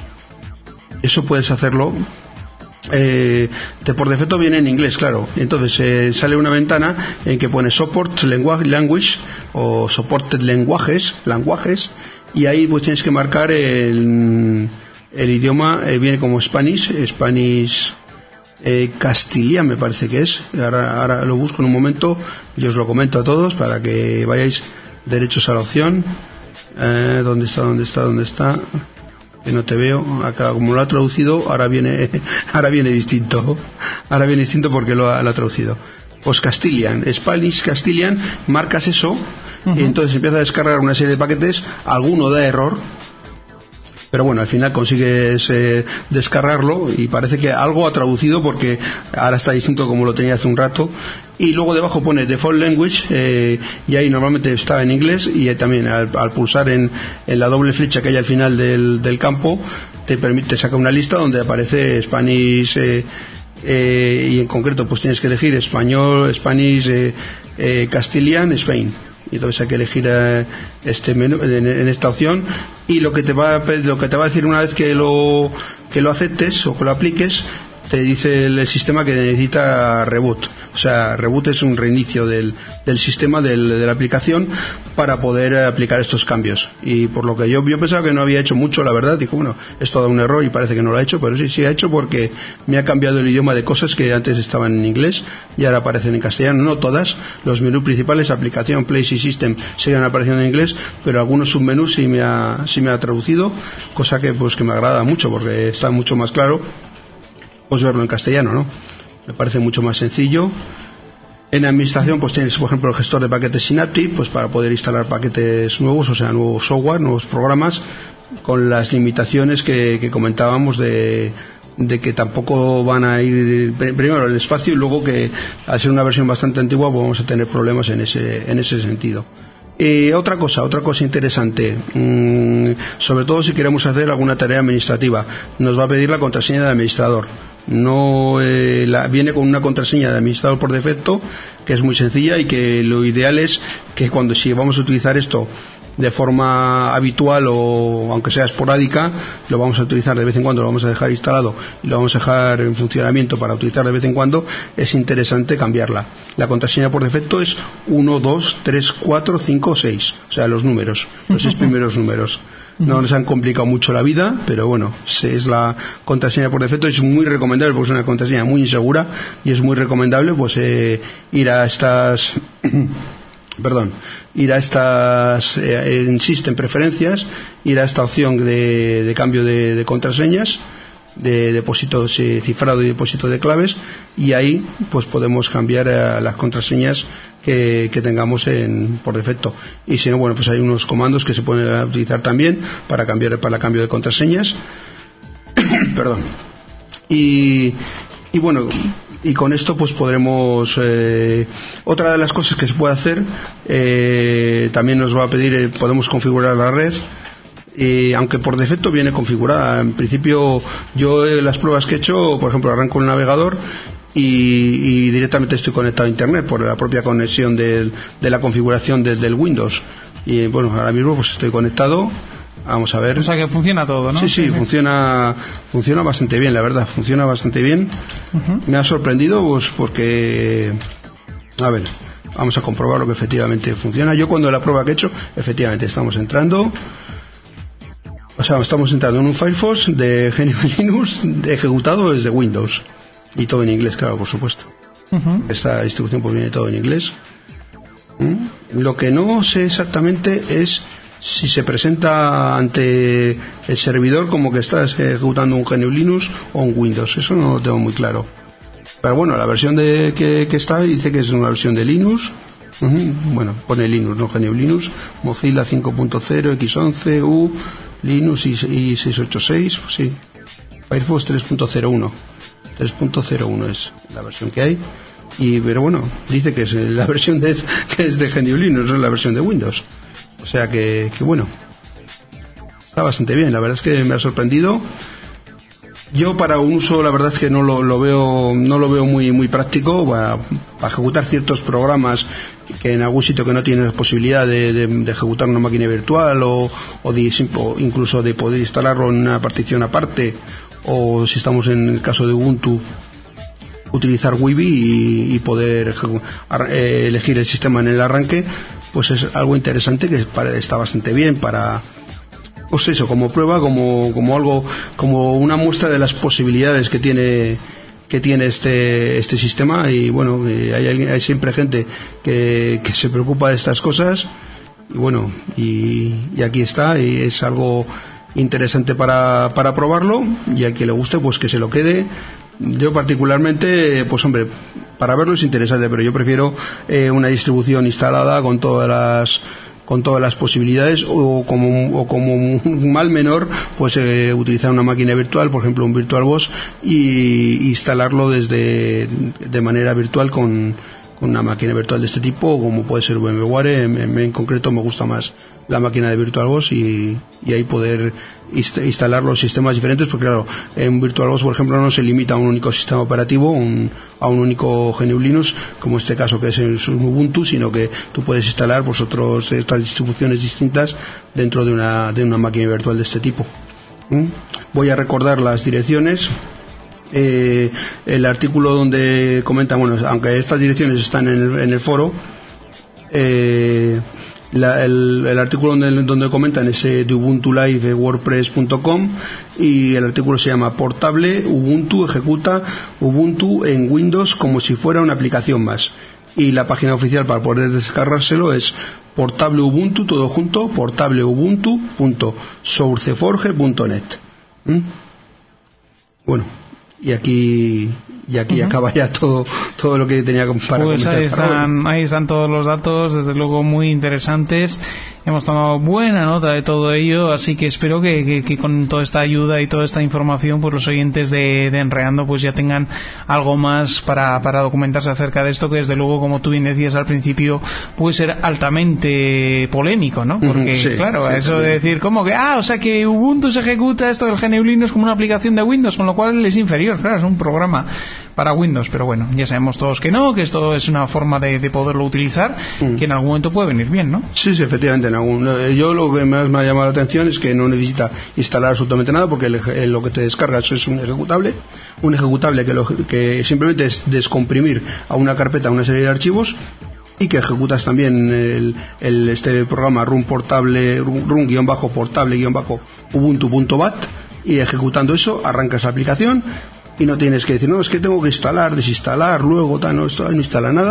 eso puedes hacerlo. Eh, de por defecto viene en inglés, claro. Entonces eh, sale una ventana en que pone Support Language o Supported Languages, lenguajes, y ahí pues tienes que marcar el, el idioma. Eh, viene como Spanish, Spanish. Eh, Castilian me parece que es. Ahora, ahora lo busco en un momento y os lo comento a todos para que vayáis derechos a la opción. Eh, ¿Dónde está? ¿Dónde está? ¿Dónde está? Que no te veo. Acá, como lo ha traducido, ahora viene, ahora viene distinto. Ahora viene distinto porque lo ha, lo ha traducido. Pues Castilian, Spanish Castilian, marcas eso, uh-huh. Y entonces empieza a descargar una serie de paquetes. Alguno da error, pero bueno, al final consigues eh, descargarlo y parece que algo ha traducido porque ahora está distinto como lo tenía hace un rato. Y luego debajo pone Default Language, eh, y ahí normalmente está en inglés, y también al, al pulsar en, en la doble flecha que hay al final del, del campo te permite sacar una lista donde aparece Spanish, eh, eh, y en concreto pues tienes que elegir español, Spanish, eh, eh, Castilian, Spain. Y entonces hay que elegir eh, este menú en, en esta opción, y lo que te va lo que te va a decir una vez que lo que lo aceptes o que lo apliques, te dice el, el sistema que necesita reboot. O sea, reboot es un reinicio del, del sistema, del, de la aplicación, para poder aplicar estos cambios. Y por lo que yo, yo pensaba que no había hecho mucho, la verdad, dijo, bueno, esto da un error y parece que no lo ha hecho, pero sí, sí ha hecho, porque me ha cambiado el idioma de cosas que antes estaban en inglés y ahora aparecen en castellano. No todas, los menús principales, aplicación, place y system, siguen apareciendo en inglés, pero algunos submenús sí me ha, sí me ha traducido, cosa que pues que me agrada mucho porque está mucho más claro pues verlo en castellano, ¿no? Me parece mucho más sencillo. En administración pues tienes, por ejemplo, el gestor de paquetes Synaptic, pues para poder instalar paquetes nuevos, o sea, nuevo software, nuevos programas, con las limitaciones que, que comentábamos de, de que tampoco van a ir primero el espacio, y luego que al ser una versión bastante antigua pues vamos a tener problemas en ese, en ese sentido. Eh, otra cosa, otra cosa interesante, mmm, sobre todo si queremos hacer alguna tarea administrativa, nos va a pedir la contraseña de administrador. No eh, la, viene con una contraseña de administrador por defecto, que es muy sencilla, y que lo ideal es que cuando si vamos a utilizar esto de forma habitual o aunque sea esporádica, lo vamos a utilizar de vez en cuando, lo vamos a dejar instalado y lo vamos a dejar en funcionamiento para utilizar de vez en cuando, es interesante cambiarla. La contraseña por defecto es uno, dos, tres, cuatro, cinco, seis, o sea, los números, los seis primeros números. No nos han complicado mucho la vida, pero bueno, es la contraseña por defecto, es muy recomendable porque es una contraseña muy insegura, y es muy recomendable pues eh, ir a estas perdón, ir a estas eh, en System Preferencias, ir a esta opción de, de cambio de, de contraseñas, de depósitos, eh, cifrado y depósito de claves, y ahí pues podemos cambiar eh, las contraseñas que, que tengamos en, por defecto. Y si no, bueno, pues hay unos comandos que se pueden utilizar también para cambiar, para el cambio de contraseñas. Perdón. Y y bueno, y con esto pues podremos eh, otra de las cosas que se puede hacer, eh, también nos va a pedir, eh, podemos configurar la red, eh, aunque por defecto viene configurada. En principio yo eh, las pruebas que he hecho, por ejemplo, arranco el navegador y, y directamente estoy conectado a internet por la propia conexión de, de la configuración de, del Windows, y bueno, ahora mismo pues estoy conectado. Vamos a ver. O sea que funciona todo, ¿no? Sí, sí, funciona funciona bastante bien, la verdad, funciona bastante bien. Uh-huh. Me ha sorprendido pues porque, a ver, vamos a comprobar lo que efectivamente funciona. Yo cuando la prueba que he hecho, efectivamente estamos entrando, o sea, estamos entrando en un Firefox de G N U Linux ejecutado desde Windows y todo en inglés, claro, por supuesto. Uh-huh. Esta distribución pues viene todo en inglés. ¿Mm? Lo que no sé exactamente es si se presenta ante el servidor como que estás ejecutando un G N U Linux o un Windows. Eso no lo tengo muy claro. Pero bueno, la versión de que, que está dice que es una versión de Linux. Uh-huh. Bueno, pone Linux, no G N U Linux. Mozilla cinco punto cero, X once, U, Linux y, y seiscientos ochenta y seis. Pues sí. Firefox tres punto cero uno. tres punto cero uno es la versión que hay. Y pero bueno, dice que es la versión de, que es de G N U Linux, no es la versión de Windows. O sea que, que bueno, está bastante bien, la verdad es que me ha sorprendido. Yo para un uso la verdad es que no lo, lo veo no lo veo muy muy práctico para, para ejecutar ciertos programas que en algún sitio que no tienes posibilidad de, de, de ejecutar una máquina virtual o, o, de, o incluso de poder instalarlo en una partición aparte, o si estamos en el caso de Ubuntu, utilizar Wibi y, y poder eh, elegir el sistema en el arranque. Pues es algo interesante que está bastante bien para, pues eso, como prueba, como como algo, como una muestra de las posibilidades que tiene que tiene este este sistema. Y bueno, hay, hay siempre gente que, que se preocupa de estas cosas, y bueno, y, y aquí está, y es algo interesante para para probarlo, y a quien le guste pues que se lo quede. Yo particularmente, pues hombre, para verlo es interesante, pero yo prefiero eh, una distribución instalada con todas las con todas las posibilidades, o como o como un mal menor, pues eh, utilizar una máquina virtual, por ejemplo un VirtualBox, y instalarlo desde de manera virtual con, con una máquina virtual de este tipo, como puede ser VMware. En, en, en concreto me gusta más la máquina de VirtualBox, y, y ahí poder inst- instalar los sistemas diferentes, porque claro, en VirtualBox por ejemplo no se limita a un único sistema operativo, un, a un único G N U Linux, como este caso que es en Ubuntu, sino que tú puedes instalar pues otros, otras distribuciones distintas dentro de una, de una máquina virtual de este tipo. ¿Mm? Voy a recordar las direcciones. Eh, el artículo donde comenta, bueno, aunque estas direcciones están en el, en el foro, eh, La, el, el artículo donde, donde comentan es de Ubuntu Live WordPress punto com, y el artículo se llama Portable Ubuntu ejecuta Ubuntu en Windows como si fuera una aplicación más, y la página oficial para poder descargárselo es Portable Ubuntu, todo junto, portable ubuntu punto sourceforge punto net. ¿Mm? Bueno, y aquí y aquí uh-huh. acaba ya todo todo lo que tenía para pues comentar. Ahí están, ahí están todos los datos, desde luego muy interesantes. Hemos tomado buena nota de todo ello, así que espero que, que, que con toda esta ayuda y toda esta información, pues los oyentes de, de Enreando pues ya tengan algo más para, para documentarse acerca de esto, que desde luego, como tú bien decías al principio, puede ser altamente polémico, ¿no? Porque sí, claro, sí, eso sí. de decir, ¿cómo que? Ah, o sea que Ubuntu se ejecuta esto del G N U Linux como una aplicación de Windows, con lo cual es inferior, claro, es un programa para Windows, pero bueno, ya sabemos todos que no, que esto es una forma de, de poderlo utilizar, mm. que en algún momento puede venir bien, ¿no? Sí, sí, efectivamente. En algún, yo lo que más me ha llamado la atención es que no necesita instalar absolutamente nada, porque el, el, lo que te descargas es un ejecutable, un ejecutable que, lo, que simplemente es descomprimir a una carpeta una serie de archivos, y que ejecutas también el, el este programa run portable run guión bajo portable guión bajo ubuntu punto bat, y ejecutando eso arrancas la aplicación. Y no tienes que decir, no, es que tengo que instalar, desinstalar, luego, tal, no, esto no instala nada.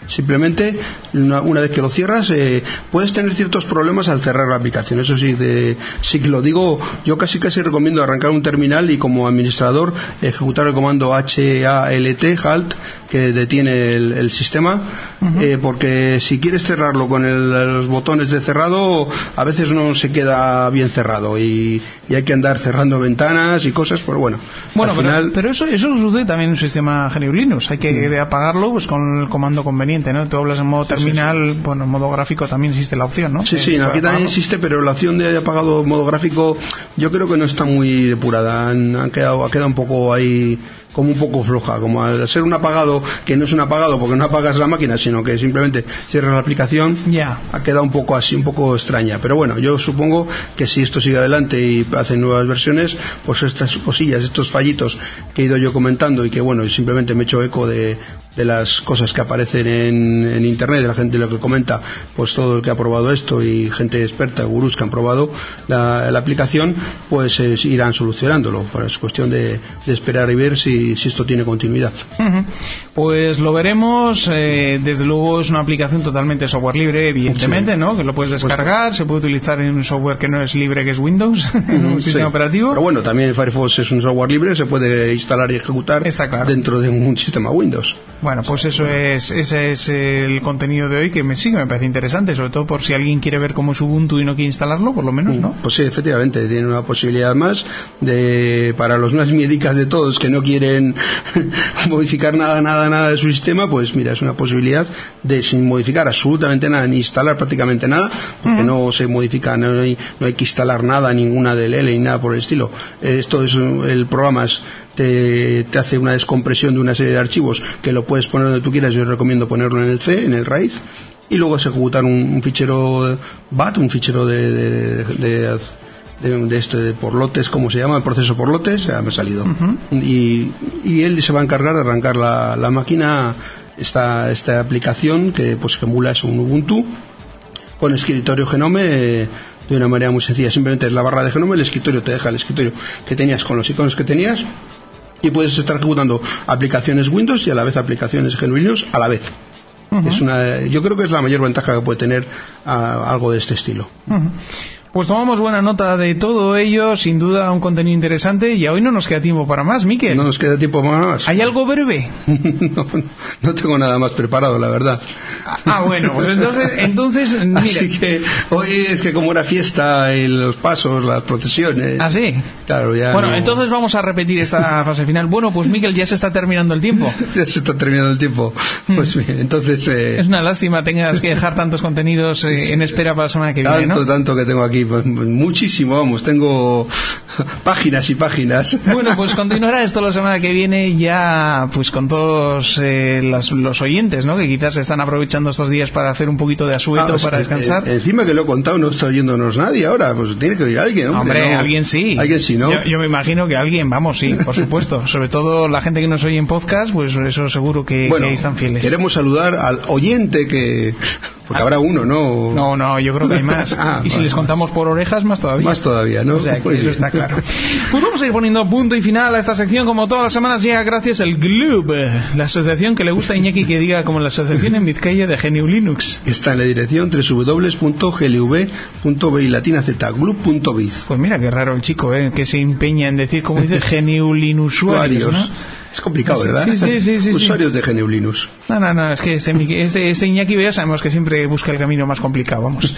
Simplemente, una, una vez que lo cierras, eh, puedes tener ciertos problemas al cerrar la aplicación. Eso sí, de, sí que lo digo, yo casi casi recomiendo arrancar un terminal y como administrador ejecutar el comando H A L T, halt, que detiene el, el sistema, uh-huh. eh, porque si quieres cerrarlo con el, los botones de cerrado, a veces no se queda bien cerrado y, y hay que andar cerrando ventanas y cosas, pero bueno. Bueno, al pero, final... pero eso eso sucede también en un sistema G N U Linux. Hay que uh-huh. apagarlo pues con el comando conveniente, ¿no? Tú hablas en modo terminal, sí, sí, sí. Bueno, en modo gráfico también existe la opción, ¿no? Sí, sí, aquí también existe, pero la opción de apagado modo gráfico yo creo que no está muy depurada. Han, han quedado, ha quedado un poco ahí, como un poco floja, como al ser un apagado que no es un apagado porque no apagas la máquina, sino que simplemente cierras la aplicación, yeah. ha quedado un poco así, un poco extraña. Pero bueno, yo supongo que si esto sigue adelante y hacen nuevas versiones, pues estas cosillas, estos fallitos que he ido yo comentando y que bueno, simplemente me he hecho eco de, de las cosas que aparecen en, en internet, de la gente lo que comenta, pues todo el que ha probado esto y gente experta, gurús que han probado la, la aplicación, pues eh, irán solucionándolo. Pues es cuestión de, de esperar y ver si, si esto tiene continuidad. Uh-huh. Pues lo veremos. Eh, desde luego es una aplicación totalmente software libre, evidentemente, sí. ¿no? Que lo puedes descargar, pues, se puede utilizar en un software que no es libre, que es Windows, en un sistema sí. operativo. Pero bueno, también Firefox es un software libre, se puede instalar y ejecutar claro. dentro de un sistema Windows. Bueno, pues eso es, ese es el contenido de hoy, que me sigue, me parece interesante, sobre todo por si alguien quiere ver cómo es Ubuntu y no quiere instalarlo, por lo menos, ¿no? Pues sí, efectivamente, tiene una posibilidad más de, para los más miedicas de todos que no quieren modificar nada, nada, nada de su sistema, pues mira, es una posibilidad de sin modificar absolutamente nada, ni instalar prácticamente nada, porque uh-huh. no se modifica, no hay, no hay que instalar nada, ninguna D L L ni nada por el estilo. Esto es, el programa es Te, te hace una descompresión de una serie de archivos que lo puedes poner donde tú quieras. Yo recomiendo ponerlo en el C, en el raíz, y luego es ejecutar un, un fichero B A T, un fichero de de, de, de, de este de por lotes, como se llama, el proceso por lotes, ya me ha salido. Uh-huh. y, y él se va a encargar de arrancar la, la máquina, esta, esta aplicación que pues que emula es un Ubuntu con escritorio Genome, eh, de una manera muy sencilla. Simplemente es la barra de Genome, el escritorio te deja el escritorio que tenías con los iconos que tenías, y puedes estar ejecutando aplicaciones Windows y a la vez aplicaciones G N U Linux a la vez. Uh-huh. Es una, yo creo que es la mayor ventaja que puede tener a, algo de este estilo. Uh-huh. Pues tomamos buena nota de todo ello, sin duda un contenido interesante, y hoy no nos queda tiempo para más, Miquel. No nos queda tiempo para más. ¿Hay algo breve? no, no tengo nada más preparado, la verdad. Ah, bueno, pues entonces, entonces mira. Así que hoy es que como era fiesta y los pasos, las procesiones. ¿Ah, sí? Claro, ya. Bueno, no... entonces vamos a repetir esta fase final. Bueno, pues Miquel, ya se está terminando el tiempo. Ya se está terminando el tiempo. Pues bien, entonces. Eh... Es una lástima tengas que dejar tantos contenidos eh, en espera para la semana que tanto, viene, ¿no? Tanto que tengo aquí. Pues, muchísimo, vamos, tengo páginas y páginas. Bueno, pues continuará esto la semana que viene, ya pues con todos eh, los, los oyentes, ¿no? Que quizás están aprovechando estos días para hacer un poquito de asueto, ah, para es, descansar. Eh, encima que lo he contado, no está oyéndonos nadie ahora, pues tiene que oír alguien, hombre. Hombre, no, alguien sí. Alguien sí, ¿no? Yo, yo me imagino que alguien, vamos, sí, por supuesto. Sobre todo la gente que nos oye en podcast, pues eso seguro que, bueno, que ahí están fieles. Queremos saludar al oyente que... Porque ah, habrá uno, ¿no? No, no, yo creo que hay más. ah, y si vale, les contamos más. por orejas, más todavía. Más todavía, ¿no? O sea, que pues eso está claro. Pues vamos a ir poniendo punto y final a esta sección. Como todas las semanas llega gracias al G L U B, la asociación que le gusta a Iñaki que diga como la asociación en Vizcaya de G N U Linux. Está en la dirección doble u doble u doble u punto g l u b punto b i latina z glub punto biz. Pues mira qué raro el chico, ¿eh? Que se empeña en decir, como dice, G N U Linux usuarios, ¿no? Es complicado, ¿verdad? Sí, sí, sí, sí. Usuarios sí. de G N U Linux. No, no, no, es que este, este, este Iñaki ya sabemos que siempre busca el camino más complicado, vamos.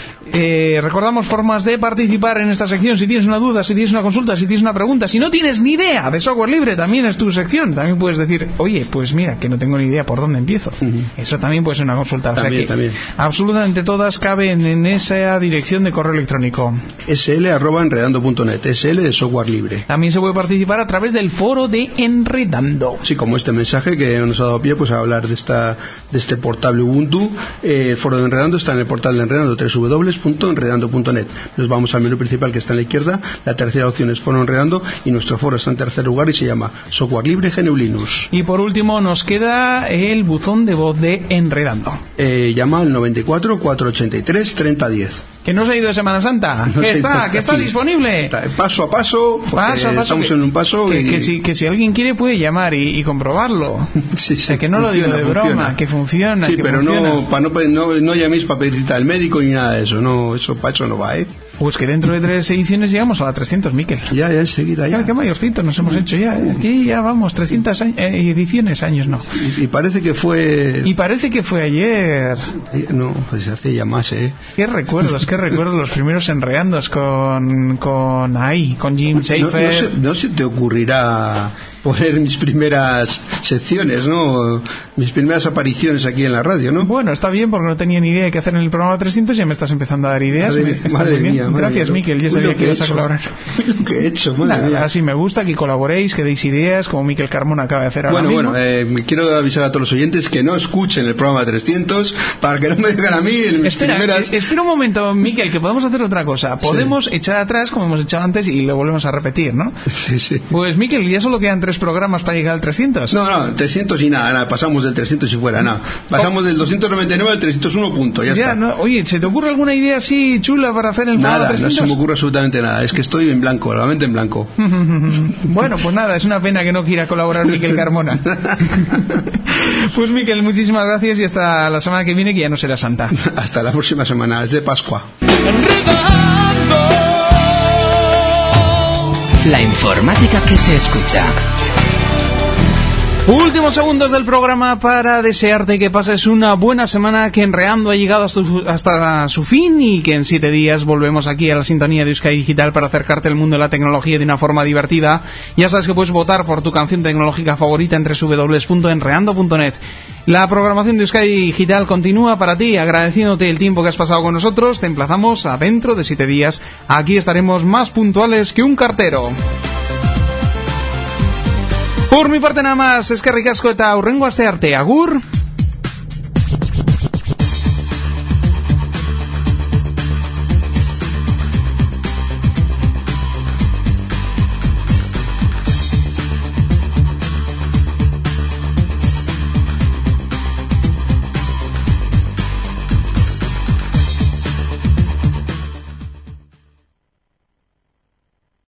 Eh, recordamos formas de participar en esta sección. Si tienes una duda, si tienes una consulta, si tienes una pregunta, si no tienes ni idea de software libre, también es tu sección. También puedes decir, oye, pues mira, que no tengo ni idea por dónde empiezo. Uh-huh. Eso también puede ser una consulta. También, o sea que también. Absolutamente todas caben en esa dirección de correo electrónico. sl arroba enredando punto net, sl de software libre. También se puede participar a través del foro de Enredando. Sí, como este mensaje que nos ha dado pie pues a hablar de esta de este portable Ubuntu. Eh, el foro de Enredando está en el portal de Enredando, doble u doble u doble u punto enredando punto net. Nos vamos al menú principal que está a la izquierda. La tercera opción es foro Enredando y nuestro foro está en tercer lugar y se llama Software Libre G N U Linux. Y por último nos queda el buzón de voz de Enredando. Eh, llama al noventa y cuatro, cuatrocientos ochenta y tres, treinta diez. Que no se ha ido de Semana Santa. No que se está, está que está aquí. disponible. Está paso a paso, porque Paso a paso. estamos Que, en un paso. que, y... que, si, que si alguien quiere puede llamar y, y comprobarlo. Sí, sí, o sea, que no funciona, lo digo de funciona. broma, que funciona. Sí, que pero funciona. no, pa no, no, no llaméis para pedir cita al médico ni nada de eso. No, eso para eso no va, ¿eh? Pues que dentro de tres ediciones llegamos a la trescientos, Miquel. Ya, ya enseguida, ya. Qué mayorcitos nos hemos hecho ya, ¿eh? Aquí ya vamos, trescientas años, eh, ediciones, años no. Y, y parece que fue... Y parece que fue ayer. No, pues hace ya más, ¿eh? Qué recuerdos, qué recuerdos, los primeros enreandos con, con ahí, con Jim Safer. No, no, se, no se te ocurrirá poner mis primeras secciones, ¿no? Mis primeras apariciones aquí en la radio, ¿no? Bueno, está bien porque no tenía ni idea de qué hacer en el programa trescientos y ya me estás empezando a dar ideas. Madre, me, está madre muy bien. mía, madre Gracias, mía. Miquel, ya Uy, sabía lo que que ibas he a hecho. colaborar. Lo que he hecho, madre Nada, mía. así me gusta que colaboréis, que deis ideas, como Miquel Carmona acaba de hacer ahora Bueno, mismo. bueno, eh, quiero avisar a todos los oyentes que no escuchen el programa trescientos para que no me digan a mí en mis Espera, primeras... eh, espera un momento, Miquel, que podemos hacer otra cosa. Podemos sí. echar atrás, como hemos echado antes, y lo volvemos a repetir, ¿no? Sí, sí. Pues, Miquel, ya solo quedan tres programas para llegar al trescientos. No, no, trescientos y nada, nada, pasamos del trescientos y fuera, nada. Pasamos oh. del doscientos noventa y nueve al trescientos uno punto, ya, ya está. No, oye, ¿se te ocurre alguna idea así chula para hacer el programa Nada, trescientos? no se me ocurre absolutamente nada, es que estoy en blanco, la mente en blanco. Bueno, pues nada, es una pena que no quiera colaborar Miquel Carmona. Pues, Miquel, muchísimas gracias y hasta la semana que viene, que ya no será Santa. Hasta la próxima semana, es de Pascua. La informática que se escucha. Últimos segundos del programa para desearte que pases una buena semana, que Enreando ha llegado hasta su, hasta su fin y que en siete días volvemos aquí a la sintonía de Euskadi Digital para acercarte al mundo de la tecnología de una forma divertida. Ya sabes que puedes votar por tu canción tecnológica favorita en doble u doble u doble u punto enreando punto net. La programación de Euskadi Digital continúa para ti, agradeciéndote el tiempo que has pasado con nosotros. Te emplazamos a dentro de siete días. Aquí estaremos más puntuales que un cartero. Por mi parte nada más, eskerrik asko eta hurrengo aste arte, agur.